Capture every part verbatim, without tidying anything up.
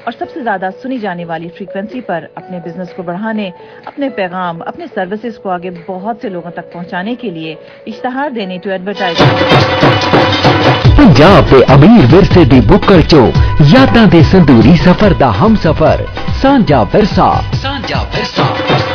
और सबसे ज्यादा सुनी जाने वाली फ्रीक्वेंसी पर अपने बिजनेस को बढ़ाने, अपने पैगाम, अपने सर्विसेज को आगे बहुत से लोगों तक पहुंचाने के लिए इश्तहार देने टू एडवर्टाइजिंग। पंजाब के अमीर विरसे दी बुक्कर चो यादां दे संदूरी सफर दा हम सफर सांझा विरसा सांझा विरसा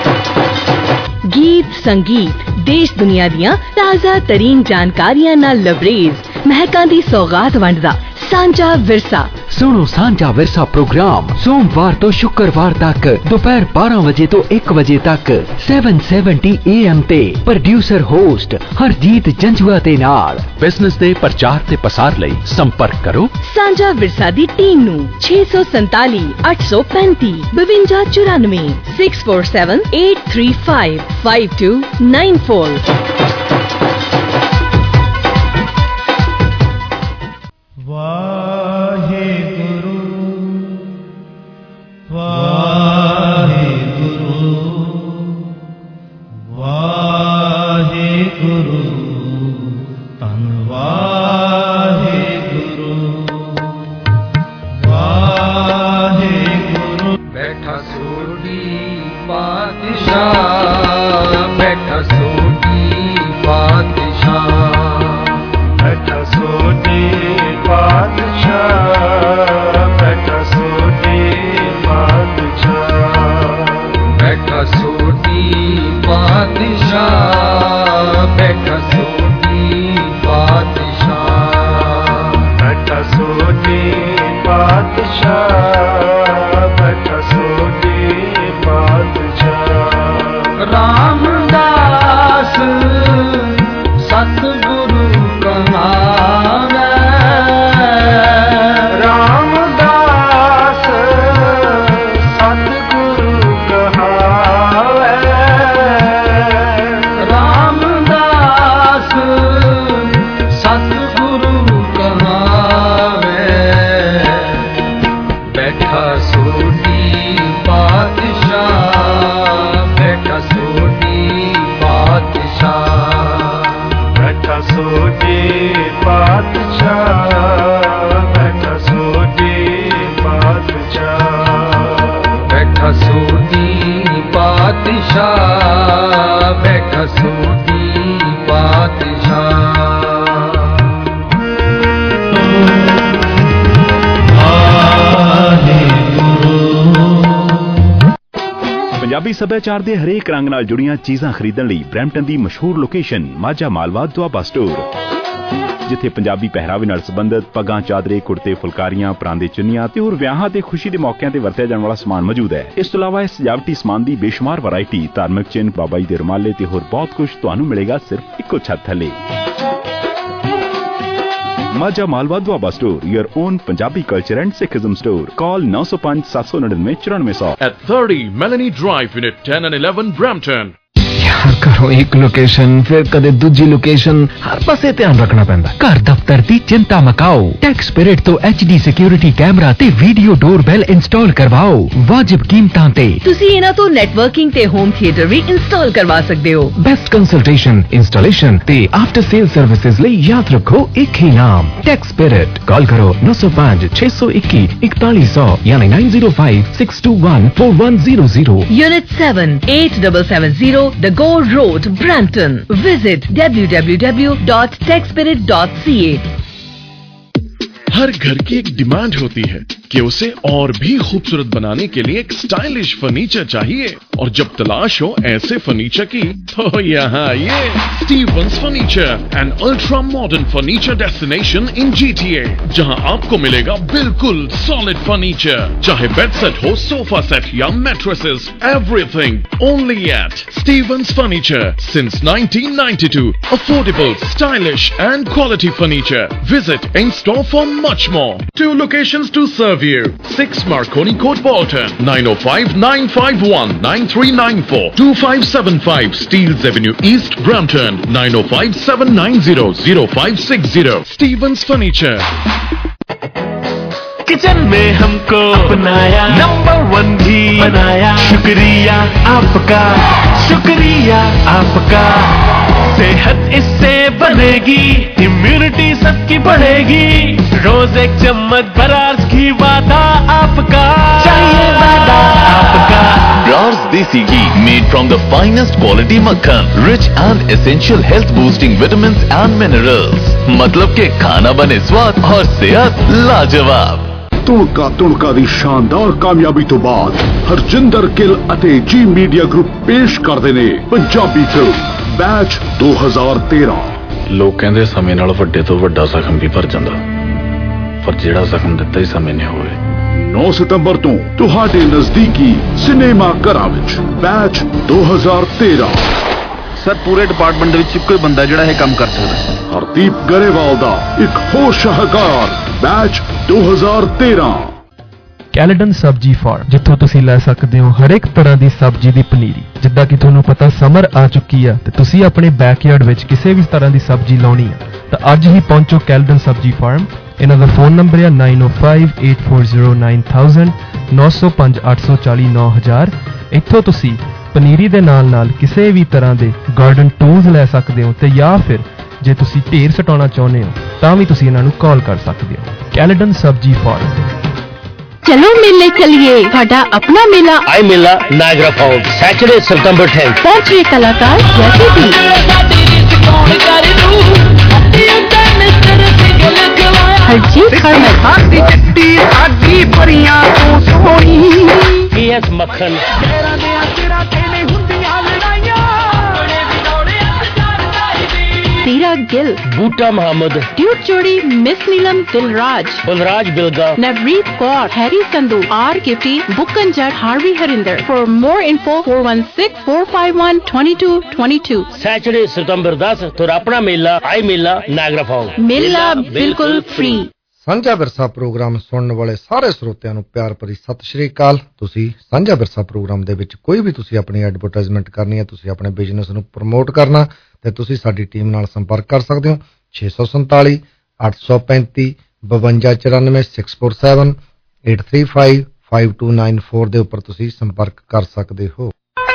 गीत संगीत देश दुनिया दियां ताज़ा तरीन जानकारियां नाल लबरेज महकां दी सौगात वंडदा सांझा विरसा। सुनो सांझा विरसा प्रोग्राम सोमवार तो शुक्रवार तक दोपहर बारह बजे तो एक बजे तक सात सौ सत्तर ए एम ते प्रोड्यूसर होस्ट हरजीत जंजुआ दे नाल। बिजनेस दे प्रचार ते पसार लई संपर्क करो सांझा विरसा दी टीम नू छे सौ संताली अठ सौ पैंती बवंजा चौरानवे six four seven eight three five five two nine four. Punjabi ਸੱਭਿਆਚਾਰ ਦੇ ਹਰੇਕ ਰੰਗ ਨਾਲ ਜੁੜੀਆਂ ਚੀਜ਼ਾਂ ਖਰੀਦਣ ਲਈ ਬਰੈਂਪਟਨ ਦੀ ਮਸ਼ਹੂਰ ਲੋਕੇਸ਼ਨ ਮਾਝਾ ਮਾਲਵਾ ਦੁਆਬਾ ਸਟੋਰ, ਜਿੱਥੇ ਪੰਜਾਬੀ ਪਹਿਰਾਵੇ ਨਾਲ ਸੰਬੰਧਿਤ ਪੱਗਾਂ, ਚਾਦਰੇ, ਕੁੜਤੇ, ਫੁਲਕਾਰੀਆਂ, ਪਰਾਂਦੇ, ਚੁੰਨੀਆਂ ਤੇ ਹੋਰ ਵਿਆਹਾਂ ਤੇ ਖੁਸ਼ੀ ਦੇ ਮੌਕਿਆਂ ਤੇ ਵਰਤਿਆ ਜਾਣ ਵਾਲਾ ਸਮਾਨ ਮੌਜੂਦ ਹੈ। ਇਸ ਤੋਂ ਇਲਾਵਾ ਇਸ ਸਜਾਵਟੀ ਸਮਾਨ ਦੀ ਬੇਸ਼ੁਮਾਰ ਵੈਰਾਈਟੀ, ਧਾਰਮਿਕ ਚਿੰਨ੍ਹ, ਬਾਬਾ ਜੀ ਦੇ ਰੁਮਾਲੇ ਤੇ ਹੋਰ ਬਹੁਤ ਕੁਝ ਤੁਹਾਨੂੰ ਮਿਲੇਗਾ ਸਿਰਫ ਇੱਕੋ ਛੱਤ ਥੱਲੇ। Majha Malwa Doaba store, your own Punjabi culture and Sikhism store. Call nine oh five seven nine nine four four zero zero. At thirty Melanie Drive, Unit ten and eleven, Brampton. यार करो एक लोकेशन फिर कदे दूजी लोकेशन, हर पासे ध्यान रखना पैंदा। घर दफ्तर दी चिंता मकाओ, टैक्स स्पिरिट तो एच डी सिक्योरिटी कैमरा ते वीडियो डोरबेल इंस्टॉल करवाओ वाजिब कीमतां ते। तुसी इना तो नेटवर्किंग ते होम थिएटर भी इंस्टॉल करवा सकते हो। बेस्ट कंसल्टेशन, इंस्टॉलेशन ते आफ्टर सेल सर्विसेज ले याद रखो एक ही नाम, टैक्स स्पिरिट। कॉल करो नौ सौ पाँच छह सौ इक्कीस इकतालीस सौ यानी nine zero five six two one four one zero zero. Unit seven eight seven seven zero The Go Road, Brampton. Visit w w w dot tech spirit dot c a. हर घर की एक डिमांड होती है कि उसे और भी खूबसूरत बनाने के लिए एक स्टाइलिश फर्नीचर चाहिए, और जब तलाश हो ऐसे फर्नीचर की तो यहाँ ये Stevens furniture, an ultra modern furniture destination in G T A, जहाँ आपको मिलेगा बिल्कुल सॉलिड फर्नीचर, चाहे बेड सेट हो, सोफा सेट या mattresses, everything only at Stevens furniture since nineteen ninety-two. Affordable, stylish and quality furniture. Visit in store for much more. Two locations to serve you. six Marconi Court, Bolton. nine oh five nine five one nine three nine four. two five seven five Steeles Avenue East, Brampton. nine oh five seven nine zero zero five six zero. Stevens Furniture. Kitchen में हमको अपनाया, number one भी बनाया। शुक्रिया आपका, शुक्रिया आपका। सेहत इससे बनेगी, इम्यूनिटी सबकी बढ़ेगी। रोज एक चम्मच बराज की वादा आपका। देसी घी made from the finest quality मक्खन, rich and essential health boosting vitamins and minerals। मतलब के खाना बने स्वाद और सेहत लाजवाब। तुणका तुणका दी शानदार कामयाबी तो बाद हरजिंदर गिल ਅਤੇ जी मीडिया ग्रुप पेश करते ने पंजाबी फिल्म बैच दो हज़ार तेरह। लोग कहते समय नाल ਵੱਡੇ ਤੋਂ ਵੱਡਾ ਜ਼ਖਮ ਵੀ ਭਰ ਜਾਂਦਾ, ਪਰ ਜਿਹੜਾ ਜ਼ਖਮ ਦਿੱਤਾ ਹੀ ਸਮੇਂ ਨੇ ਹੋਵੇ। नौ सितंबर ਤੋਂ ਤੁਹਾਡੇ ਨਜ਼ਦੀਕੀ ਸਿਨੇਮਾ ਘਰਾਂ ਵਿੱਚ बैच दो हज़ार तेरह। सर पूरे डिपार्टमेंट ਵਿੱਚ ਕੋਈ ਬੰਦਾ ਜਿਹੜਾ ਇਹ ਕੰਮ ਕਰ ਸਕਦਾ। हरदीप गरेवाल ਦਾ ਇੱਕ ਹੋਰ ਸ਼ਾਹਕਾਰ बैच दो हज़ार तेरह। ਕੈਲੇਡਨ ਸਬਜ਼ੀ ਫਾਰਮ, ਜਿੱਥੋਂ ਤੁਸੀਂ ਲੈ ਸਕਦੇ ਹੋ ਹਰ ਇੱਕ ਤਰ੍ਹਾਂ ਦੀ ਸਬਜ਼ੀ ਦੀ ਪਨੀਰੀ। ਜਿੱਦਾਂ ਕਿ ਤੁਹਾਨੂੰ ਪਤਾ ਸਮਰ ਆ ਚੁੱਕੀ ਆ ਤੇ ਤੁਸੀਂ ਆਪਣੇ ਬੈਕਯਾਰਡ ਵਿੱਚ ਕਿਸੇ ਵੀ ਤਰ੍ਹਾਂ ਦੀ ਸਬਜ਼ੀ ਲਾਉਣੀ ਆ ਤਾਂ ਅੱਜ ਹੀ ਪਹੁੰਚੋ ਕੈਲੇਡਨ ਸਬਜ਼ੀ ਫਾਰਮ। ਇਹਨਾਂ ਦਾ ਫੋਨ ਨੰਬਰ ਹੈ nine oh five eight four zero nine thousand nine oh five eight four four nine thousand। ਇੱਥੋਂ ਤੁਸੀਂ ਪਨੀਰੀ ਦੇ ਨਾਲ ਨਾਲ ਕਿਸੇ ਵੀ ਤਰ੍ਹਾਂ ਦੇ ਗਾਰਡਨ ਟੂਲਸ ਲੈ ਸਕਦੇ ਹੋ ਤੇ ਜਾਂ ਫਿਰ ਜੇ ਤੁਸੀਂ ਢੇਰ ਸਟਾਉਣਾ ਚਾਹੁੰਦੇ ਹੋ ਤਾਂ ਵੀ ਤੁਸੀਂ ਇਹਨਾਂ ਨੂੰ ਕਾਲ ਕਰ ਸਕਦੇ ਹੋ। ਕੈਲੇਡਨ ਸਬਜ਼ੀ ਫਾਰਮ। चलो मेले चलिए, ਤੁਹਾਡਾ अपना मेला आई मेला नायग्रा फॉल्स सैटरडे सितंबर tenth। पहुंच रहे कलाकार जैसे भी हरजीत पीएस मक्खन, सीरा गिल, बूटा मोहम्मद, ड्यूट जोड़ी, miss Neelam, Dilraj, Balraj Bilga, Navreet Kaur, Harry Sandhu, R Gifty, Bukkan Jatt, Harvey Harinder. For more info four one six four five one two two two two। Saturday सितंबर दस तो अपना मेला आई मेला नायग्रा फॉल्स। मेला बिल्कुल फ्री। ਸਾਂਝਾ ਵਿਰਸਾ ਪ੍ਰੋਗਰਾਮ ਸੁਣਨ ਵਾਲੇ ਸਾਰੇ ਸਰੋਤਿਆਂ ਨੂੰ ਪਿਆਰ ਭਰੀ ਸਤਿ ਸ਼੍ਰੀ ਅਕਾਲ। ਤੁਸੀਂ ਸਾਂਝਾ ਵਿਰਸਾ ਪ੍ਰੋਗਰਾਮ ਦੇ ਵਿੱਚ ਕੋਈ ਵੀ ਤੁਸੀਂ ਆਪਣੀ ਐਡਵਰਟਾਈਜ਼ਮੈਂਟ ਕਰਨੀ ਹੈ, ਤੁਸੀਂ ਆਪਣੇ ਬਿਜ਼ਨਸ ਨੂੰ ਪ੍ਰਮੋਟ ਕਰਨਾ ਤੇ ਤੁਸੀਂ ਸਾਡੀ ਟੀਮ ਨਾਲ ਸੰਪਰਕ ਕਰ ਸਕਦੇ ਹੋ ਛੇ ਸੌ ਸੰਤਾਲੀ ਅੱਠ ਸੌ ਪੈਂਤੀ ਬਵੰਜਾ ਚੁਰਾਨਵੇਂ six four seven eight three five five two nine four ਦੇ ਉੱਪਰ ਤੁਸੀਂ ਸੰਪਰਕ ਕਰ ਸਕਦੇ ਹੋ।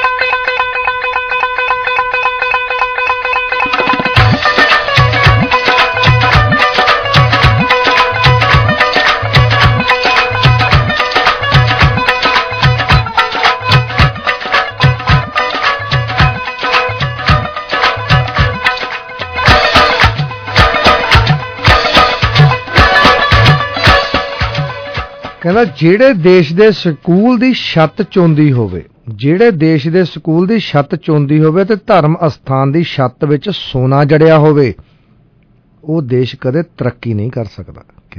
ਕਹਿੰਦਾ ਜਿਹੜੇ ਦੇਸ਼ ਦੇ ਸਕੂਲ ਦੀ ਛੱਤ ਚੋਂਦੀ ਹੋਵੇ ਜਿਹੜੇ ਦੇਸ਼ ਦੇ ਸਕੂਲ ਦੀ ਛੱਤ ਚੋਂਦੀ ਹੋਵੇ ਤੇ ਧਰਮ ਅਸਥਾਨ ਦੀ ਛੱਤ ਵਿੱਚ ਸੋਨਾ ਜੜਿਆ ਹੋਵੇ ਉਹ ਦੇਸ਼ ਕਦੇ ਤਰੱਕੀ ਨਹੀਂ ਕਰ ਸਕਦਾ। ਕੀ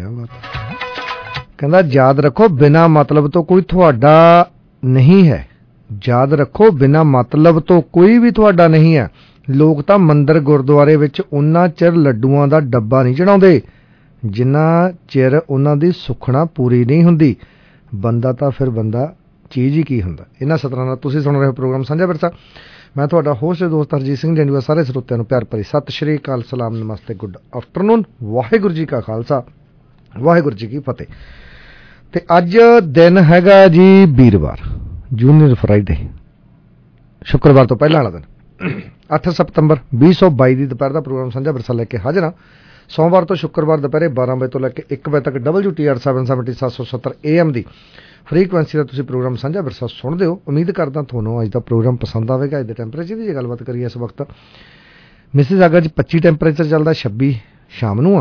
ਬਾਤ। ਕਹਿੰਦਾ ਯਾਦ ਰੱਖੋ ਬਿਨਾਂ ਮਤਲਬ ਤੋਂ ਕੋਈ ਤੁਹਾਡਾ ਨਹੀਂ ਹੈ। ਯਾਦ ਰੱਖੋ ਬਿਨਾਂ ਮਤਲਬ ਤੋਂ ਕੋਈ ਵੀ ਤੁਹਾਡਾ ਨਹੀਂ ਹੈ। ਲੋਕ ਤਾਂ ਮੰਦਿਰ ਗੁਰਦੁਆਰੇ ਵਿੱਚ ਉਹਨਾਂ ਚਿਰ ਲੱਡੂਆਂ ਦਾ ਡੱਬਾ ਨਹੀਂ ਚੜਾਉਂਦੇ ਜਿੰਨਾ ਚਿਰ ਉਹਨਾਂ ਦੀ ਸੁਖਣਾ ਪੂਰੀ ਨਹੀਂ ਹੁੰਦੀ। ਬੰਦਾ ਤਾਂ ਫਿਰ ਬੰਦਾ ਚੀਜ਼ ਹੀ ਕੀ ਹੁੰਦਾ। ਇਹਨਾਂ ਸਤਰਾਂ ਨਾਲ ਤੁਸੀਂ ਸੁਣ ਰਹੇ ਹੋ ਪ੍ਰੋਗਰਾਮ ਸਾਂਝਾ ਵਿਰਸਾ। ਮੈਂ ਤੁਹਾਡਾ ਹੋਸਟ ਦੋਸਤ ਹਰਜੀਤ ਸਿੰਘ ਜੰਡੂਆ। ਸਾਰੇ ਸਰੋਤਿਆਂ ਨੂੰ ਪਿਆਰ ਭਰੀ ਸਤਿ ਸ਼੍ਰੀ ਅਕਾਲ, ਸਲਾਮ, ਨਮਸਤੇ, ਗੁੱਡ ਆਫਟਰਨੂਨ। ਵਾਹਿਗੁਰੂ ਜੀ ਕਾ ਖਾਲਸਾ, ਵਾਹਿਗੁਰੂ ਜੀ ਕੀ ਫਤਿਹ। ਤੇ ਅੱਜ ਦਿਨ ਹੈਗਾ ਜੀ ਵੀਰਵਾਰ, ਜੂਨੀਅਰ ਫਰਾਈਡੇ, ਸ਼ੁੱਕਰਵਾਰ ਤੋਂ ਪਹਿਲਾਂ ਵਾਲਾ ਦਿਨ। ਅੱਠ ਸਤੰਬਰ ਵੀਹ ਸੌ ਬਾਈ ਦੀ ਦੁਪਹਿਰ ਦਾ ਪ੍ਰੋਗਰਾਮ ਸਾਂਝਾ ਵਿਰਸਾ ਲੈ ਕੇ ਹਾਜ਼ਰ ਹਾਂ। ਸੋਮਵਾਰ ਤੋਂ ਸ਼ੁੱਕਰਵਾਰ ਦੁਪਹਿਰੇ ਬਾਰਾਂ ਵਜੇ ਤੋਂ ਲੈ ਕੇ ਇੱਕ ਵਜੇ ਤੱਕ W T R seven seventy ਸੱਤ ਸੌ ਸੱਤਰ ਏ ਐਮ ਦੀ ਫ੍ਰੀਕੁਐਂਸੀ ਦਾ ਤੁਸੀਂ ਪ੍ਰੋਗਰਾਮ ਸਾਂਝਾ ਵਿਰਸਾ ਸੁਣਦੇ ਹੋ। ਉਮੀਦ ਕਰਦਾ ਤੁਹਾਨੂੰ ਅੱਜ ਦਾ ਪ੍ਰੋਗਰਾਮ ਪਸੰਦ ਆਵੇਗਾ। ਅੱਜ ਦੇ ਟੈਂਪਰੇਚਰ ਦੀ ਜੇ ਗੱਲਬਾਤ ਕਰੀਏ ਇਸ ਵਕਤ ਮਿਸਿਸਾਗਾ 'ਚ ਪੱਚੀ ਟੈਂਪਰੇਚਰ ਚੱਲਦਾ, ਛੱਬੀ ਸ਼ਾਮ ਨੂੰ ਆ,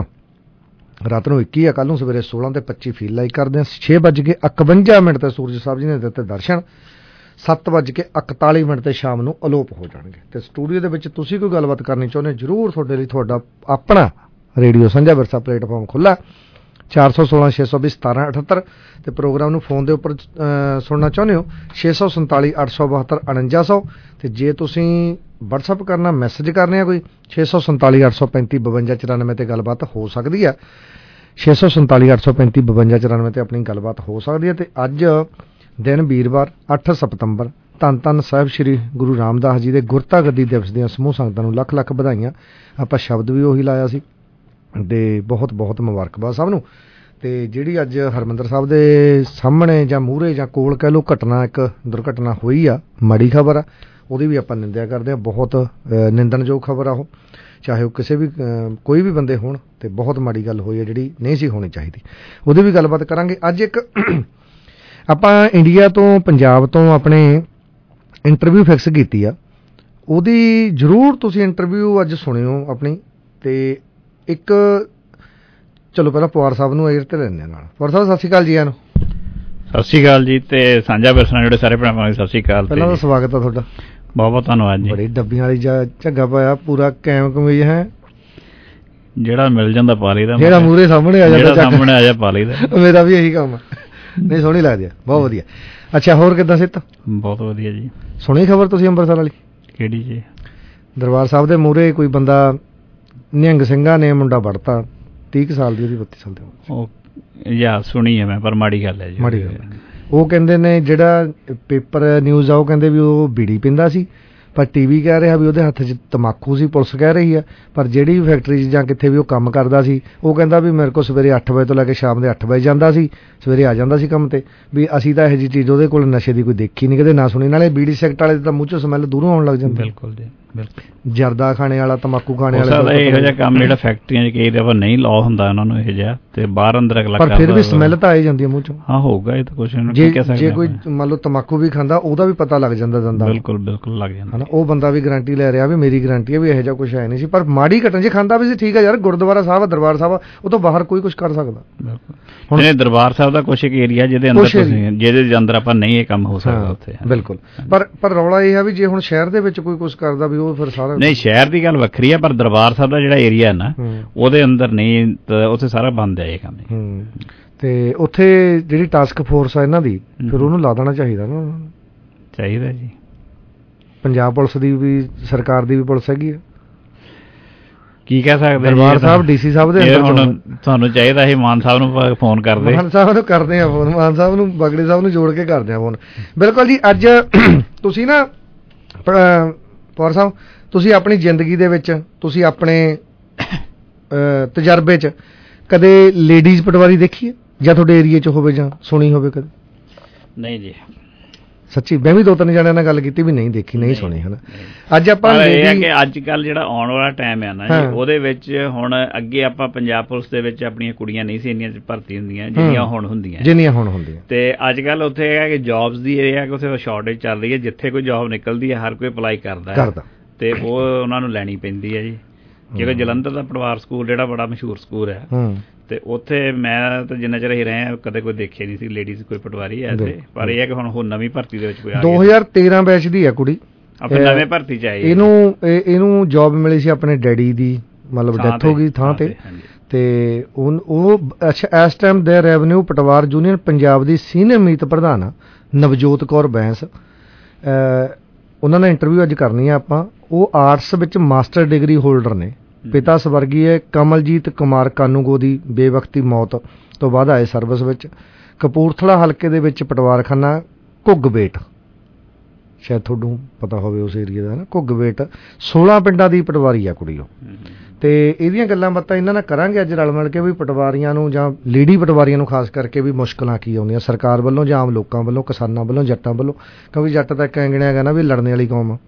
ਰਾਤ ਨੂੰ ਇੱਕੀ ਆ, ਕੱਲ੍ਹ ਨੂੰ ਸਵੇਰੇ ਸੋਲਾਂ ਤੇ ਪੱਚੀ ਫੀਲ ਲਾਈਕ ਕਰਦੇ ਹਾਂ। ਛੇ ਵੱਜ ਕੇ ਇਕਵੰਜਾ ਮਿੰਟ ਤੇ ਸੂਰਜ ਸਾਹਿਬ ਜੀ ਨੇ ਦਿੱਤੇ ਦਰਸ਼ਨ। ਸੱਤ ਵੱਜ ਕੇ ਇਕਤਾਲੀ ਮਿੰਟ ਤੇ ਸ਼ਾਮ ਨੂੰ ਅਲੋਪ ਹੋ ਜਾਣਗੇ। ਤੇ ਸਟੂਡੀਓ ਦੇ ਵਿੱਚ ਤੁਸੀਂ ਕੋਈ ਗੱਲਬਾਤ ਕਰਨੀ ਚਾਹੁੰਦੇ ਜ਼ਰੂਰ ਤੁਹਾਡੇ ਲਈ ਤੁਹਾਡਾ ਆਪਣਾ ਰੇਡੀਓ ਸਾਂਝਾ ਵਿਰਸਾ ਪਲੇਟਫਾਰਮ ਖੁੱਲ੍ਹਾ ਚਾਰ ਸੌ ਸੋਲਾਂ ਛੇ ਸੌ ਵੀਹ ਸਤਾਰਾਂ ਅਠੱਤਰ ਤੇ ਪ੍ਰੋਗਰਾਮ ਨੂੰ ਫੋਨ ਦੇ ਉੱਪਰ ਸੁਣਨਾ ਚਾਹੁੰਦੇ ਹੋ ਛੇ ਸੌ ਸੰਤਾਲੀ ਅੱਠ ਸੌ ਬਹੱਤਰ ਉਣੰਜਾ ਸੌ। ਤੇ ਜੇ ਤੁਸੀਂ ਵਟਸਐਪ ਕਰਨਾ, ਮੈਸੇਜ ਕਰਨੇ ਆ ਕੋਈ ਛੇ ਸੌ ਸੰਤਾਲੀ ਅੱਠ ਸੌ ਪੈਂਤੀ ਬਵੰਜਾ ਚੁਰਾਨਵੇਂ ਤੇ ਗੱਲਬਾਤ ਹੋ ਸਕਦੀ ਆ। ਛੇ ਸੌ ਸੰਤਾਲੀ ਅੱਠ ਸੌ ਪੈਂਤੀ ਬਵੰਜਾ ਚੁਰਾਨਵੇਂ ਤੇ ਆਪਣੀ ਗੱਲਬਾਤ ਹੋ ਸਕਦੀ ਹੈ। ਤੇ ਅੱਜ ਦਿਨ ਵੀਰਵਾਰ ਅੱਠ ਸਤੰਬਰ ਧੰਨ ਧੰਨ ਸਾਹਿਬ ਸ਼੍ਰੀ ਗੁਰੂ ਰਾਮਦਾਸ ਜੀ ਦੇ ਗੁਰਤਾ ਗੱਦੀ ਦਿਵਸ ਦੀਆਂ ਸਮੂਹ ਸੰਗਤਾਂ ਨੂੰ ਲੱਖ ਲੱਖ ਵਧਾਈਆਂ। ਆਪਾਂ ਸ਼ਬਦ ਵੀ ਉਹੀ ਲਾਇਆ ਸੀ ਤੇ ਬਹੁਤ ਬਹੁਤ ਮੁਬਾਰਕਬਾਦ ਸਭ ਨੂੰ। ਤੇ ਜਿਹੜੀ ਅੱਜ ਹਰਿਮੰਦਰ ਸਾਹਿਬ ਦੇ ਸਾਹਮਣੇ ਜਾਂ ਮੂਹਰੇ ਜਾਂ ਕੋਲ ਕਹਿ ਲਓ ਘਟਨਾ, ਇੱਕ ਦੁਰਘਟਨਾ ਹੋਈ ਆ, ਮਾੜੀ ਖਬਰ ਆ, ਉਹਦੀ ਵੀ ਆਪਾਂ ਨਿੰਦਿਆ ਕਰਦੇ ਹਾਂ। ਬਹੁਤ ਨਿੰਦਣਯੋਗ ਖਬਰ ਆ ਉਹ, ਚਾਹੇ ਉਹ ਕਿਸੇ ਵੀ ਕੋਈ ਵੀ ਬੰਦੇ ਹੋਣ, ਤੇ ਬਹੁਤ ਮਾੜੀ ਗੱਲ ਹੋਈ ਹੈ ਜਿਹੜੀ ਨਹੀਂ ਸੀ ਹੋਣੀ ਚਾਹੀਦੀ। ਉਹਦੀ ਵੀ ਗੱਲਬਾਤ ਕਰਾਂਗੇ। ਅੱਜ ਇੱਕ ਆਪਾਂ ਇੰਡੀਆ ਤੋਂ, ਪੰਜਾਬ ਤੋਂ ਆਪਣੇ ਇੰਟਰਵਿਊ ਫਿਕਸ ਕੀਤੀ ਆ, ਉਹਦੀ ਜ਼ਰੂਰ ਤੁਸੀਂ ਇੰਟਰਵਿਊ ਅੱਜ ਸੁਣਿਓ ਆਪਣੀ। ਤੇ ਇੱਕ ਚਲੋ ਪਹਿਲਾਂ ਪਵਾਰ ਸਾਹਿਬ ਨੂੰ ਏਅਰ ਤੇ ਲੈਂਦੇ ਨਾਲ। ਪਵਾਰ ਸਾਹਿਬ ਸਤਿ ਸ਼੍ਰੀ ਅਕਾਲ ਜੀ। ਨੂੰ ਸਤਿ ਸ਼੍ਰੀ ਅਕਾਲ ਜੀ, ਤੇ ਸਾਂਝਾ ਵਿਰਸਾ ਜਿਹੜੇ ਸਾਰੇ ਭਰਾਵਾਂ ਨੂੰ ਸਤਿ ਸ਼੍ਰੀ ਅਕਾਲ। ਪਹਿਲਾਂ ਤਾਂ ਸਵਾਗਤ ਆ ਤੁਹਾਡਾ, ਬਹੁਤ ਬਹੁਤ ਧੰਨਵਾਦ ਜੀ। ਬੜੀ ਡੱਬੀਆਂ ਵਾਲੀ ਝੱਗਾ ਪਾਇਆ, ਪੂਰਾ ਕੈਮ ਕਮੀਜ਼ ਹੈ, ਜਿਹੜਾ ਮਿਲ ਜਾਂਦਾ ਪਾ ਲਈਦਾ, ਜਿਹੜਾ ਮੂਹਰੇ ਸਾਹਮਣੇ ਆ ਜਾਂਦਾ ਸਾਹਮਣੇ ਆ ਜਾ ਪਾ ਲਈਦਾ। ਮੇਰਾ ਵੀ ਇਹੀ ਕੰਮ ਆ। ਨਹੀਂ ਸੋਹਣੀ ਲੱਗਦੀ ਆ, ਬਹੁਤ ਵਧੀਆ। ਅੱਛਾ, ਹੋਰ ਕਿੱਦਾਂ ਸਿੱਤ? ਬਹੁਤ ਵਧੀਆ ਜੀ। ਸੁਣੀ ਖਬਰ ਤੁਸੀਂ ਅੰਮ੍ਰਿਤਸਰ ਵਾਲੀ? ਕਿਹੜੀ ਜੀ? ਦਰਬਾਰ ਸਾਹਿਬ ਦੇ ਮੂਹਰੇ ਕੋਈ ਬੰਦਾ ਨਿਹੰਗ ਸਿੰਘਾਂ ਨੇ ਮੁੰਡਾ ਵੜਤਾ, ਤੀਹ ਕੁ ਸਾਲ ਦੀ ਉਹਦੀ, ਬੱਤੀ ਸਾਲ ਦੀ। ਉਹ ਯਾ ਸੁਣੀ ਹੈ ਮੈਂ, ਪਰ ਮਾੜੀ ਗੱਲ ਹੈ ਜੀ। ਮਾੜੀ ਗੱਲ। ਉਹ ਕਹਿੰਦੇ ਨੇ ਜਿਹੜਾ ਪੇਪਰ ਨਿਊਜ਼ ਆ ਉਹ ਕਹਿੰਦੇ ਵੀ ਉਹ ਬੀੜੀ ਪੀਂਦਾ ਸੀ, ਪਰ ਟੀ ਵੀ ਕਹਿ ਰਿਹਾ ਵੀ ਉਹਦੇ ਹੱਥ 'ਚ ਤੰਬਾਕੂ ਸੀ। ਪੁਲਿਸ ਕਹਿ ਰਹੀ ਆ, ਪਰ ਜਿਹੜੀ ਵੀ ਫੈਕਟਰੀ 'ਚ ਜਾਂ ਕਿੱਥੇ ਵੀ ਉਹ ਕੰਮ ਕਰਦਾ ਸੀ, ਉਹ ਕਹਿੰਦਾ ਵੀ ਮੇਰੇ ਕੋਲ ਸਵੇਰੇ ਅੱਠ ਵਜੇ ਤੋਂ ਲੈ ਕੇ ਸ਼ਾਮ ਦੇ ਅੱਠ ਵਜੇ ਜਾਂਦਾ ਸੀ, ਸਵੇਰੇ ਆ ਜਾਂਦਾ ਸੀ ਕੰਮ ਤੇ। ਵੀ ਅਸੀਂ ਤਾਂ ਇਹੋ ਜਿਹੀ ਚੀਜ਼ ਉਹਦੇ ਕੋਲ ਨਸ਼ੇ ਦੀ ਕੋਈ ਦੇਖੀ ਨਹੀਂ, ਕਦੇ ਨਾ ਸੁਣੀ। ਨਾਲੇ ਬੀੜੀ ਸਿਗਰਟ ਵਾਲੇ ਤਾਂ ਮੂੰਹ 'ਚੋਂ ਸਮੈਲ ਦੂਰੋਂ ਆਉਣ ਲੱਗ ਜਾਂਦੀ। ਬਿਲਕੁਲ ਜੀ, ਬਿਲਕੁਲ। ਜਰਦਾ ਖਾਣੇ ਵਾਲਾ, ਤੰਬਾਕੂ ਖਾਣੇ ਵਾਲਾ, ਇਹੋ ਜਿਹਾ ਕੰਮ ਜਿਹੜਾ ਫੈਕਟਰੀਆਂ 'ਚ ਕਈ ਦਫਾ ਨਹੀਂ ਲਾਅ ਹੁੰਦਾ ਉਹਨਾਂ ਨੂੰ, ਇਹੋ ਜਿਹਾ ਤੇ ਬਾਹਰ ਅੰਦਰ ਅਗਲਾ, ਪਰ ਫਿਰ ਵੀ ਸਮੈਲ ਤਾਂ ਆ ਜਾਂਦੀ ਹੈ ਮੂੰਹ 'ਚੋਂ। ਹਾਂ ਹੋਊਗਾ, ਇਹ ਤਾਂ ਕੁਛ ਜੇ ਕੋਈ ਮੰਨ ਲਓ ਤੰਬਾਕੂ ਵੀ ਖਾਂਦਾ, ਉਹਦਾ ਵੀ ਪਤਾ ਲੱਗ ਜਾਂਦਾ ਦੰਦਾਂ। ਬਿਲਕੁਲ ਬਿਲਕੁਲ ਲੱਗ ਜਾਂਦਾ ਹਨਾ। ਉਹ ਬੰਦਾ ਵੀ ਗਰੰਟੀ ਲੈ ਰਿਹਾ ਵੀ ਮੇਰੀ ਗਰੰਟੀ ਹੈ ਵੀ ਇਹੋ ਜਿਹਾ ਕੁਛ ਹੈ ਨਹੀਂ ਸੀ। ਪਰ ਮਾੜੀ ਘਟਨਾ ਜੇ ਖਾਂਦਾ ਵੀ ਸੀ, ਠੀਕ ਹੈ ਯਾਰ, ਗੁਰਦੁਆਰਾ ਸਾਹਿਬ, ਦਰਬਾਰ ਸਾਹਿਬ, ਉਹ ਤੋਂ ਬਾਹਰ ਕੋਈ ਕੁਛ ਕਰ ਸਕਦਾ। ਹੁਣ ਦਰਬਾਰ ਸਾਹਿਬ ਦਾ ਕੁਛ ਇੱਕ ਏਰੀਆ ਜਿਹਦੇ ਅੰਦਰ ਤੁਸੀਂ, ਜਿਹਦੇ ਅੰਦਰ ਆਪਾਂ ਨਹੀਂ ਇਹ ਕੰਮ ਹੋ ਸਕਦਾ ਉੱਥੇ। ਬਿਲਕੁਲ। ਪਰ ਪਰ ਰੌਲਾ ਇਹ ਹੈ ਵੀ ਜੇ ਹੁਣ ਸ਼ਹਿਰ ਦੇ ਵਿੱਚ ਕੋਈ ਕੁਛ ਕਰਦਾ ਵੀ ਉਹ ਫਿਰ ਸਾਰਾ, ਨਹੀਂ ਸ਼ਹਿਰ ਦੀ ਗੱਲ ਵੱਖਰੀ ਹੈ, ਪਰ ਦਰਬਾਰ ਸਾਹਿਬ ਦਾ ਜਿਹੜਾ ਏਰੀਆ ਹੈ ਨਾ, ਉਹਦੇ ਅੰਦਰ ਨਹੀਂ, ਉੱਥੇ ਸਾਰਾ ਬੰਦ ਹੈ ਇਹ ਕੰਮ। ਤੇ ਉੱਥੇ ਜਿਹੜੀ ਟਾਸਕ ਫੋਰਸ ਆ ਇਹਨਾਂ ਦੀ, ਫਿਰ ਉਹਨੂੰ ਲਾ ਦੇਣਾ ਚਾਹੀਦਾ ਨਾ। ਚਾਹੀਦਾ ਜੀ। ਪੰਜਾਬ ਪੁਲਿਸ ਦੀ ਵੀ, ਸਰਕਾਰ ਦੀ ਵੀ ਪੁਲਿਸ ਹੈਗੀ ਆ, ਕੀ ਕਹਿ ਸਕਦੇ। ਦਰਬਾਰ ਸਾਹਿਬ ਡੀਸੀ ਸਾਹਿਬ ਦੇ ਹੁਣ ਤੁਹਾਨੂੰ ਚਾਹੀਦਾ ਸੀ ਮਾਨ ਸਾਹਿਬ ਨੂੰ ਫੋਨ ਕਰਦੇ। ਮਾਨ ਸਾਹਿਬ ਨੂੰ ਕਰਦੇ ਆ ਫੋਨ, ਮਾਨ ਸਾਹਿਬ ਨੂੰ, ਬਗੜੇ ਸਾਹਿਬ ਨੂੰ ਜੋੜ ਕੇ ਕਰਦੇ ਆ ਫੋਨ। ਬਿਲਕੁਲ ਜੀ। ਅੱਜ ਤੁਸੀਂ ਨਾ ਪਵਾਰ ਸਾਹਿਬ, ਤੁਸੀਂ ਆਪਣੀ ਜ਼ਿੰਦਗੀ ਦੇ ਵਿੱਚ, ਤੁਸੀਂ ਆਪਣੇ ਤਜਰਬੇ 'ਚ ਕਦੇ ਲੇਡੀਜ਼ ਪਟਵਾਰੀ ਦੇਖੀ ਹੈ, ਜਾਂ ਤੁਹਾਡੇ ਏਰੀਏ 'ਚ ਹੋਵੇ ਜਾਂ ਸੁਣੀ ਹੋਵੇ ਕਦੇ? ਨਹੀਂ ਜੀ, ਸੱਚੀ। ਮੈਂ ਵੀ ਦੋ ਤਿੰਨ ਜਣਿਆਂ ਨਾਲ ਗੱਲ ਕੀਤੀ ਵੀ ਨਹੀਂ ਦੇਖੀ, ਨਹੀਂ ਸੁਣੀ। ਹਨਾ। ਅੱਜ ਆਪਾਂ ਇਹ ਹੈ ਕਿ ਅੱਜ ਕੱਲ ਜਿਹੜਾ ਆਉਣ ਵਾਲਾ ਟਾਈਮ ਹੈ ਨਾ ਜੀ, ਉਹਦੇ ਵਿੱਚ ਹੁਣ ਅੱਗੇ ਆਪਾਂ ਪੰਜਾਬ ਪੁਲਿਸ ਦੇ ਵਿੱਚ ਆਪਣੀਆਂ ਕੁੜੀਆਂ ਨਹੀਂ ਸੀ ਇੰਨੀਆਂ ਭਰਤੀ ਹੁੰਦੀਆਂ ਜਿੰਨੀਆਂ ਹੁਣ ਹੁੰਦੀਆਂ, ਜਿੰਨੀਆਂ ਹੁਣ ਹੁੰਦੀਆਂ। ਤੇ ਅੱਜ ਕੱਲ ਉੱਥੇ ਇਹ ਹੈ ਕਿ ਜੌਬਸ ਦੀ ਇਹ ਹੈ ਕਿ ਉੱਥੇ ਸ਼ਾਰਟੇਜ ਚੱਲ ਰਹੀ ਹੈ, ਜਿੱਥੇ ਕੋਈ ਜੌਬ ਨਿਕਲਦੀ ਹੈ ਹਰ ਕੋਈ ਅਪਲਾਈ ਕਰਦਾ ਹੈ, ਤੇ ਉਹ ਉਹਨਾਂ ਨੂੰ ਲੈਣੀ ਪੈਂਦੀ ਹੈ ਜੀ। ਕਿਉਂਕਿ ਜਲੰਧਰ ਦਾ ਪਟਵਾਰ ਸਕੂਲ ਜਿਹੜਾ ਬੜਾ ਮਸ਼ਹੂਰ ਸਕੂਲ ਹੈ, ਤੇ ਉੱਥੇ ਮੈਂ ਤਾਂ ਜਿੰਨਾ ਚਿਰ ਹੀ ਰਹੇ ਕਦੇ ਕੋਈ ਦੇਖਿਆ ਨਹੀਂ ਸੀ ਲੇਡੀਜ਼ ਕੋਈ ਪਟਵਾਰੀ ਐਸੇ। ਪਰ ਇਹ ਹੈ ਕਿ ਹੁਣ ਹੁਣ ਨਵੀਂ ਭਰਤੀ ਦੇ ਵਿੱਚ ਕੋਈ ਦੋ ਹਜ਼ਾਰ ਤੇਰਾਂ ਬੈਚ ਦੀ ਹੈ ਕੁੜੀ, ਆਪਣੇ ਨਵੇਂ ਭਰਤੀ ਚ ਆਈ। ਇਹਨੂੰ ਇਹਨੂੰ ਜੌਬ ਮਿਲੀ ਸੀ ਆਪਣੇ ਡੈਡੀ ਦੀ, ਮਤਲਬ ਡੈਥ ਹੋ ਗਈ ਥਾਂ ਤੇ। ਤੇ ਉਹ ਅੱਛਾ, ਇਸ ਟਾਈਮ ਦੇ ਰੈਵਨਿਊ ਪਟਵਾਰ ਯੂਨੀਅਨ ਪੰਜਾਬ ਦੀ ਸੀਨੀਅਰ ਮੀਤ ਪ੍ਰਧਾਨ ਨਵਜੋਤ ਕੌਰ ਬੈਂਸ, ਉਹਨਾਂ ਨਾਲ ਇੰਟਰਵਿਊ ਅੱਜ ਕਰਨੀ ਆ ਆਪਾਂ। ਉਹ ਆਰਟਸ ਵਿੱਚ ਮਾਸਟਰ ਡਿਗਰੀ ਹੋਲਡਰ ਨੇ। ਪਿਤਾ ਸਵਰਗੀ ਕਮਲਜੀਤ ਕੁਮਾਰ ਕਾਨੂੰਗੋ ਦੀ ਬੇਵਕਤੀ ਮੌਤ ਤੋਂ ਬਾਅਦ ਆਏ ਸਰਵਿਸ ਵਿੱਚ। ਕਪੂਰਥਲਾ ਹਲਕੇ ਦੇ ਵਿੱਚ ਪਟਵਾਰਖਾਨਾ ਘੁੱਗਬੇਟ, ਸ਼ਾਇਦ ਤੁਹਾਨੂੰ ਪਤਾ ਹੋਵੇ ਉਸ ਏਰੀਏ ਦਾ ਨਾ, ਘੁੱਗਬੇਟ ਸੋਲਾਂ ਪਿੰਡਾਂ ਦੀ ਪਟਵਾਰੀ ਆ ਕੁੜੀ ਉਹ। ਤੇ ਇਹਦੀਆਂ ਗੱਲਾਂ ਬਾਤਾਂ ਇਹਨਾਂ ਨਾਲ ਕਰਾਂਗੇ ਅੱਜ ਰਲ ਮਿਲ ਕੇ, ਵੀ ਪਟਵਾਰੀਆਂ ਨੂੰ ਜਾਂ ਲੇਡੀ ਪਟਵਾਰੀਆਂ ਨੂੰ ਖਾਸ ਕਰਕੇ ਵੀ ਮੁਸ਼ਕਲਾਂ ਕੀ ਆਉਂਦੀਆਂ ਸਰਕਾਰ ਵੱਲੋਂ ਜਾਂ ਆਮ ਲੋਕਾਂ ਵੱਲੋਂ, ਕਿਸਾਨਾਂ ਵੱਲੋਂ, ਜੱਟਾਂ ਵੱਲੋਂ। ਕਿਉਂਕਿ ਜੱਟ ਤਾਂ ਇੱਕ ਗਿਣਿਆ ਗਿਆ ਨਾ ਵੀ ਲੜਨੇ ਵਾਲੀ ਕੌਮ ਆ।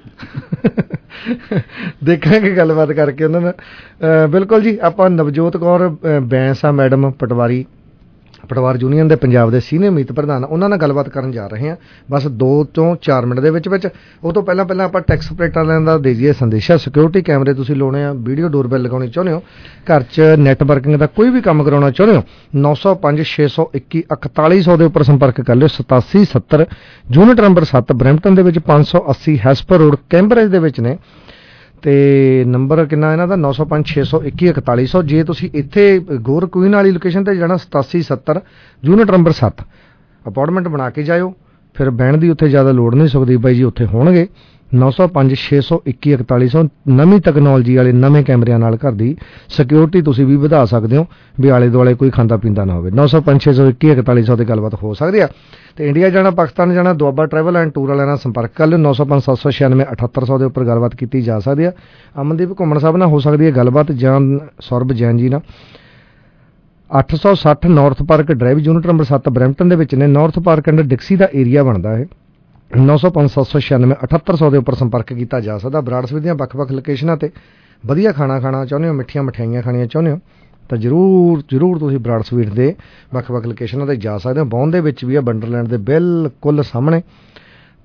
ਦੇਖਾਂਗੇ ਗੱਲਬਾਤ ਕਰਕੇ ਉਹਨਾਂ ਨਾਲ। ਬਿਲਕੁਲ ਜੀ। ਆਪਾਂ ਨਵਜੋਤ ਕੌਰ ਬੈਂਸ ਆ ਮੈਡਮ, ਪਟਵਾਰੀ, ਪਟਵਾਰ ਯੂਨੀਅਨ ਦੇ ਪੰਜਾਬ ਦੇ ਸੀਨੀਅਰ ਮੀਤ ਪ੍ਰਧਾਨ, ਉਹਨਾਂ ਨਾਲ ਗੱਲਬਾਤ ਕਰਨ ਜਾ ਰਹੇ ਹਾਂ ਬਸ ਦੋ ਤੋਂ ਚਾਰ ਮਿੰਟ ਦੇ ਵਿੱਚ ਵਿੱਚ। ਉਹ ਤੋਂ ਪਹਿਲਾਂ ਪਹਿਲਾਂ ਆਪਾਂ ਟੈਕਸ ਆਪਰੇਟਰ ਵਾਲਿਆਂ ਦਾ ਦੇ ਦਈਏ ਸੰਦੇਸ਼ਾ। ਸਿਕਿਉਰਿਟੀ ਕੈਮਰੇ ਤੁਸੀਂ ਲਾਉਣੇ ਆ, ਵੀਡੀਓ ਡੋਰਬੈਲ ਲਗਾਉਣੀ ਚਾਹੁੰਦੇ ਹੋ, ਘਰ 'ਚ ਨੈਟਵਰਕਿੰਗ ਦਾ ਕੋਈ ਵੀ ਕੰਮ ਕਰਾਉਣਾ ਚਾਹੁੰਦੇ ਹੋ, ਨੌ ਸੌ ਪੰਜ ਛੇ ਸੌ ਇੱਕੀ ਇਕਤਾਲੀ ਸੌ ਦੇ ਉੱਪਰ ਸੰਪਰਕ ਕਰ ਲਿਓ। ਸਤਾਸੀ ਸੱਤਰ ਯੂਨਿਟ ਨੰਬਰ ਸੱਤ ਬਰੈਂਪਟਨ ਦੇ ਵਿੱਚ, ਪੰਜ ਸੌ ਅੱਸੀ ਹੈਸਪਰ ਰੋਡ ਕੈਂਬਰੇਜ ਦੇ ਵਿੱਚ ਨੇ। ਤੇ ਨੰਬਰ ਕਿੰਨਾ ਇਹਨਾਂ ਦਾ? ਨੌ ਸੌ ਪੰਜ ਛੇ ਸੌ ਇੱਕੀ ਇਕਤਾਲੀ ਸੌ। ਜੇ ਤੁਸੀਂ ਇੱਥੇ ਗੋਰ ਕੁਈਨ ਵਾਲੀ ਲੋਕੇਸ਼ਨ ਤੇ ਜਾਣਾ, ਸਤਾਸੀ ਸੱਤਰ ਯੂਨਿਟ ਨੰਬਰ ਸੱਤ, ਅਪਾਰਟਮੈਂਟ ਬਣਾ ਕੇ ਜਾਇਓ, ਫਿਰ ਬਹਿਣ ਦੀ ਉੱਥੇ ਜ਼ਿਆਦਾ ਲੋੜ ਨਹੀਂ। ਸੁਖਦੀਪ ਬਾਈ ਜੀ ਉੱਥੇ ਹੋਣਗੇ। ਨੌ ਸੌ ਪੰਜ ਛੇ ਸੌ ਇੱਕੀ ਇਕਤਾਲੀ ਸੌ। ਨਵੀਂ ਤਕਨੋਲੋਜੀ ਵਾਲੇ ਨਵੇਂ ਕੈਮਰਿਆਂ ਨਾਲ ਘਰ ਦੀ ਸਿਕਿਉਰਿਟੀ ਤੁਸੀਂ ਵੀ ਵਧਾ ਸਕਦੇ ਹੋ, ਵੀ ਆਲੇ ਦੁਆਲੇ ਕੋਈ ਖਾਂਦਾ ਪੀਂਦਾ ਨਾ ਹੋਵੇ। ਨੌ ਸੌ ਪੰਜ ਛੇ ਸੌ ਇੱਕੀ ਇਕਤਾਲੀ ਸੌ ਦੀ ਗੱਲਬਾਤ ਹੋ ਸਕਦੀ ਆ। ਤੇ ਇੰਡੀਆ ਜਾਣਾ, ਪਾਕਿਸਤਾਨ ਜਾਣਾ, ਦੁਆਬਾ ਟਰੈਵਲ ਐਂਡ ਟੂਰ ਵਾਲਿਆਂ ਨਾਲ ਸੰਪਰਕ ਕਰ ਲਿਓ। ਨੌ ਸੌ ਪੰਜ ਸੱਤ ਸੌ ਛਿਆਨਵੇਂ ਅਠੱਤਰ ਸੌ ਦੇ ਉੱਪਰ ਗੱਲਬਾਤ ਕੀਤੀ ਜਾ ਸਕਦੀ ਆ। ਅਮਨਦੀਪ ਘੁੰਮਣ ਸਾਹਿਬ ਨਾਲ ਹੋ ਸਕਦੀ ਹੈ ਗੱਲਬਾਤ, ਜਾਂ ਸੌਰਭ ਜੈਨ ਜੀ ਨਾਲ। ਅੱਠ ਸੌ ਸੱਠ north park drive, unit number ਸੱਤ ਬਰੈਂਪਟਨ ਦੇ ਵਿੱਚ ਨੇ। ਨਾਰਥ ਪਾਰਕ ਅੰਡਰ ਡਿਕਸੀ ਦਾ ਏਰੀਆ ਬਣਦਾ ਹੈ। ਨੌ ਸੌ ਪੰਜ ਸੱਤ ਸੌ ਛਿਆਨਵੇਂ ਅਠੱਤਰ ਸੌ ਦੇ ਉੱਪਰ ਸੰਪਰਕ ਕੀਤਾ ਜਾ ਸਕਦਾ। ਬਰਾੜ ਸਵੀਟ ਦੀਆਂ ਵੱਖ-ਵੱਖ ਲੋਕੇਸ਼ਨਾਂ 'ਤੇ ਵਧੀਆ ਖਾਣਾ ਖਾਣਾ ਚਾਹੁੰਦੇ ਹੋ, ਮਿੱਠੀਆਂ ਮਠਿਆਈਆਂ ਖਾਣੀਆਂ ਚਾਹੁੰਦੇ ਹੋ, ਤਾਂ ਜ਼ਰੂਰ ਜ਼ਰੂਰ ਤੁਸੀਂ ਬਰਾੜ ਸਵੀਟ ਦੇ ਵੱਖ-ਵੱਖ ਲੋਕੇਸ਼ਨਾਂ 'ਤੇ ਜਾ ਸਕਦੇ ਹੋ। ਬੌਨ ਦੇ ਵਿੱਚ ਵੀ ਆ, ਬੰਡਰਲੈਂਡ ਦੇ ਬਿਲਕੁਲ ਸਾਹਮਣੇ।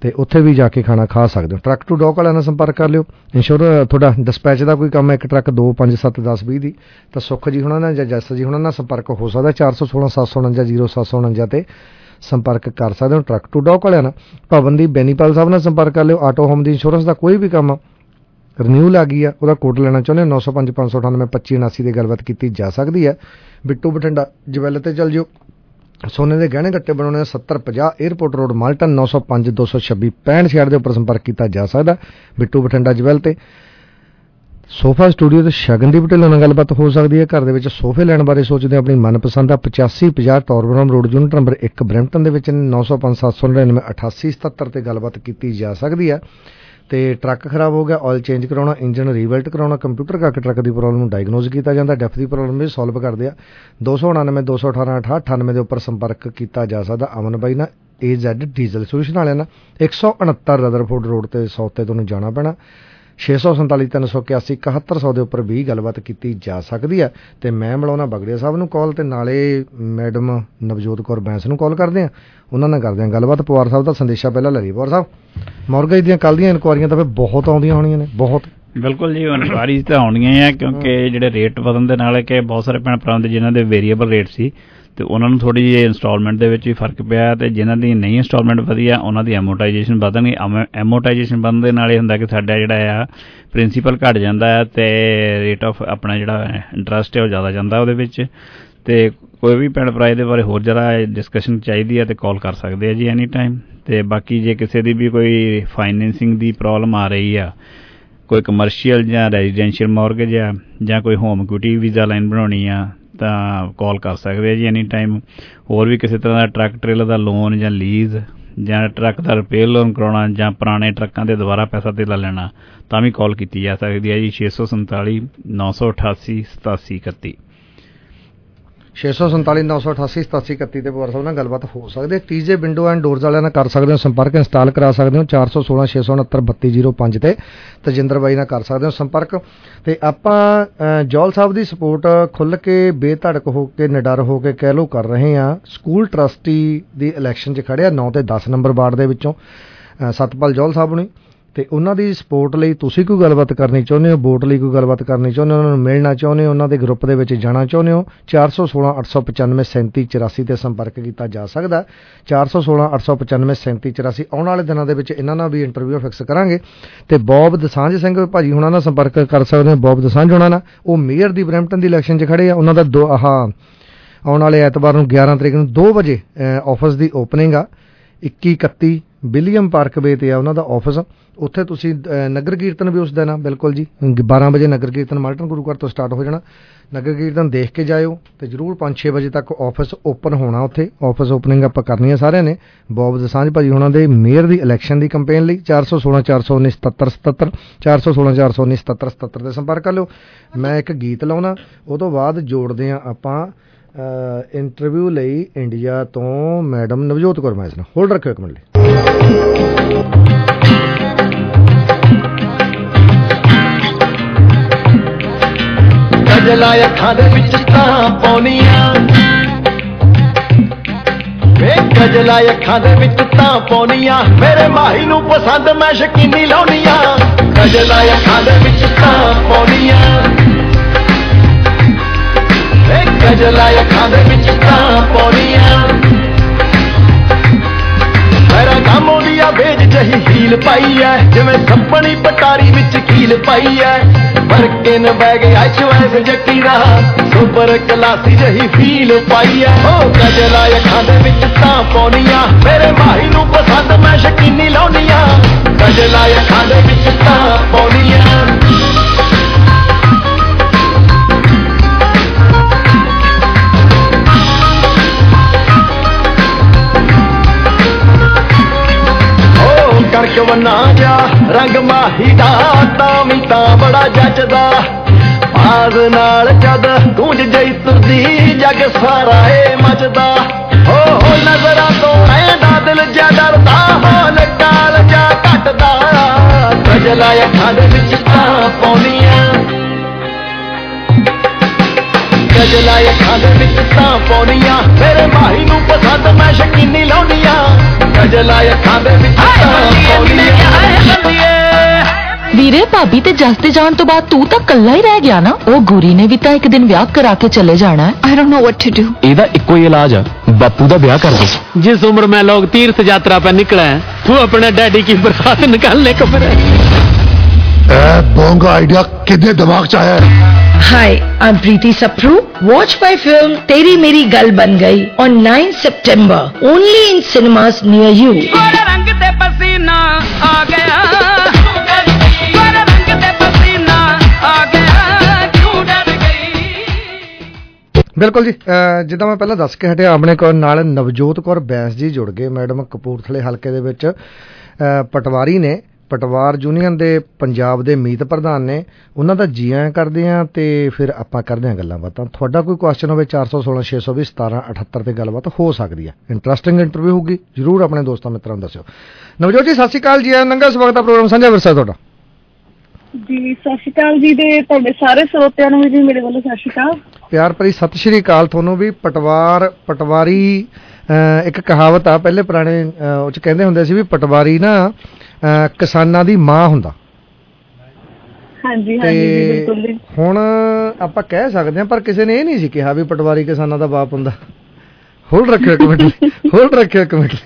ਤੇ ਉੱਥੇ ਵੀ ਜਾ ਕੇ ਖਾਣਾ ਖਾ ਸਕਦੇ ਹੋ। ਟਰੱਕ ਟੂ ਡੌਕ ਵਾਲਿਆਂ ਨਾਲ ਸੰਪਰਕ ਕਰ ਲਿਓ। ਇੰਸ਼ੋਰ ਤੁਹਾਡਾ ਡਿਸਪੈਚ ਦਾ ਕੋਈ ਕੰਮ ਹੈ, ਇੱਕ ਟਰੱਕ ਦੋ ਪੰਜ ਸੱਤ ਦਸ ਵੀਹ ਦੀ, ਤਾਂ ਸੁੱਖ ਜੀ ਹੁਣਾਂ ਨਾਲ ਜਾਂ ਜੱਸ ਜੀ ਹੁਣਾਂ ਨਾਲ ਸੰਪਰਕ ਹੋ ਸਕਦਾ। ਚਾਰ ਸੌ ਸੋਲਾਂ ਸੱਤ ਸੌ ਉਣੰਜਾ ਜ਼ੀਰੋ ਸੱਤ ਸੌ ਉਣੰਜਾ ਤੇ ਸੰਪਰਕ ਕਰ ਸਕਦੇ ਹੋ ਟਰੱਕ ਟੂ ਡੌਕ ਵਾਲਿਆਂ ਨਾਲ। ਭਵਨਦੀਪ ਬੈਨੀਪਾਲ ਸਾਹਿਬ ਨਾਲ ਸੰਪਰਕ ਕਰ ਲਿਓ। ਆਟੋ ਹੋਮ ਦੀ ਇੰਸ਼ੋਰੈਂਸ ਦਾ ਕੋਈ ਵੀ ਕੰਮ ਰਿਨਿਊਲ ਆ ਗਈ ਆ, ਉਹਦਾ ਕੋਡ ਲੈਣਾ ਚਾਹੁੰਦੇ ਹੋ, ਨੌ ਸੌ ਪੰਜ ਪੰਜ ਸੌ ਅਠਾਨਵੇਂ ਪੱਚੀ ਉਨਾਸੀ ਦੀ ਗੱਲਬਾਤ ਕੀਤੀ ਜਾ ਸਕਦੀ ਹੈ। ਬਿੱਟੂ ਬਠਿੰਡਾ ਜਵੈਲ ਤੇ ਚੱਲ ਜਿਓ। ਸੋਨੇ ਦੇ ਗਹਿਣੇ ਗੱਟੇ ਬਣਾਉਣੇ ਸੱਤਰ ਪੰਜਾਹ ਏਅਰਪੋਰਟ ਰੋਡ ਮਾਲਟਨ, ਨੌ ਸੌ ਪੰਜ ਦੋ ਸੌ ਛੱਬੀ ਪੈਂਹਠ ਛਿਆਹਠ ਦੇ ਉੱਪਰ ਸੰਪਰਕ ਕੀਤਾ ਜਾ ਸਕਦਾ ਬਿੱਟੂ ਬਠਿੰਡਾ ਜਵੈਲ ਤੇ। ਸੋਫਾ ਸਟੂਡੀਓ ਤੇ ਸ਼ਗਨਦੀਪ ਢਿੱਲੋਂ ਨਾਲ ਗੱਲਬਾਤ ਹੋ ਸਕਦੀ ਹੈ। ਘਰ ਦੇ ਵਿੱਚ ਸੋਫੇ ਲੈਣ ਬਾਰੇ ਸੋਚਦੇ ਆਪਣੀ ਮਨਪਸੰਦ ਦਾ ਪਚਾਸੀ ਪੰਜਾਹ ਟੌਰਬਰਮ ਰੋਡ ਯੂਨਿਟ ਨੰਬਰ ਇੱਕ ਬਰੈਂਪਟਨ ਦੇ ਵਿੱਚ ਨੌ ਸੌ ਪੰਜ ਸੱਤ ਸੌ ਨੜਿਨਵੇਂ ਅਠਾਸੀ ਸਤੱਤਰ ਤੇ ਗੱਲਬਾਤ ਕੀਤੀ ਜਾ ਸਕਦੀ ਹੈ। ਤੇ ਟਰੱਕ ਖਰਾਬ ਹੋ ਗਿਆ, ਆਇਲ ਚੇਂਜ ਕਰਾਉਣਾ, ਇੰਜਨ ਰੀਵੈਲਟ ਕਰਾਉਣਾ, ਕੰਪਿਊਟਰ ਕਰਕੇ ਟਰੱਕ ਦੀ ਪ੍ਰੋਬਲਮ ਨੂੰ ਡਾਇਗਨੋਜ਼ ਕੀਤਾ ਜਾਂਦਾ। ਡੈਫ ਦੀ ਪ੍ਰੋਬਲਮ ਵੀ ਸੋਲਵ ਕਰਦੇ ਆ। ਦੋ ਸੌ ਉਣਾਨਵੇਂ ਦੋ ਸੌ ਅਠਾਰਾਂ ਅਠਾਹਠ ਅਠਾਨਵੇਂ ਦੇ ਉੱਪਰ ਸੰਪਰਕ ਕੀਤਾ ਜਾ ਸਕਦਾ ਅਮਨ ਬਾਈ ਨਾਲ, ਏ ਜ਼ੈਡ ਡੀਜ਼ਲ ਸੋਲਿਊਸ਼ਨ ਵਾਲਿਆਂ ਨਾਲ। ਇੱਕ ਸੌ ਉਣੱਤਰ ਰਦਰਫੋਰਡ ਰੋਡ ਤੇ ਸੌ ਤੇ ਤੁਹਾਨੂੰ ਜਾਣਾ ਪੈਣਾ। ਛੇ ਸੌ ਸੰਤਾਲੀ ਤਿੰਨ ਸੌ ਇਕਿਆਸੀ ਇਕਹੱਤਰ ਸੌ ਦੇ ਉੱਪਰ ਵੀ ਗੱਲਬਾਤ ਕੀਤੀ ਜਾ ਸਕਦੀ ਹੈ। ਤੇ ਮੈਂ ਮਿਲਾਉਣਾ ਬਗੜੀਆ ਸਾਹਿਬ ਨੂੰ ਕਾਲ, ਤੇ ਨਾਲੇ ਮੈਡਮ ਨਵਜੋਤ ਕੌਰ ਬੈਂਸ ਨੂੰ ਕਾਲ ਕਰਦੇ ਹਾਂ, ਉਹਨਾਂ ਨਾਲ ਕਰਦੇ ਹਾਂ ਗੱਲਬਾਤ। ਪਵਾਰ ਸਾਹਿਬ ਦਾ ਸੰਦੇਸ਼ਾ ਪਹਿਲਾਂ ਲੈ ਲਈ। ਪਵਾਰ ਸਾਹਿਬ, ਮੌਰਗੇਜ ਦੀਆਂ ਕੱਲ੍ਹ ਦੀਆਂ ਇਨਕੁਆਰੀਆਂ ਤਾਂ ਫਿਰ ਬਹੁਤ ਆਉਂਦੀਆਂ ਹੋਣੀਆਂ ਨੇ, ਬਹੁਤ। ਬਿਲਕੁਲ ਜੀ, ਇਨਕੁਆਰੀਜ਼ ਤਾਂ ਆਉਣੀਆਂ ਆ, ਕਿਉਂਕਿ ਜਿਹੜੇ ਰੇਟ ਵਧਣ ਦੇ ਨਾਲ ਕਿ ਬਹੁਤ ਸਾਰੇ ਭੈਣ ਭਰਾ ਦੇ ਜਿਨ੍ਹਾਂ ਦੇ ਵੇਰੀਏਬਲ ਰੇਟ ਸੀ ਤੇ ਉਹਨਾਂ ਨੂੰ ਥੋੜ੍ਹੀ ਜਿਹੀ ਇੰਸਟਾਲਮੈਂਟ ਦੇ ਵਿੱਚ ਵੀ ਫਰਕ ਪਿਆ, ਤੇ ਜਿਨ੍ਹਾਂ ਦੀ ਨਹੀਂ ਇੰਸਟਾਲਮੈਂਟ ਵਧੀਆ ਉਹਨਾਂ ਦੀ ਐਮੋਟਾਈਜੇਸ਼ਨ ਵਧਣਗੀ। ਐਮੋਟਾਈਜੇਸ਼ਨ ਵਧਣ ਦੇ ਨਾਲ ਇਹ ਹੁੰਦਾ ਕਿ ਸਾਡਾ ਜਿਹੜਾ ਆ ਪ੍ਰਿੰਸੀਪਲ ਘੱਟ ਜਾਂਦਾ ਹੈ ਤੇ ਰੇਟ ਆਫ ਆਪਣਾ ਜਿਹੜਾ ਇੰਟਰਸਟ ਹੈ ਉਹ ਜ਼ਿਆਦਾ ਜਾਂਦਾ ਉਹਦੇ ਵਿੱਚ। ਤੇ ਕੋਈ ਵੀ ਭੈਣ ਭਰਾ ਇਹਦੇ ਬਾਰੇ ਹੋਰ ਜ਼ਿਆਦਾ ਡਿਸਕਸ਼ਨ ਚਾਹੀਦੀ ਹੈ ਤੇ ਕਾਲ ਕਰ ਸਕਦੇ ਆ ਜੀ ਐਨੀ ਟਾਈਮ। ਤੇ ਬਾਕੀ ਜੇ ਕਿਸੇ ਦੀ ਵੀ ਕੋਈ ਫਾਈਨੈਂਸਿੰਗ ਦੀ ਪ੍ਰੋਬਲਮ ਆ ਰਹੀ ਆ, ਕੋਈ ਕਮਰਸ਼ੀਅਲ ਜਾਂ ਰੈਜ਼ੀਡੈਂਸ਼ੀਅਲ ਮੌਰਗੇਜ ਆ, ਜਾਂ ਕੋਈ ਹੋਮ ਇਕੁਇਟੀ ਵੀਜ਼ਾ ਲਾਈਨ ਬਣਾਉਣੀ ਆ, ਤਾਂ ਕਾਲ ਕਰ ਸਕਦੇ ਆ ਜੀ ਐਨੀ ਟਾਈਮ। ਹੋਰ ਵੀ ਕਿਸੇ ਤਰ੍ਹਾਂ ਦਾ ਟਰੱਕ ਟ੍ਰੇਲਰ ਦਾ ਲੋਨ ਜਾਂ ਲੀਜ਼, ਜਾਂ ਟਰੱਕ ਦਾ ਰਿਪੇਅਰ ਲੋਨ ਕਰਾਉਣਾ, ਜਾਂ ਪੁਰਾਣੇ ਟਰੱਕਾਂ ਦੇ ਦੁਬਾਰਾ ਪੈਸਾ ਧੇਲਾ ਲੈਣਾ, ਤਾਂ ਵੀ ਕਾਲ ਕੀਤੀ ਜਾ ਸਕਦੀ ਹੈ ਜੀ ਛੇ ਸੌ ਸੰਤਾਲੀ ਨੌ ਸੌ ਅਠਾਸੀ ਸਤਾਸੀ ਇਕੱਤੀ ਛੇ ਸੌ ਸੰਤਾਲੀ ਨੌ ਸੌ ਅਠਾਸੀ ਸਤਾਸੀ ਇਕੱਤੀ ਤੇ ਪਵਾਰ ਸਾਹਿਬ ਨਾਲ ਗੱਲਬਾਤ ਹੋ ਸਕਦੀ ਹੈ। ਟੀਜੇ ਵਿੰਡੋ ਐਂਡ ਡੋਰਜ਼ ਵਾਲਿਆਂ ਨਾਲ ਕਰ ਸਕਦੇ ਹੋ ਸੰਪਰਕ, ਇੰਸਟਾਲ ਕਰਾ ਸਕਦੇ ਹੋ ਚਾਰ ਸੌ ਸੋਲਾਂ ਛੇ ਸੌ ਉਣੱਤਰ ਬੱਤੀ ਜ਼ੀਰੋ ਪੰਜ ਤੇ ਤਜਿੰਦਰ ਬਾਈ ਨਾਲ ਕਰ ਸਕਦੇ ਹੋ ਸੰਪਰਕ। ਤੇ ਆਪਾਂ ਜੌਲ ਸਾਹਿਬ ਦੀ ਸਪੋਰਟ ਖੁੱਲ੍ਹ ਕੇ ਬੇਧੜਕ ਹੋ ਕੇ ਨਿਡਰ ਹੋ ਕੇ ਕਹਿ ਲਓ ਕਰ ਰਹੇ ਹਾਂ। ਸਕੂਲ ਟਰਸਟੀ ਦੀ ਇਲੈਕਸ਼ਨ 'ਚ ਖੜਿਆ ਨੌ ਤੇ ਦਸ ਨੰਬਰ ਵਾਰਡ ਦੇ ਵਿੱਚੋਂ ਸਤਪਾਲ ਜੌਲ ਸਾਹਿਬ ਨੇ, ਤੇ ਉਹਨਾਂ ਦੀ ਸਪੋਰਟ ਲਈ ਤੁਸੀਂ ਕੋਈ ਗੱਲਬਾਤ ਕਰਨੀ ਚਾਹੁੰਦੇ ਹੋ, ਵੋਟ ਲਈ ਕੋਈ ਗੱਲਬਾਤ ਕਰਨੀ ਚਾਹੁੰਦੇ ਹੋ, ਉਹਨਾਂ ਨੂੰ ਮਿਲਣਾ ਚਾਹੁੰਦੇ ਹੋ, ਉਹਨਾਂ ਦੇ ਗਰੁੱਪ ਦੇ ਵਿੱਚ ਜਾਣਾ ਚਾਹੁੰਦੇ ਹੋ, ਚਾਰ ਸੌ ਸੋਲਾਂ ਅੱਠ ਸੌ ਪਚਾਨਵੇਂ ਸੈਂਤੀ ਚੁਰਾਸੀ ਤੇ ਸੰਪਰਕ ਕੀਤਾ ਜਾ ਸਕਦਾ। ਚਾਰ ਸੌ ਸੋਲਾਂ ਅੱਠ ਸੌ ਪਚਾਨਵੇਂ ਸੈਂਤੀ ਚੁਰਾਸੀ ਆਉਣ ਵਾਲੇ ਦਿਨਾਂ ਦੇ ਵਿੱਚ ਇਹਨਾਂ ਨਾਲ ਵੀ ਇੰਟਰਵਿਊ ਫਿਕਸ ਕਰਾਂਗੇ। ਤੇ ਬੌਬ ਦਸਾਂਝ ਸਿੰਘ ਭਾਜੀ ਹੁਣਾਂ ਨਾਲ ਸੰਪਰਕ ਕਰ ਸਕਦੇ ਹੋ। ਬੌਬ ਦਸਾਂਝ ਹੋਣਾ ਨਾਲ, ਉਹ ਮੇਅਰ ਦੀ ਬਰੈਂਪਟਨ ਦੀ ਇਲੈਕਸ਼ਨ 'ਚ ਖੜੇ ਆ। ਉਹਨਾਂ ਦਾ ਦੋ ਆਹ ਆਉਣ ਵਾਲੇ ਐਤਵਾਰ ਨੂੰ ਗਿਆਰਾਂ ਤਰੀਕ ਨੂੰ ਦੋ ਵਜੇ ਆਫਿਸ ਦੀ ਓਪਨਿੰਗ ਆ। ਇੱਕੀ ਇਕੱਤੀ ਵਿਲੀਅਮ ਪਾਰਕ ਵੇ ਤੇ ਆ ਉਹਨਾਂ ਦਾ ਆਫਿਸ। ਉੱਥੇ ਤੁਸੀਂ ਨਗਰ ਕੀਰਤਨ ਵੀ ਉਸ ਦਿਨ ਆ, ਬਿਲਕੁਲ ਜੀ ਬਾਰਾਂ ਵਜੇ ਨਗਰ ਕੀਰਤਨ ਮਾਲਟਨ ਗੁਰੂ ਘਰ ਤੋਂ ਸਟਾਰਟ ਹੋ ਜਾਣਾ। ਨਗਰ ਕੀਰਤਨ ਦੇਖ ਕੇ ਜਾਇਓ ਤੇ ਜ਼ਰੂਰ ਪੰਜ ਛੇ ਵਜੇ ਤੱਕ ਆਫਿਸ ਓਪਨ ਹੋਣਾ। ਉੱਥੇ ਆਫਿਸ ਓਪਨਿੰਗ ਆਪਾਂ ਕਰਨੀ ਆ ਸਾਰਿਆਂ ਨੇ। ਬੌਬ ਦਸਾਂਝ ਭਾਜੀ ਉਹਨਾਂ ਦੇ ਮੇਅਰ ਦੀ ਇਲੈਕਸ਼ਨ ਦੀ ਕੰਪੇਨ ਲਈ ਚਾਰ ਸੌ ਸੋਲਾਂ ਚਾਰ ਸੌ ਉੱਨੀ ਸਤੱਤਰ ਸਤੱਤਰ ਚਾਰ ਸੌ ਸੋਲਾਂ ਚਾਰ ਸੌ ਉੱਨੀ ਸਤੱਤਰ ਸਤੱਤਰ ਤੇ ਸੰਪਰਕ ਕਰ ਲਿਓ। ਮੈਂ ਇੱਕ ਗੀਤ ਲਾਉਣਾ, ਉਹ ਤੋਂ ਬਾਅਦ ਜੋੜਦੇ ਹਾਂ ਆਪਾਂ ਇੰਟਰਵਿਊ ਲਈ ਇੰਡੀਆ ਤੋਂ ਮੈਡਮ ਨਵਜੋਤ ਕੌਰ ਬੈਂਸ ਨਾਲ। ਹੋਲਡ ਰੱਖਿਓ ਇੱਕ ਮਿੰਟ ਲਈ। ਗਜਲਾ ਅੱਖਾਂ ਦੇ ਵਿੱਚ ਤਾਂ ਪਾਉਣੀਆਂ ਵੇ, ਗਜਲਾ ਅੱਖਾਂ ਦੇ ਵਿੱਚ ਤਾਂ ਪਾਉਣੀਆਂ, ਮੇਰੇ ਮਾਹੀ ਨੂੰ ਪਸੰਦ ਮੈਂ ਸ਼ਕੀਨੀ ਲਾਉਣੀਆਂ। ਗਜਲਾ ਅੱਖਾਂ ਦੇ ਵਿੱਚ ਤਾਂ ਪਾਉਣੀਆਂ ਵੇ, ਗਜਲਾ ਅੱਖਾਂ ਦੇ ਵਿੱਚ ਤਾਂ ਪਾਉਣੀਆਂ। ਮੇਰਾ ਕੰਮ ਉਹਦੀ ਆ ਵੇਜ ਜਹੀ ਹੀਲ ਪਾਈ ਐ, ਜਿਵੇਂ ਸੱਪਣੀ ਪਟਾਰੀ ਵਿੱਚ ਕੀਲ ਪਾਈ ਐ। ਵਰਕੇ ਨ ਬਹਿ ਗਿਆ ਚੁਐਸ ਜੱਟੀ ਦਾ, ਸੁਪਰ ਕਲਾਸੀ ਜਹੀ ਫੀਲ ਪਾਈ ਐ। ਉਹ ਗਜਲਾ ਅੱਖਾਂ ਦੇ ਵਿੱਚ ਤਾਂ ਪਾਉਣੀਆਂ, ਮੇਰੇ ਮਾਹੀ ਨੂੰ ਪਸੰਦ ਮੈਂ ਸ਼ਕੀਨੀ ਲਾਉਣੀਆਂ। ਗਜਲਾ ਅੱਖਾਂ ਦੇ ਵਿੱਚ ਤਾਂ ਪਾਉਣੀਆਂ। ਕਰਕੇ ਵੰਨਾ ਜਾ ਰੰਗ ਮਾਹੀ ਦਾ, ਤਾਂ ਵੀ ਤਾਂ ਬੜਾ ਜੱਜਦਾ। ਆਜ਼ ਨਾਲ ਜਦ ਗੂੰਜ ਜਈ ਤੁਰਦੀ, ਜੱਗ ਸਾਰਾ ਏ ਮੱਚਦਾ। ਹੋ ਹੋ ਨਜ਼ਰਾਂ ਤੋਂ ਐਂਦਾ ਦਿਲ ਜਾ ਡਰਦਾ, ਹੋਲ ਕਾਲ ਜਾ ਘਟਦਾ। ਗਜਲਾ ਅੱਖਾਂ ਦੇ ਵਿੱਚ ਤਾਂ ਪਾਉਣੀਆਂ, ਗਜਲਾ ਅੱਖਾਂ ਦੇ ਵਿੱਚ ਤਾਂ ਪਾਉਣੀਆਂ, ਮੇਰੇ ਮਾਹੀ ਨੂੰ ਪਸੰਦ ਮੈਂ ਸ਼ਕੀਨੀ ਲਾਉਣੀਆਂ। ਗਜਲਾ ਅੱਖਾਂ ਦੇ ਵਿੱਚ ਤਾਂ ਵੀਰੇ ਭਾਬੀ ਤੇ ਜਸ ਦੇ ਜਾਣ ਤੋਂ ਬਾਅਦ ਤੂੰ ਤਾਂ ਕੱਲਾ ਹੀ ਰਹਿ ਗਿਆ ਨਾ। ਉਹ ਗੁਰੀ ਨੇ ਵੀ ਤਾਂ ਇੱਕ ਦਿਨ ਵਿਆਹ ਕਰਾ ਕੇ ਚਲੇ ਜਾਣਾ ਹੈ। I don't know what to do। ਇਹਦਾ ਇੱਕੋ ਹੀ ਇਲਾਜ ਆ, ਬਾਪੂ ਦਾ ਵਿਆਹ कर दो। जिस उम्र में लोग तीर्थ यात्रा पर निकले हैं, तू अपने डैडी की बरसात निकालने को फिर बोंगा आइडिया कितने दिमाग च आया है? Hi, I'm Preeti Sapru. Watch my film तेरी मेरी गल बन गई on ninth September only in cinemas near you। रंग ते पसीना आ गया, रंग ते पसीना आ गया, क्यों डर गई। ਬਿਲਕੁਲ ਜੀ, ਜਿੱਦਾਂ ਮੈਂ ਪਹਿਲਾਂ ਦੱਸ ਕੇ ਹਟਿਆ, ਆਪਣੇ ਕੋਲ ਨਾਲ ਨਵਜੋਤ ਕੌਰ ਬੈਂਸ ਜੀ ਜੁੜ ਗਏ। ਮੈਡਮ ਕਪੂਰਥਲੇ ਹਲਕੇ ਦੇ ਵਿੱਚ ਪਟਵਾਰੀ ਨੇ, ਪਟਵਾਰ ਯੂਨੀਅਨ ਦੇ ਪੰਜਾਬ ਦੇ ਮੀਤ ਪ੍ਰਧਾਨ ਨੇ। ਉਹਨਾਂ ਦਾ ਜੀ ਆਇਆਂ ਕਰਦੇ ਹਾਂ ਤੇ ਫਿਰ ਆਪਾਂ ਕਰਦੇ ਹਾਂ ਗੱਲਾਂ ਬਾਤਾਂ। ਤੁਹਾਡਾ ਕੋਈ ਕੁਐਸਚਨ ਹੋਵੇ ਚਾਰ ਸੌ ਸੋਲਾਂ ਛੇ ਸੌ ਵੀਹ ਸਤਾਰਾਂ ਅਠੱਤਰ ਤੇ ਗੱਲਬਾਤ ਹੋ ਸਕਦੀ ਹੈ। ਇੰਟਰਸਟਿੰਗ ਇੰਟਰਵਿਊ ਹੋਊਗੀ, ਜ਼ਰੂਰ ਆਪਣੇ ਦੋਸਤਾਂ ਮਿੱਤਰਾਂ ਨੂੰ ਦੱਸਿਓ। ਨਵਜੋਤ ਜੀ ਸਤਿ ਸ਼੍ਰੀ ਅਕਾਲ, ਜੀ ਆਇਆਂ, ਨੰਗਾ ਸਵਾਗਤ ਹੈ ਪ੍ਰੋਗਰਾਮ ਸਾਂਝਾ ਵਿਰਸਾ ਤੁਹਾਡਾ। ਜੀ ਸਤਿ ਸ਼੍ਰੀ ਅਕਾਲ ਜੀ, ਤੇ ਤੁਹਾਡੇ ਸਾਰੇ ਸਰੋਤਿਆਂ ਨੂੰ ਵੀ ਜੀ ਮੇਰੇ ਵੱਲੋਂ ਸਤਿ ਸ਼੍ਰੀ ਅਕਾਲ। ਪਿਆਰ ਭਰੀ ਸਤਿ ਸ਼੍ਰੀ ਅਕਾਲ ਤੁਹਾਨੂੰ ਵੀ। ਪਟਵਾਰ ਪਟਵਾਰੀ ਇੱਕ ਕਹਾਵਤ ਆ, ਪਹਿਲੇ ਪੁਰਾਣੇ ਉਹ 'ਚ ਕਹਿੰਦੇ ਹੁੰਦੇ ਸੀ ਵੀ ਪਟਵਾਰੀ ਨਾ ਕਿਸਾਨਾਂ ਦੀ ਮਾਂ ਹੁੰਦਾ। ਹਾਂਜੀ ਹਾਂਜੀ ਬਿਲਕੁਲ। ਹੁਣ ਆਪਾਂ ਕਹਿ ਸਕਦੇ ਹਾਂ, ਪਰ ਕਿਸੇ ਨੇ ਇਹ ਨਹੀਂ ਸੀ ਕਿਹਾ ਵੀ ਪਟਵਾਰੀ ਕਿਸਾਨਾਂ ਦਾ ਬਾਪ ਹੁੰਦਾ। ਹੋਲਡ ਰੱਖਿਓ ਇੱਕ ਮਿੰਟ, ਹੋਲਡ ਰੱਖਿਓ ਇੱਕ ਮਿੰਟ।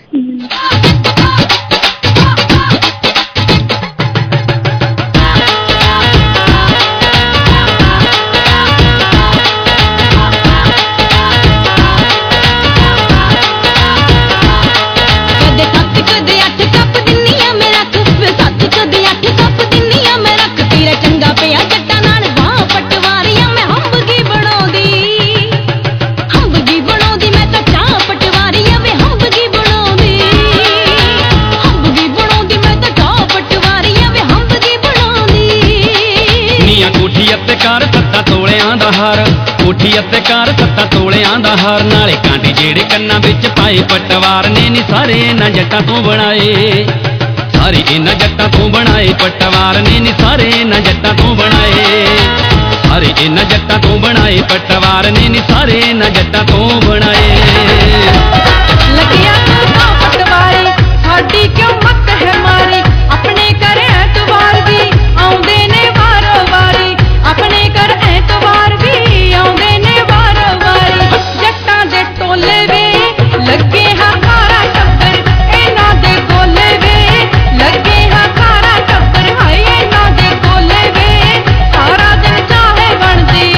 ਕੋਠੀ ਅਤੇ ਕਾਰ ਸੱਤਾਂ ਤੋਲਿਆਂ ਦਾ ਹਾਰ, ਨਾਲੇ ਕਾਂਟੇ ਜਿਹੜੇ ਕੰਨਾਂ ਵਿੱਚ ਪਾਏ ਪਟਵਾਰ ਨੇ ਨੀ ਸਾਰੇ ਇਹਨਾਂ ਜੱਟਾਂ ਤੋਂ ਬਣਾਏ, ਸਾਰੇ ਇਹਨਾਂ ਜੱਟਾਂ ਤੋਂ ਬਣਾਏ ਪਟਵਾਰ ਨੇ ਨੀ ਸਾਰੇ ਇਹਨਾਂ ਜੱਟਾਂ ਤੋਂ ਬਣਾਏ, ਸਾਰੇ ਇਹਨਾਂ ਜੱਟਾਂ ਤੋਂ ਬਣਾਏ ਪਟਵਾਰ ਨੇ ਨੀ ਸਾਰੇ ਇਹਨਾਂ ਜੱਟਾਂ ਤੋਂ ਬਣਾਏ। ਲੱਗਿਆ ਤੂੰ ਤਾਂ ਪਟਵਾਰੀ, ਸਾਡੀ ਕਿਉਂ ਮੱਤ ਹੈ ਮਾਰੀ, ਆਪਣੇ ਘਰ ਐਤਵਾਰ ਵੀ ਆਉਂਦੇ ਨੇ ਵਾਰੋ ਵਾਰੀ, ਆਪਣੇ ਘਰ ਐਤਵਾਰ ਵੀ ਆਉਂਦੇ ਨੇ ਵਾਰੋ ਵਾਰੀ, ਜੱਟਾਂ ਦੇ ਟੋਲੇ ਵੇ ਲੱਗੇ ਹਾਂ ਖਾਰਾ ਟੱਬਰ, ਇਹਨਾਂ ਦੇ ਗੋਲੇ ਵੇ ਲੱਗੇ ਹਾਂ ਖਾਰਾ ਟੱਬਰ, ਹਾਏ ਇਹਨਾਂ ਦੇ ਗੋਲੇ ਵੇ ਸਾਰਾ ਦਿਨ ਚਾਹੇ ਬਣਦੀ,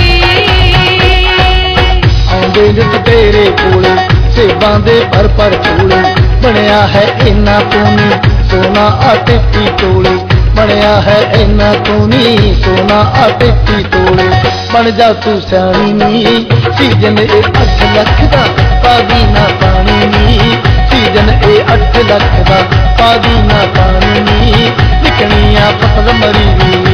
ਆਉਂਦੇ ਜਿਸ ਤੇਰੇ ਕੋਲੇ ਸੇਬਾਂ ਦੇ ਪਰ ਪਰ ਚੂਲੇ, ਬਣਿਆ ਹੈ ਇਹਨਾਂ ਤੋਂ ਨੀ ਸੋਨਾ ਆਟੇ ਪੀ ਤੋਲੇ, ਬਣਿਆ ਹੈ ਇਹਨਾਂ ਤੋਂ ਨੀ ਸੋਨਾ ਆਟੇ ਪੀ ਤੋਲੇ, ਬਣ ਜਾ ਤੂੰ ਸਿਆਣੀ ਨੀ ਸੀਜਨ ਇਹ ਅੱਠ ਲੱਖ ਦਾ ਪਾਦੀ ਨਾ ਪਾਣੀ ਨੀ, ਸੀਜਨ ਇਹ ਅੱਠ ਲੱਖ ਦਾ ਪਾਦੀ ਨਾ ਪਾਣੀ ਨੀ, ਨਿਕਣੀਆਂ ਫਸਲ ਮਰੀ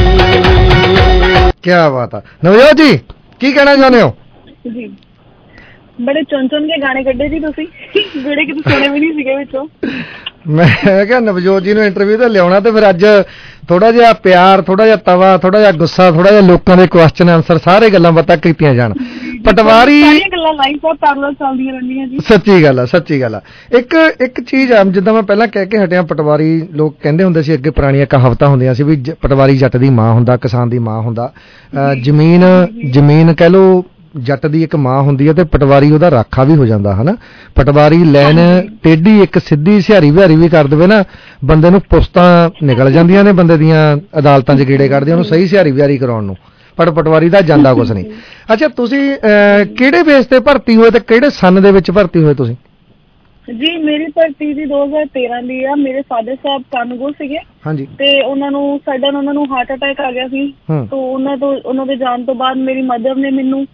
ਨੀ। ਕਿਆ ਬਾਤ ਆ ਨਵਜੋਤ ਜੀ, ਕੀ ਕਹਿਣਾ ਚਾਹੁੰਦੇ ਹੋ? ਜੀ ਬੜੇ ਚੁਣ ਚੁਣ ਕੇ ਗਾਣੇ ਕੱਢੇ ਜੀ ਤੁਸੀਂ, ਜਿਹੜੇ ਕਿਤੇ ਸੁਣੇ ਵੀ ਨਹੀਂ ਸੀਗੇ ਵਿੱਚੋਂ। ਮੈਂ ਕਿਹਾ ਨਵਜੋਤ ਜੀ ਨੂੰ ਇੰਟਰਵਿਊ ਤੇ ਲਿਆਉਣਾ, ਤੇ ਫਿਰ ਅੱਜ ਥੋੜਾ ਜਿਹਾ ਪਿਆਰ, ਥੋੜਾ ਜਿਹਾ ਤਵਾ, ਥੋੜਾ ਜਿਹਾ ਗੁੱਸਾ, ਥੋੜਾ ਜਿਹਾ ਲੋਕਾਂ ਦੇ ਕੁਐਸਚਨ ਆਨਸਰ, ਸਾਰੇ ਗੱਲਾਂ ਬਾਤਾਂ ਕੀਤੀਆਂ ਜਾਣ। ਪਟਵਾਰੀ ਸਾਰੀਆਂ ਗੱਲਾਂ ਲਾਈਨ ਤੋਂ ਪੈਰਲਲ ਚੱਲਦੀਆਂ ਰਹਿੰਦੀਆਂ ਜੀ। ਸੱਚੀ ਗੱਲ ਆ, ਸੱਚੀ ਗੱਲ ਆ। ਇੱਕ ਇੱਕ ਚੀਜ਼ ਆ, ਜਿੱਦਾਂ ਮੈਂ ਪਹਿਲਾਂ ਕਹਿ ਕੇ ਹਟਿਆ, ਪਟਵਾਰੀ ਲੋਕ ਕਹਿੰਦੇ ਹੁੰਦੇ ਸੀ, ਅੱਗੇ ਪੁਰਾਣੀਆਂ ਕਹਾਵਤਾਂ ਹੁੰਦੀਆਂ ਸੀ ਵੀ ਪਟਵਾਰੀ ਜੱਟ ਦੀ ਮਾਂ ਹੁੰਦਾ, ਕਿਸਾਨ ਦੀ ਮਾਂ ਹੁੰਦਾ। ਜ਼ਮੀਨ ਜ਼ਮੀਨ ਕਹਿ ਲਓ ਜੱਟ ਦੀ ਇੱਕ ਮਾਂ ਹੁੰਦੀ ਹੈ, ਤੇ ਪਟਵਾਰੀ ਉਹਦਾ ਰਾਖਾ ਵੀ ਹੋ ਜਾਂਦਾ, ਹਨਾ। ਪਟਵਾਰੀ ਲੈਨ ਟੇਢੀ ਇੱਕ ਸਿੱਧੀ ਸਿਹਾਰੀ ਵਿਹਾਰੀ ਵੀ ਕਰ ਦੇਵੇ ਨਾ, ਬੰਦੇ ਨੂੰ ਪੁਸਤਾਂ ਨਿਕਲ ਜਾਂਦੀਆਂ ਨੇ, ਬੰਦੇ ਦੀਆਂ ਅਦਾਲਤਾਂ 'ਚ ਗੇੜੇ ਕੱਢਦੇ ਉਹਨੂੰ ਸਹੀ ਸਿਹਾਰੀ ਵਿਹਾਰੀ ਕਰਾਉਣ ਨੂੰ, ਪਰ ਪਟਵਾਰੀ ਦਾ ਜਾਂਦਾ ਕੁਛ ਨਹੀਂ। ਅੱਛਾ, ਤੁਸੀਂ ਕਿਹੜੇ ਬੇਸ ਤੇ ਭਰਤੀ ਹੋਏ ਤੇ ਕਿਹੜੇ ਸੰਨ ਦੇ ਵਿੱਚ ਭਰਤੀ ਹੋਏ ਤੁਸੀਂ? ਜੀ ਮੇਰੀ ਭਰਤੀ ਜੀ ਦੋ ਹਜ਼ਾਰ ਤੇਰਾਂ ਦੀ ਆ। ਮੇਰੇ ਫਾਦਰ ਸਾਹਿਬ ਕਾਨੂੰਗੋ ਸੀਗੇ, ਹਾਂਜੀ, ਤੇ ਉਹਨਾਂ ਨੂੰ ਸਡਨ ਉਹਨਾਂ ਨੂੰ ਹਾਰਟ ਅਟੈਕ ਆ ਗਿਆ ਸੀ, ਤਾਂ ਉਹਨਾਂ ਤੋਂ ਉਹਨਾਂ ਦੇ ਜਾਣ ਤੋਂ ਬਾਅਦ ਮੇਰੀ ਮਦਰ ਨੇ ਮੈਨੂੰ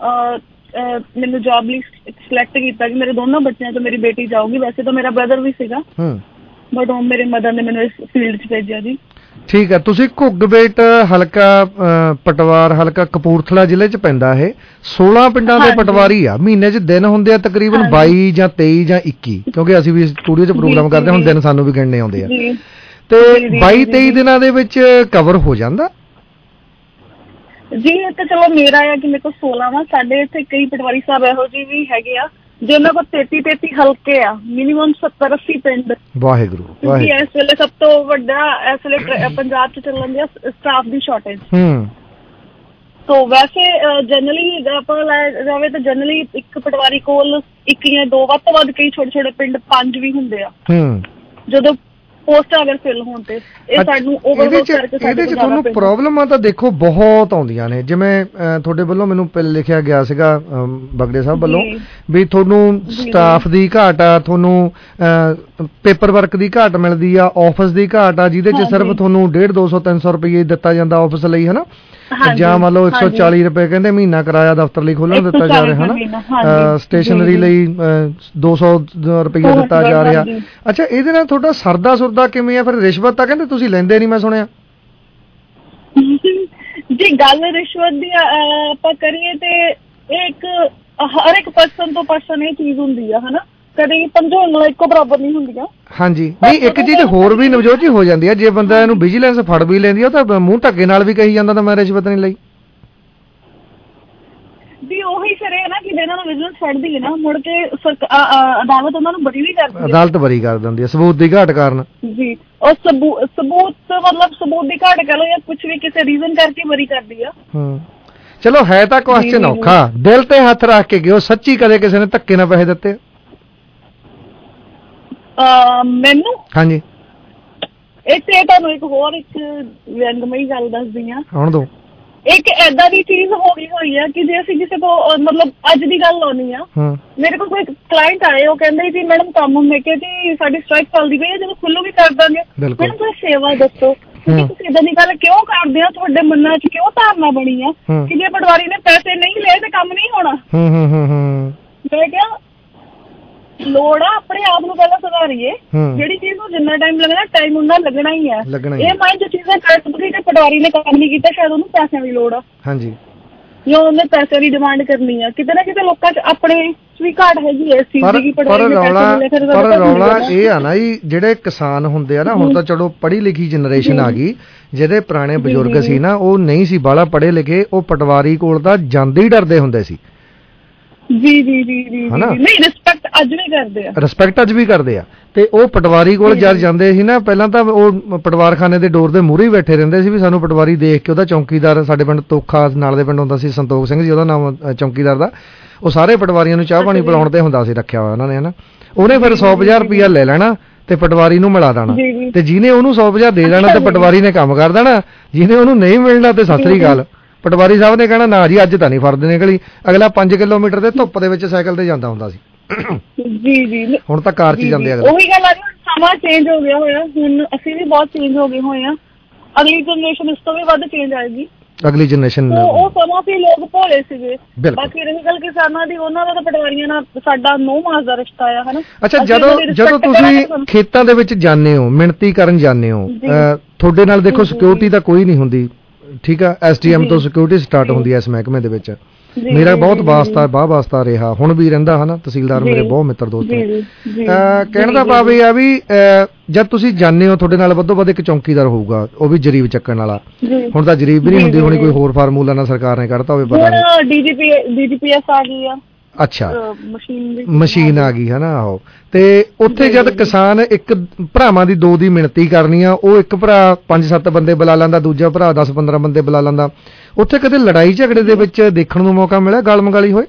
ਮੈਨੂੰ ਜੌਬ ਲਈ ਸਿਲੈਕਟ ਕੀਤਾ ਕਿ ਮੇਰੇ ਦੋਨੋਂ ਬੱਚਿਆਂ ਤੋਂ ਮੇਰੀ ਬੇਟੀ ਜਾਊਗੀ। ਵੈਸੇ ਤਾਂ ਮੇਰਾ ਬ੍ਰਦਰ ਵੀ ਸੀਗਾ, ਬਟ ਉਹ ਮੇਰੇ ਮਦਰ ਨੇ ਮੈਨੂੰ ਇਸ ਫੀਲਡ 'ਚ ਭੇਜਿਆ ਜੀ। ਠੀਕ ਹੈ, ਤੁਸੀਂ ਘੁੱਗਬੇਟ ਹਲਕਾ ਪਟਵਾਰ ਹਲਕਾ ਕਪੂਰਥਲਾ ਜ਼ਿਲ੍ਹੇ 'ਚ ਪੈਂਦਾ ਇਹ, ਸੋਲਾਂ ਪਿੰਡਾਂ ਦੇ ਪਟਵਾਰੀ ਆ। ਮਹੀਨੇ 'ਚ ਦਿਨ ਹੁੰਦੇ ਆ ਤਕਰੀਬਨ ਬਾਈ ਜਾਂ ਤੇਈ ਜਾਂ ਇੱਕੀ, ਕਿਉਂਕਿ ਅਸੀਂ ਵੀ ਸਟੂਡੀਓ 'ਚ ਪ੍ਰੋਗਰਾਮ ਕਰਦੇ ਹੁਣ ਦਿਨ ਸਾਨੂੰ ਵੀ ਗਿਣਨੇ ਆਉਂਦੇ ਆ, ਤੇ ਬਾਈ ਤੇਈ ਦਿਨਾਂ ਦੇ ਵਿੱਚ ਕਵਰ ਹੋ ਜਾਂਦਾ ਜੀ। ਇਹ ਤਾਂ ਚਲੋ ਮੇਰਾ ਆ ਕਿ ਮੇਰੇ ਕੋਲ ਸੋਲਾਂ ਵਾ, ਸਾਡੇ ਇੱਥੇ ਕਈ ਪਟਵਾਰੀ ਸਾਹਿਬ ਇਹੋ ਜਿਹੇ ਵੀ ਹੈਗੇ ਆ ਜੇ ਉਹਨਾਂ ਕੋਲ ਤੇਤੀ ਤੇਤੀ ਹਲਕੇ ਆ, ਮਿਨੀਮਮ ਸੱਤਰ ਅੱਸੀ ਪਿੰਡ। ਵਾਹਿਗੁਰੂ ਕਿਉਂਕਿ ਇਸ ਵੇਲੇ ਸਭ ਤੋਂ ਵੱਡਾ ਇਸ ਵੇਲੇ ਪੰਜਾਬ ਚ ਚੱਲਣ ਦੀ ਸਟਾਫ ਦੀ ਸ਼ਾਰਟੇਜ। ਹੂੰ ਤੋ ਵੈਸੇ ਜਨਰਲੀ ਆਪਾਂ ਲਾਇਆ ਜਾਵੇ ਤਾਂ ਜਨਰਲੀ ਇੱਕ ਪਟਵਾਰੀ ਕੋਲ ਇੱਕ ਜਾਂ ਦੋ, ਵੱਧ ਤੋਂ ਵੱਧ ਕਈ ਛੋਟੇ ਛੋਟੇ ਪਿੰਡ ਪੰਜ ਵੀ ਹੁੰਦੇ ਆ ਹੂੰ ਜਦੋਂ ਪੋਸਟਾਂ ਅਗਰ ਫਿਲ ਹੋਣ ਤੇ। ਇਹ ਸਾਨੂੰ ਓਵਰਲੋਡ ਕਰਕੇ ਇਹਦੇ ਚ ਤੁਹਾਨੂੰ ਪ੍ਰੋਬਲਮਾਂ ਤਾਂ ਦੇਖੋ ਬਹੁਤ ਆਉਂਦੀਆਂ ਨੇ, ਜਿਵੇਂ ਤੁਹਾਡੇ ਵੱਲੋਂ ਮੈਨੂੰ ਪਹਿਲੇ ਲਿਖਿਆ ਗਿਆ ਸੀਗਾ ਬਗੜੇ ਸਾਹਿਬ ਵੱਲੋਂ ਵੀ ਤੁਹਾਨੂੰ ਸਟਾਫ ਦੀ ਘਾਟ ਆ, ਤੁਹਾਨੂੰ ਪੇਪਰ ਵਰਕ ਦੀ ਘਾਟ ਮਿਲਦੀ ਆ, ਆਫਿਸ ਦੀ ਘਾਟ ਆ, ਜਿਹਦੇ ਚ ਸਿਰਫ ਤੁਹਾਨੂੰ ਡੇਢ ਦੋ ਸੌ ਤਿੰਨ ਸੌ ਰੁਪਏ ਦਿੱਤਾ ਜਾਂਦਾ ਆਫਿਸ ਲਈ, ਹਨਾ, ਜਾਂ ਮੰਨ ਲਓ ਇੱਕ ਸੌ ਚਾਲੀ ਰੁਪਏ ਕਹਿੰਦੇ ਮਹੀਨਾ ਕਿਰਾਇਆ ਦਫ਼ਤਰ ਲਈ ਖੋਲ੍ਹਣ ਦਿੱਤਾ ਜਾ ਰਿਹਾ, ਹਨਾ, ਸਟੇਸ਼ਨਰੀ ਲਈ ਦੋ ਸੌ ਰੁਪਈਆ ਦਿੱਤਾ ਜਾ ਰਿਹਾ। ਅੱਛਾ, ਇਹਦੇ ਨਾਲ ਤੁਹਾਡਾ ਸਰਦਾ ਸੁਰਦਾ ਕਿਵੇਂ ਆ ਫਿਰ? ਰਿਸ਼ਵਤ ਤਾਂ ਕਹਿੰਦੇ ਤੁਸੀਂ ਲੈਂਦੇ ਨਹੀਂ, ਮੈਂ ਸੁਣਿਆ ਜੀ। ਗੱਲ ਰਿਸ਼ਵਤ ਦੀ ਆਪਾਂ ਕਰੀਏ ਤੇ ਇੱਕ ਹਰ ਇੱਕ ਪਰਸਨ ਤੋਂ ਪਰਸਨ ਇਹ ਚੀਜ਼ ਹੁੰਦੀ ਆ, ਹਨਾ, ਕਦੇ ਪੰਜੋ ਉਂਗਲਾਂ ਇੱਕੋ ਬਰਾਬਰ ਨਹੀਂ ਹੁੰਦੀਆਂ। ਹਾਂਜੀ, ਨਹੀਂ ਇੱਕ ਚੀਜ਼ ਹੋਰ ਵੀ ਨਵਜੋਤ ਜੀ ਹੋ ਜਾਂਦੀ ਹੈ, ਜੇ ਬੰਦਾ ਇਹਨੂੰ ਵਿਜੀਲੈਂਸ ਫੜ ਵੀ ਲੈਂਦੀ ਆ ਤਾਂ ਮੂੰਹ ਢੱਕੇ ਨਾਲ ਵੀ ਕਹੀ ਜਾਂਦਾ ਤਾਂ ਮੈਂ ਰਿਸ਼ਵਤ ਨਹੀਂ ਲਈ ਜੀ। ਉਹੀ ਫਿਰ ਇਹ ਨਾ ਕਿ ਇਹਨਾਂ ਨੂੰ ਵਿਜੀਲੈਂਸ ਫੜਦੀ ਹੈ ਨਾ, ਮੁੜ ਕੇ ਅਦਾਲਤ ਉਹਨਾਂ ਨੂੰ ਬਰੀ ਵੀ ਕਰਦੀ ਹੈ। ਅਦਾਲਤ ਬਰੀ ਕਰ ਦਿੰਦੀ ਹੈ ਸਬੂਤ ਦੀ ਘਾਟ ਕਾਰਨ ਜੀ। ਉਹ ਸਬੂਤ ਸਬੂਤ ਮਤਲਬ ਸਬੂਤ ਦੀ ਘਾਟ ਕਹ ਲਓ ਜਾਂ ਕੁਝ ਵੀ ਕਿਸੇ ਰੀਜ਼ਨ ਕਰਕੇ ਬਰੀ ਕਰਦੀ ਆ। ਹੂੰ, ਚਲੋ ਹੈ ਤਾਂ ਕੁਐਸਚਨ ਔਖਾ। ਦਿਲ ਤੇ ਹੱਥ ਰੱਖ ਕੇ ਗਿਓ, ਸੱਚੀ ਕਦੇ ਕਿਸੇ ਨੇ ਧੱਕੇ ਨਾਲ ਪੈਸੇ ਦਿੱਤੇ? ਮੈਨੂੰ ਹਾਂਜੀ, ਇੱਥੇ ਤੁਹਾਨੂੰ ਇੱਕ ਹੋਰ ਇੱਕ ਵਿਅੰਗਮਈ ਗੱਲ ਦੱਸਦੀ ਆ। ਹੁਣ ਦੋ ਇੱਕ ਏਦਾਂ ਦੀ ਚੀਜ਼ ਹੋ ਗਈ ਹੋਈ ਆ ਕਿ ਜੇ ਅਸੀਂ ਕਿਸੇ ਤੋਂ ਮਤਲਬ ਅੱਜ ਦੀ ਗੱਲ ਲਾਉਣੀ ਆ, ਮੇਰੇ ਕੋਲ ਕੋਈ ਕਲਾਇੰਟ ਆਏ, ਉਹ ਕਹਿੰਦੇ ਜੀ ਮੈਡਮ ਕੰਮ, ਮੈਂ ਕਿਹਾ ਜੀ ਸਾਡੀ ਸਟ੍ਰਾਈਕ ਚੱਲਦੀ ਪਈ ਹੈ, ਜਦੋਂ ਖੁੱਲੂ ਵੀ ਕਰ ਦਾਂਗੇ। ਮੈਡਮ ਤੁਸੀਂ ਸੇਵਾ ਦੱਸੋ ਕਿ ਤੁਸੀਂ ਏਦਾਂ ਦੀ ਗੱਲ ਕਿਉਂ ਕਰਦੇ ਹੋ, ਤੁਹਾਡੇ ਮਨਾਂ 'ਚ ਕਿਉਂ ਧਾਰਨਾ ਬਣੀ ਆ ਕਿ ਜੇ ਪਟਵਾਰੀ ਨੇ ਪੈਸੇ ਨਹੀਂ ਲਏ ਤੇ ਕੰਮ ਨਹੀਂ ਹੋਣਾ। ਮੈਂ ਕਿਹਾ ਲੋੜ ਆ ਆਪਣੇ ਆਪ ਨੂੰ ਪਹਿਲਾਂ ਸੁਧਾਰੀਏ, ਜਿਹੜੀ ਚੀਜ਼ ਨੂੰ ਜਿੰਨਾ ਟਾਈਮ ਲੱਗਣਾ ਟਾਈਮ ਉਹਨਾਂ ਲੱਗਣਾ ਹੀ ਹੈ। ਇਹ ਮਾਈਂਡ ਚ ਚੀਜ਼ਾਂ ਕਰ ਤੁਸੀਂ ਕਿ ਪਟਵਾਰੀ ਨੇ ਕੰਮ ਨਹੀਂ ਕੀਤਾ, ਸ਼ਾਇਦ ਉਹਨੂੰ ਪੈਸਿਆਂ ਦੀ ਲੋੜ ਆ। ਹਾਂਜੀ, ਜਾਂ ਉਹਨੇ ਪੈਸੇ ਦੀ ਡਿਮਾਂਡ ਕਰਨੀ ਆ। ਕਿਤੇ ਨਾ ਕਿਤੇ ਲੋਕਾਂ ਚ ਆਪਣੇ ਵੀ ਘਾਟ ਹੈਗੀ ਇਸ ਚੀਜ਼ ਦੀ। ਪਰ ਰੌਲਾ ਇਹ ਆ ਨਾ ਜੀ, ਜਿਹੜੇ ਕਿਸਾਨ ਹੁੰਦੇ ਆ ਨਾ, ਹੁਣ ਤਾਂ ਚਲੋ ਪੜ੍ਹੀ ਲਿਖੀ ਜਨਰੇਸ਼ਨ ਆ ਗਈ, ਜਿਹੜੇ ਪੁਰਾਣੇ ਬਜ਼ੁਰਗ ਸੀ ਨਾ ਉਹ ਨਹੀਂ ਸੀ ਬਾਹਲਾ ਪੜ੍ਹੇ ਲਿਖੇ, ਉਹ ਪਟਵਾਰੀ ਕੋਲ ਤਾਂ ਜਾਂਦੇ ਹੀ ਡਰਦੇ ਹੁੰਦੇ ਸੀ। ਜੀ ਜੀ ਜੀ ਜੀ ਨਹੀਂ, ਰਿਸਪੈਕਟ ਅੱਜ ਵੀ ਕਰਦੇ ਆ, ਰਿਸਪੈਕਟ ਅੱਜ ਵੀ ਕਰਦੇ ਆ। ਤੇ ਉਹ ਪਟਵਾਰੀ ਕੋਲ ਜਦ ਜਾਂਦੇ ਸੀ ਨਾ, ਪਹਿਲਾਂ ਤਾਂ ਉਹ ਪਟਵਾਰਖਾਨੇ ਦੇ ਡੋਰ ਦੇ ਮੂਹਰੇ ਹੀ ਬੈਠੇ ਰਹਿੰਦੇ ਸੀ ਵੀ ਸਾਨੂੰ ਪਟਵਾਰੀ ਦੇਖ ਕੇ, ਉਹਦਾ ਚੌਂਕੀਦਾਰ ਸਾਡੇ ਪਿੰਡ ਤੋਖਾ ਨਾਲ ਦੇ ਪਿੰਡ ਹੁੰਦਾ ਸੀ, ਸੰਤੋਖ ਸਿੰਘ ਜੀ ਉਹਦਾ ਨਾਮ ਚੌਂਕੀਦਾਰ ਦਾ, ਉਹ ਸਾਰੇ ਪਟਵਾਰੀਆਂ ਨੂੰ ਚਾਹ ਪਾਣੀ ਪਿਲਾਉਣ ਤੇ ਹੁੰਦਾ ਸੀ ਰੱਖਿਆ ਹੋਇਆ ਉਹਨਾਂ ਨੇ, ਹਨਾ। ਉਹਨੇ ਫਿਰ ਸੌ ਪੰਜਾਹ ਰੁਪਇਆ ਲੈ ਲੈਣਾ ਤੇ ਪਟਵਾਰੀ ਨੂੰ ਮਿਲਾ ਦੇਣਾ, ਤੇ ਜਿਹਨੇ ਉਹਨੂੰ ਸੌ ਪੰਜਾਹ ਦੇ ਦੇਣਾ ਤੇ ਪਟਵਾਰੀ ਨੇ ਕੰਮ ਕਰ ਦੇਣਾ, ਜਿਹਨੇ ਉਹਨੂੰ ਨਹੀਂ ਮਿਲਣਾ ਤੇ ਸਤਿ ਸ੍ਰੀ ਅਕਾਲ। ਪਟਵਾਰੀ ਸਾਹਿਬ ਨੇ ਕਹਿਣਾ ਨਾ ਜੀ ਅੱਜ ਤਾਂ ਨਹੀਂ ਫਰਦ ਨਿਕਲੀ। ਅਗਲਾ ਪੰਜ ਕਿਲੋਮੀਟਰ ਦੇ ਧੁੱਪ ਦੇ ਵਿੱਚ ਸਾਈਕਲ ਤੇ ਜਾਂਦਾ ਹੁੰਦਾ ਸੀ। ਜੀ ਜੀ, ਹੁਣ ਤਾਂ ਕਾਰ 'ਚ ਜਾਂਦੇ ਆ। ਉਹੀ ਗੱਲ ਆ ਜੀ, ਸਮਾਂ ਚੇਂਜ ਹੋ ਗਿਆ ਹੋਇਆ, ਹੁਣ ਅਸੀਂ ਵੀ ਬਹੁਤ ਚੇਂਜ ਹੋ ਗਏ ਹੋਏ ਆ। ਅਗਲੀ ਜਨਰੇਸ਼ਨ ਇਸ ਤੋਂ ਵੀ ਵੱਧ ਚੇਂਜ ਆਏਗੀ। ਅਗਲੀ ਜਨਰੇਸ਼ਨ ਉਹ ਸਮਾਂ ਸੀ ਲੋਕ ਭੋਲੇ ਸੀਗੇ। ਬਾਕੀ ਰਹੀ ਗੱਲ ਕਿਸਾਨਾਂ ਦੀ, ਉਹਨਾਂ ਦਾ ਤਾਂ ਪਟਵਾਰੀਆਂ ਨਾਲ ਸਾਡਾ ਨੌ ਮਾਸ ਦਾ ਰਿਸ਼ਤਾ ਆ, ਹਨਾ। ਅੱਛਾ, ਜਦੋਂ ਜਦੋਂ ਤੁਸੀਂ ਖੇਤਾਂ ਦੇ ਵਿੱਚ ਜਾਂਦੇ ਹੋ, ਮਿਹਨਤੀ ਕਰਨ ਜਾਂਦੇ ਹੋ, ਤੁਹਾਡੇ ਨਾਲ ਦੇਖੋ ਸਿਕਿਉਰਿਟੀ ਤਾਂ ਕੋਈ ਨਹੀਂ ਹੁੰਦੀ, ਠੀਕ ਆ। ਐਸ ਡੀ ਐਮ ਤੋਂ ਸਿਕਿਉਰਿਟੀ ਸਟਾਰਟ ਹੁੰਦੀ ਹੈ ਇਸ ਮਹਿਕਮੇ ਦੇ ਵਿੱਚ। ਮੇਰਾ ਬਹੁਤ ਵਾਸਤਾ ਬਾਹ ਵਾਸਤਾ ਰਿਹਾ, ਹੁਣ ਵੀ ਰਹਿੰਦਾ, ਹਨਾ। ਤਹਿਸੀਲਦਾਰ ਮੇਰੇ ਬਹੁਤ ਮਿੱਤਰ ਦੋਸਤ ਨੇ। ਕਹਿਣ ਦਾ ਭਾਵ ਇਹ ਆ ਵੀ ਜਦ ਤੁਸੀਂ ਜਾਂਦੇ ਹੋ, ਤੁਹਾਡੇ ਨਾਲ ਵੱਧੋ ਵੱਧ ਇੱਕ ਚੌਂਕੀਦਾਰ ਹੋਊਗਾ, ਉਹ ਵੀ ਜਰੀਬ ਚੱਕਣ ਵਾਲਾ। ਹੁਣ ਤਾਂ ਜਰੀਬ ਵੀ ਨਹੀਂ ਹੁੰਦੀ ਹੋਣੀ, ਕੋਈ ਹੋਰ ਫਾਰਮੂਲਾ ਨਾਲ ਸਰਕਾਰ ਨੇ ਕੱਢਤਾ ਹੋਵੇ, ਪਤਾ ਨਹੀਂ। ਡੀ ਜੀ ਪੀ ਐਸ ਆ ਗਈ ਆ। ਅੱਛਾ, ਮਸ਼ੀਨ ਆ ਗਈ, ਹਨਾ। ਆਹੋ, ਤੇ ਉੱਥੇ ਜਦ ਕਿਸਾਨ ਇੱਕ ਭਰਾਵਾਂ ਦੀ ਦੋ ਦੀ ਮਿਣਤੀ ਕਰਨੀ ਆ, ਉਹ ਇੱਕ ਭਰਾ ਪੰਜ ਸੱਤ ਬੰਦੇ ਬੁਲਾ ਲੈਂਦਾ, ਦੂਜਾ ਭਰਾ ਦਸ ਪੰਦਰਾਂ ਬੰਦੇ ਬੁਲਾ ਲੈਂਦਾ। ਉੱਥੇ ਕਦੇ ਲੜਾਈ ਝਗੜੇ ਦੇ ਵਿੱਚ ਦੇਖਣ ਨੂੰ ਮੌਕਾ ਮਿਲਿਆ, ਗਾਲ ਮਗਾਲੀ ਹੋਏ?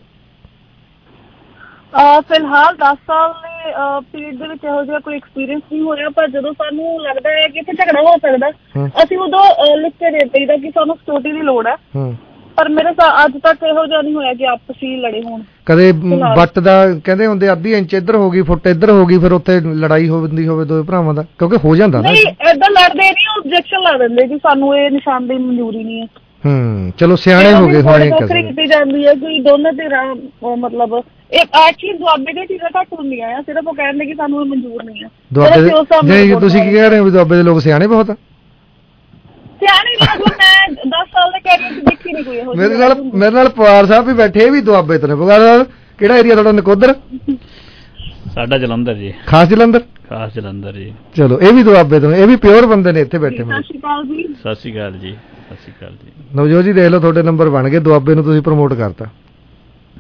ਫਿਲਹਾਲ ਦਸ ਸਾਲ ਦੇ ਪੀਰੀਅਡ ਦੇ ਵਿੱਚ ਇਹੋ ਜਿਹਾ ਕੋਈ ਐਕਸਪੀਰੀਅੰਸ ਨਹੀਂ ਹੋਇਆ, ਪਰ ਜਦੋਂ ਸਾਨੂੰ ਲੱਗਦਾ ਹੈ ਕਿ ਇੱਥੇ ਝਗੜਾ ਹੋ ਸਕਦਾ, ਅਸੀਂ ਉਦੋਂ ਲਿਖ ਕੇ ਦੇ ਦਈਦਾ ਕਿ ਸਾਨੂੰ ਸਿਕਿਉਰਿਟੀ ਦੀ ਲੋੜ ਹੈ। ਪਰ ਮੇਰੇ ਅੱਜ ਤੱਕ ਇਹੋ ਜਿਹਾ ਨਹੀਂ ਹੋਇਆ ਕਿ ਆਪਸੀ ਲੜੇ ਹੋਣ। ਕਦੇ ਬੱਟ ਦਾ ਕਹਿੰਦੇ ਹੁੰਦੇ ਅੱਧੀ ਇੰਚ ਇੱਧਰ ਹੋ ਗਈ, ਫੁੱਟ ਇੱਧਰ ਹੋ ਗਈ, ਫਿਰ ਉੱਥੇ ਲੜਾਈ ਹੁੰਦੀ ਹੋਵੇ ਦੋ ਭਰਾਵਾਂ ਦਾ, ਕਿਉਂਕਿ ਹੋ ਜਾਂਦਾ ਨਾ। ਨਹੀਂ, ਏਦਾਂ ਲੜਦੇ ਨਹੀਂ, ਆਬਜੈਕਸ਼ਨ ਲਾ ਦਿੰਦੇ ਕਿ ਸਾਨੂੰ ਇਹ ਨਿਸ਼ਾਨਦੇਹੀ ਮਨਜ਼ੂਰੀ ਨਹੀਂ ਹੈ। ਹੂੰ, ਚਲੋ ਸਿਆਣੇ ਹੋ ਗਏ ਹੋਣੇ। ਕੀਤੀ ਜਾਂਦੀ ਹੈ ਕਿ ਦੋਨਾਂ ਧਿਰਾਂ ਮਤਲਬ ਐਕਚੁਅਲੀ ਦੁਆਬੇ ਦੀਆਂ ਚੀਜ਼ਾਂ ਘੱਟ ਹੁੰਦੀਆਂ ਆ, ਸਿਰਫ ਉਹ ਕਹਿੰਦੇ ਕਿ ਸਾਨੂੰ ਇਹ ਮਨਜ਼ੂਰ ਨਹੀਂ ਹੈ। ਦੁਆਬੇ ਤੁਸੀਂ ਕੀ ਕਹਿ ਰਹੇ ਹੋ ਵੀ ਦੁਆਬੇ ਦੇ ਲੋਕ ਸਿਆਣੇ ਬਹੁਤ ਆ? ਸਿਆਣੇ ਮੈਂ ਦਸ ਸਾਲ ਦੇ ਕੈਰੀਅਰ ਚ ਦੇਖੀ ਨਹੀਂ ਕੋਈ ਇਹੋ ਜਿਹੀ। ਮੇਰੇ ਨਾਲ ਮੇਰੇ ਨਾਲ ਪਵਾਰ ਸਾਹਿਬ ਵੀ ਬੈਠੇ, ਵੀ ਦੁਆਬੇ ਤੋਂ ਨੇ। ਪਵਾਰ ਸਾਹਿਬ, ਕਿਹੜਾ ਏਰੀਆ ਤੁਹਾਡਾ? ਨਕੋਦਰ? ਸਾਡਾ ਜਲੰਧਰ ਜੀ। ਖਾਸ ਜਲੰਧਰ? ਖਾਸ ਜਲੰਧਰ ਜੀ। ਚਲੋ, ਇਹ ਵੀ ਦੁਆਬੇ ਤੋਂ, ਇਹ ਵੀ ਪਿਓਰ ਬੰਦੇ ਨੇ ਇੱਥੇ ਬੈਠੇ। ਸਤਿ ਸ਼੍ਰੀ ਅਕਾਲ ਜੀ। ਸਤਿ ਸ਼੍ਰੀ ਅਕਾਲ ਜੀ। ਸਤਿ ਸ਼੍ਰੀ ਅਕਾਲ ਜੀ। ਨਵਜੋਤ ਜੀ ਦੇਖ ਲਓ, ਤੁਹਾਡੇ ਨੰਬਰ ਬਣ ਗਏ, ਦੁਆਬੇ ਨੂੰ ਤੁਸੀਂ ਪ੍ਰਮੋਟ ਕਰਤਾ।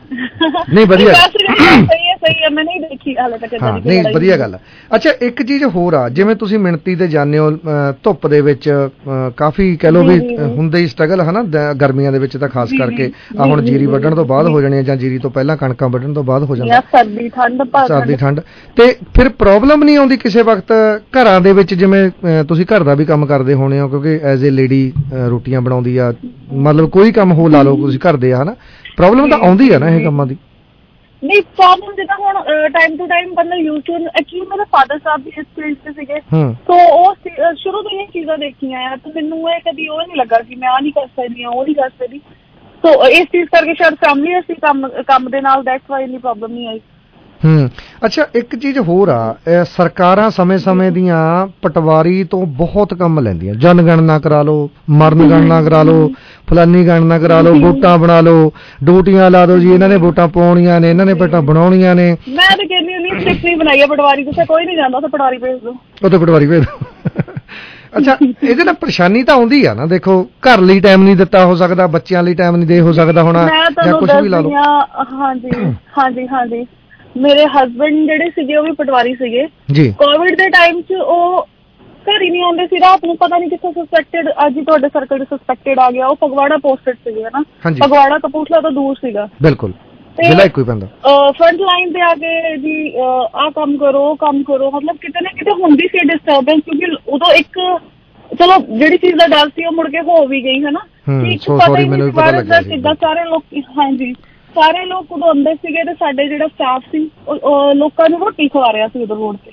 ਨਹੀਂ ਵਧੀਆ ਸਹੀ ਹੈ ਸਹੀ ਹੈ ਮੈਂ ਨਹੀਂ ਦੇਖੀ ਹਾਲੇ ਤੱਕ ਹਾਂ ਨਹੀਂ ਵਧੀਆ ਗੱਲ ਆ। ਅੱਛਾ ਇੱਕ ਚੀਜ਼ ਹੋਰ ਆ, ਜਿਵੇਂ ਤੁਸੀਂ ਮਿਣਤੀ ਤੇ ਜਾਂਦੇ ਹੋ ਧੁੱਪ ਦੇ ਵਿੱਚ ਕਾਫੀ ਕਹਿ ਲਓ ਵੀ ਹੁੰਦੇ ਹੀ ਸਟਰਗਲ ਹਨਾ ਗਰਮੀਆਂ ਦੇ ਵਿੱਚ ਤਾਂ ਖਾਸ ਕਰਕੇ ਆ ਹੁਣ ਜੀਰੀ ਵੱਢਣ ਤੋਂ ਬਾਅਦ ਹੋ ਜਾਣੀ ਜਾਂ ਜੀਰੀ ਤੋਂ ਪਹਿਲਾਂ ਕਣਕਾਂ ਵੱਢਣ ਤੋਂ ਬਾਅਦ ਹੋ ਜਾਂਦਾ ਸਰਦੀ ਠੰਡ ਸਰਦੀ ਠੰਡ ਤੇ ਫਿਰ ਪ੍ਰੋਬਲਮ ਨਹੀਂ ਆਉਂਦੀ ਕਿਸੇ ਵਕਤ ਘਰਾਂ ਦੇ ਵਿੱਚ, ਜਿਵੇਂ ਤੁਸੀਂ ਘਰ ਦਾ ਵੀ ਕੰਮ ਕਰਦੇ ਹੋਣੇ ਹੋ ਕਿਉਂਕਿ ਐਜ਼ ਏ ਲੇਡੀ ਰੋਟੀਆਂ ਬਣਾਉਂਦੀ ਆ, ਮਤਲਬ ਕੋਈ ਕੰਮ ਹੋ ਲਾ ਲਓ ਤੁਸੀਂ ਕਰਦੇ ਆ ਹਨਾ, ਪ੍ਰੋਬਲਮ ਤਾਂ ਆਉਂਦੀ ਆ ਨਾ ਇਹ ਕੰਮਾਂ ਦੀ? ਨਹੀਂ ਪ੍ਰੋਬਲਮ ਜਿੱਦਾਂ ਹੁਣ ਟਾਈਮ ਟੂ ਟਾਈਮ ਬੰਦਾ ਯੂਜ਼ ਟੂ, ਐਕਚੁਅਲੀ ਮੇਰੇ ਫਾਦਰ ਸਾਹਿਬ ਵੀ ਇਸ ਫੀਲਡ 'ਚ ਸੀਗੇ ਸੋ ਉਹ ਸ਼ੁਰੂ ਤੋਂ ਇਹ ਚੀਜ਼ਾਂ ਦੇਖੀਆਂ ਆ ਤੇ ਮੈਨੂੰ ਇਹ ਕਦੀ ਉਹ ਨਹੀਂ ਲੱਗਾ ਕਿ ਮੈਂ ਆਹ ਨਹੀਂ ਕਰ ਸਕਦੀ ਹਾਂ ਉਹ ਨਹੀਂ ਕਰ ਸਕਦੀ, ਸੋ ਇਸ ਚੀਜ਼ ਕਰਕੇ ਸ਼ਾਇਦ ਫੈਮਿਲੀ ਅਸੀਂ ਕੰਮ ਕੰਮ ਦੇ ਨਾਲ ਦੈਟਸ ਵਾਈ ਇੰਨੀ ਪ੍ਰੋਬਲਮ ਨਹੀਂ ਆਈ। ਹੂੰ ਅੱਛਾ ਇੱਕ ਚੀਜ਼ ਹੋਰ ਆ, ਸਰਕਾਰਾਂ ਸਮੇਂ ਸਮੇਂ ਦੀਆਂ ਪਟਵਾਰੀ ਤੋਂ ਬਹੁਤ ਕੰਮ ਲੈਂਦੀਆਂ, ਜਨਗਣਨਾ ਕਰਾ ਲਓ, ਮਰਨ ਗਣਨਾ ਕਰਾ ਲਓ, ਫਲਾਨੀ ਗਣਨਾ ਕਰਾ ਲਓ, ਵੋਟਾਂ ਬਣਾ ਲਓ, ਡਿਊਟੀਆਂ ਲਾ ਦਿਓ ਜੀ ਇਹਨਾਂ ਨੇ ਵੋਟਾਂ ਪਾਉਣੀਆਂ ਨੇ, ਇਹਨਾਂ ਨੇ ਵੋਟਾਂ ਬਣਾਉਣੀਆਂ ਨੇ। ਮੈਂ ਤਾਂ ਕਹਿੰਦੀ ਹੁੰਦੀ ਸਟ੍ਰਿਕਟ ਨਹੀਂ ਬਣਾਈ ਹੈ ਪਟਵਾਰੀ, ਤੁਸੀਂ ਕੋਈ ਨਹੀਂ ਜਾਂਦਾ ਉੱਥੇ ਪਟਵਾਰੀ ਭੇਜ ਦਿਓ, ਉੱਥੇ ਪਟਵਾਰੀ ਭੇਜ ਦਿਓ। ਅੱਛਾ ਇਹਦੇ ਨਾਲ ਪਰੇਸ਼ਾਨੀ ਤਾਂ ਆਉਂਦੀ ਆ ਨਾ, ਦੇਖੋ ਘਰ ਲਈ ਟਾਈਮ ਨਹੀਂ ਦਿੱਤਾ ਹੋ ਸਕਦਾ, ਬੱਚਿਆਂ ਲਈ ਟਾਈਮ ਨਹੀਂ ਦੇ ਹੋ ਸਕਦਾ ਹੋਣਾ ਜਾਂ ਕੁਝ ਵੀ ਲਾ ਲਓ। ਹਾਂਜੀ ਹਾਂਜੀ ਹਾਂਜੀ ਮੇਰੇ ਹਸਬੈਂਡ ਜਿਹੜੇ ਸੀਗੇ ਉਹ ਵੀ ਪਟਵਾਰੀ ਸੀਗੇ ਜੀ। ਕੋਵਿਡ ਦੇ ਟਾਈਮ 'ਚ ਉਹ ਘਰ ਹੀ ਨਹੀਂ ਆਉਂਦੇ ਸੀ, ਰਾਤ ਨੂੰ ਪਤਾ ਨਹੀਂ ਕਿੱਥੋਂ ਸਸਪੈਕਟਡ, ਅੱਜ ਤੁਹਾਡੇ ਸਰਕਲ 'ਚ ਸਸਪੈਕਟਡ ਆ ਗਿਆ, ਉਹ ਫਗਵਾੜਾ ਪੋਸਟਡ ਸੀਗੇ ਨਾ, ਫਗਵਾੜਾ ਕਪੂਰਥਲਾ ਤੋਂ ਦੂਰ ਸੀਗਾ ਬਿਲਕੁਲ, ਜ਼ਿਲ੍ਹਾ ਇੱਕੋ ਹੀ ਪੈਂਦਾ। ਫਰੰਟ ਲਾਈਨ ਤੇ ਆ ਕੇ ਜੀ ਆਹ ਕੰਮ ਕਰੋ ਉਹ ਕੰਮ ਕਰੋ, ਮਤਲਬ ਕਿਤੇ ਨਾ ਕਿਤੇ ਹੁੰਦੀ ਸੀ ਡਿਸਟਰਬੈਂਸ, ਕਿਉਂਕਿ ਉਦੋਂ ਇੱਕ ਚਲੋ ਜਿਹੜੀ ਚੀਜ਼ ਦਾ ਡਰ ਸੀ ਉਹ ਮੁੜ ਕੇ ਹੋ ਵੀ ਗਈ ਹਨਾ, ਪਤਾ ਹੀ ਨਹੀਂ ਵਾਇਰਸ ਕਿੱਦਾਂ ਸਾਰੇ ਲੋਕ ਹਾਂਜੀ ਸਾਰੇ ਲੋਕ ਉਦੋਂ ਅੰਦਰ ਸੀਗੇ ਤੇ ਸਾਡੇ ਜਿਹੜਾ ਸਟਾਫ ਸੀ ਲੋਕਾਂ ਨੂੰ ਰੋਟੀ ਖਵਾ ਰਿਹਾ ਸੀ ਉਦੋਂ ਰੋਡ ਤੇ।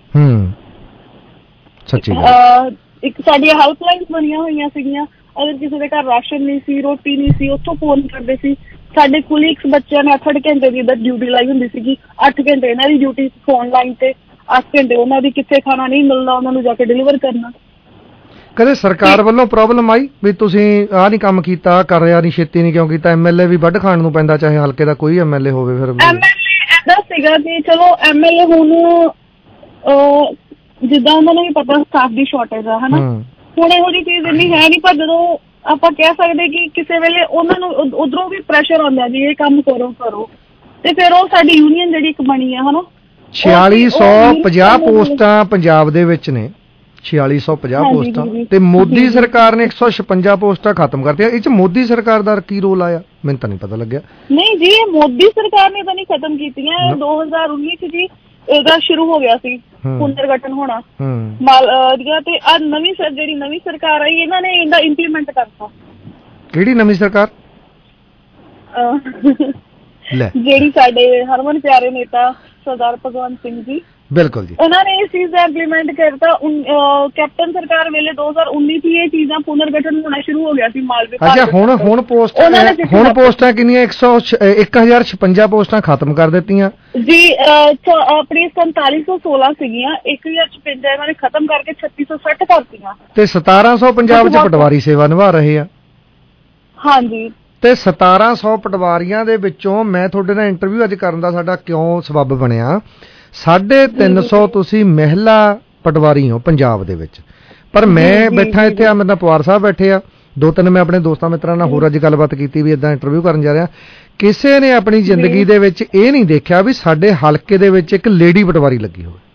ਸੱਚੀ ਇੱਕ ਸਾਡੀਆਂ ਹੈਲਪਲਾਈਨਸ ਬਣੀਆਂ ਹੋਈਆਂ ਸੀਗੀਆਂ, ਅਗਰ ਕਿਸੇ ਦੇ ਘਰ ਰਾਸ਼ਨ ਨਹੀਂ ਸੀ, ਰੋਟੀ ਨਹੀਂ ਸੀ, ਉੱਥੋਂ ਫੋਨ ਕਰਦੇ ਸੀ। ਸਾਡੇ ਕੁਲੀਗਸ ਬੱਚਿਆਂ ਨੇ ਅੱਠ ਅੱਠ ਘੰਟੇ ਦੀ ਇੱਧਰ ਡਿਊਟੀ ਲਾਈ ਹੁੰਦੀ ਸੀਗੀ, ਅੱਠ ਘੰਟੇ ਇਹਨਾਂ ਦੀ ਡਿਊਟੀ ਫੋਨ ਲਾਈਨ ਤੇ, ਅੱਠ ਘੰਟੇ ਉਹਨਾਂ ਦੀ ਕਿੱਥੇ ਖਾਣਾ ਨਹੀਂ ਮਿਲਦਾ ਉਹਨਾਂ ਨੂੰ ਜਾ ਕੇ ਡਿਲੀਵਰ ਕਰਨਾ। ਕਦੇ ਸਰਕਾਰ ਵੱਲੋਂ ਪ੍ਰੋਬਲਮ ਆਈ ਵੀ ਤੁਸੀਂ ਆਹ ਨਹੀਂ ਕੰਮ ਕੀਤਾ, ਕਰ ਰਿਹਾ ਨਹੀਂ, ਛੇਤੀ ਨਹੀਂ ਕਿਉਂ ਕੀਤਾ? ਐਮਐਲਏ ਵੀ ਵੱਢ ਖਾਣ ਨੂੰ ਪੈਂਦਾ, ਚਾਹੇ ਹਲਕੇ ਦਾ ਕੋਈ ਐਮਐਲਏ ਹੋਵੇ। ਫਿਰ ਐਮਐਲਏ ਏਦਾਂ ਸੀਗਾ ਕਿ ਚਲੋ ਐਮਐਲਏ ਹੁਣ ਜਿੱਦਾਂ ਉਹਨਾਂ ਨੂੰ ਵੀ ਪਤਾ ਸਟਾਫ ਦੀ ਸ਼ਾਰਟੇਜ ਆ ਹਨਾ, ਹੁਣ ਇਹੋ ਜਿਹੀ ਚੀਜ਼ ਇੰਨੀ ਹੈ ਨਹੀਂ, ਪਰ ਜਦੋਂ ਆਪਾਂ ਕਹਿ ਸਕਦੇ ਕਿ ਕਿਸੇ ਵੇਲੇ ਉਹਨਾਂ ਨੂੰ ਉਧਰੋਂ ਵੀ ਪ੍ਰੈਸ਼ਰ ਆਉਂਦਾ ਜੀ ਇਹ ਕੰਮ ਕਰੋ ਕਰੋ, ਤੇ ਫਿਰ ਉਹ ਸਾਡੀ ਯੂਨੀਅਨ ਜਿਹੜੀ ਇੱਕ ਬਣੀ ਆ ਹਨਾ, ਛਿਆਲੀ ਸੌ ਪੰਜਾਹ ਪੋਸਟਾਂ ਪੰਜਾਬ ਦੇ ਵਿੱਚ ਨੇ, ਛਿਆਲੀ ਸੌ ਪੰਜਾਹ ਪੋਸਟਾਂ, ਤੇ ਮੋਦੀ ਸਰਕਾਰ ਨੇ ਇੱਕ ਸੌ ਛਪੰਜਾ ਪੋਸਟਾਂ ਖਤਮ ਕਰਤੀਆਂ। ਇਹ ਚ ਮੋਦੀ ਸਰਕਾਰ ਦਾ ਕੀ ਰੋਲ ਆਇਆ ਮੈਨੂੰ ਤਾਂ ਨਹੀਂ ਪਤਾ ਲੱਗਿਆ। ਨਹੀਂ ਜੀ ਮੋਦੀ ਸਰਕਾਰ ਨੇ ਤਾਂ ਨਹੀਂ ਖਤਮ ਕੀਤੀਆਂ, ਦੋ ਹਜ਼ਾਰ ਉੱਨੀ ਚ ਜੀ ਇਹਦਾ ਸ਼ੁਰੂ ਹੋ ਗਿਆ ਸੀ ਪੁਨਰ ਗਠਨ ਹੋਣਾ ਮਾਲ ਦੀਆਂ, ਤੇ ਆ ਨਵੀਂ ਜਿਹੜੀ ਨਵੀਂ ਸਰਕਾਰ ਆਈ ਇਹਨਾਂ ਨੇ ਇਹਦਾ ਇੰਪਲੀਮੈਂਟ ਕਰਤਾ। ਕਿਹੜੀ ਨਵੀਂ ਸਰਕਾਰ? ਜਿਹੜੀ ਸਾਡੇ ਹਰਮਨ ਪਿਆਰੇ ਨੇਤਾ ਸਰਦਾਰ ਭਗਵੰਤ ਸਿੰਘ ਜੀ, ਬਿਲਕੁਲ ਜੀ, ਉਹਨਾਂ ਨੇ ਇਸ ਚੀਜ਼ ਦਾ ਇੰਪਲੀਮੈਂਟ ਕਰਤਾ। ਕੈਪਟਨ ਸਰਕਾਰ ਵੇਲੇ ਦੋ ਹਜ਼ਾਰ ਉੱਨੀ ਚ ਇਹ ਚੀਜ਼ਾਂ ਪੁਨਰ ਗਠਨ ਹੋਣਾ ਸ਼ੁਰੂ ਹੋ ਗਿਆ ਸੀ ਮਾਲ ਵਿਭਾਗ। ਅੱਛਾ ਹੁਣ ਹੁਣ ਪੋਸਟ ਹੁਣ ਪੋਸਟਾਂ ਕਿੰਨੀਆਂ? ਇੱਕ ਸੌ ਇੱਕ ਹਜ਼ਾਰ ਛਪੰਜਾ ਪੋਸਟਾਂ ਖਤਮ ਕਰ ਦਿੱਤੀਆਂ ਜੀ। ਆਪਣੀ ਸੰਤਾਲੀ ਸੌ ਸੋਲਾਂ ਸੀਗੀਆਂ, ਇੱਕ ਹਜ਼ਾਰ ਛਪੰਜਾ ਇਹਨਾਂ ਨੇ ਖਤਮ ਕਰਕੇ ਛੱਤੀ ਸੌ ਸੱਠ ਕਰਤੀਆਂ, ਤੇ ਸਤਾਰਾਂ ਸੌ ਪੰਜਾਬ ਚ ਪਟਵਾਰੀ ਸੇਵਾ ਨਿਭਾ ਰਹੇ ਆ। ਹਾਂਜੀ, ਤੇ ਸਤਾਰਾਂ ਸੌ ਪਟਵਾਰੀਆਂ ਦੇ ਵਿੱਚੋਂ ਮੈਂ ਤੁਹਾਡੇ ਨਾਲ ਇੰਟਰਵਿਊ ਅੱਜ ਕਰਨ ਦਾ ਸਾਡਾ ਕਿਉਂ ਸਬੱਬ ਬਣਿਆ, ਸਾਢੇ ਤਿੰਨ ਸੌ ਤੁਸੀਂ ਮਹਿਲਾ ਪਟਵਾਰੀ ਹੋ ਪੰਜਾਬ ਦੇ ਵਿੱਚ, ਪਰ ਮੈਂ ਬੈਠਾ ਇੱਥੇ ਆ, ਮੇਰੇ ਨਾਲ ਪਵਾਰ ਸਾਹਿਬ ਬੈਠੇ ਆ, ਦੋ ਤਿੰਨ ਮੈਂ ਆਪਣੇ ਦੋਸਤਾਂ ਮਿੱਤਰਾਂ ਨਾਲ ਹੋਰ ਅੱਜ ਗੱਲਬਾਤ ਕੀਤੀ ਵੀ ਏਦਾਂ ਇੰਟਰਵਿਊ ਕਰਨ ਜਾ ਰਿਹਾ, ਕਿਸੇ ਨੇ ਆਪਣੀ ਜ਼ਿੰਦਗੀ ਦੇ ਵਿੱਚ ਇਹ ਨਹੀਂ ਦੇਖਿਆ ਵੀ ਸਾਡੇ ਹਲਕੇ ਦੇ ਵਿੱਚ ਇੱਕ ਲੇਡੀ ਪਟਵਾਰੀ ਲੱਗੀ ਹੋਵੇ।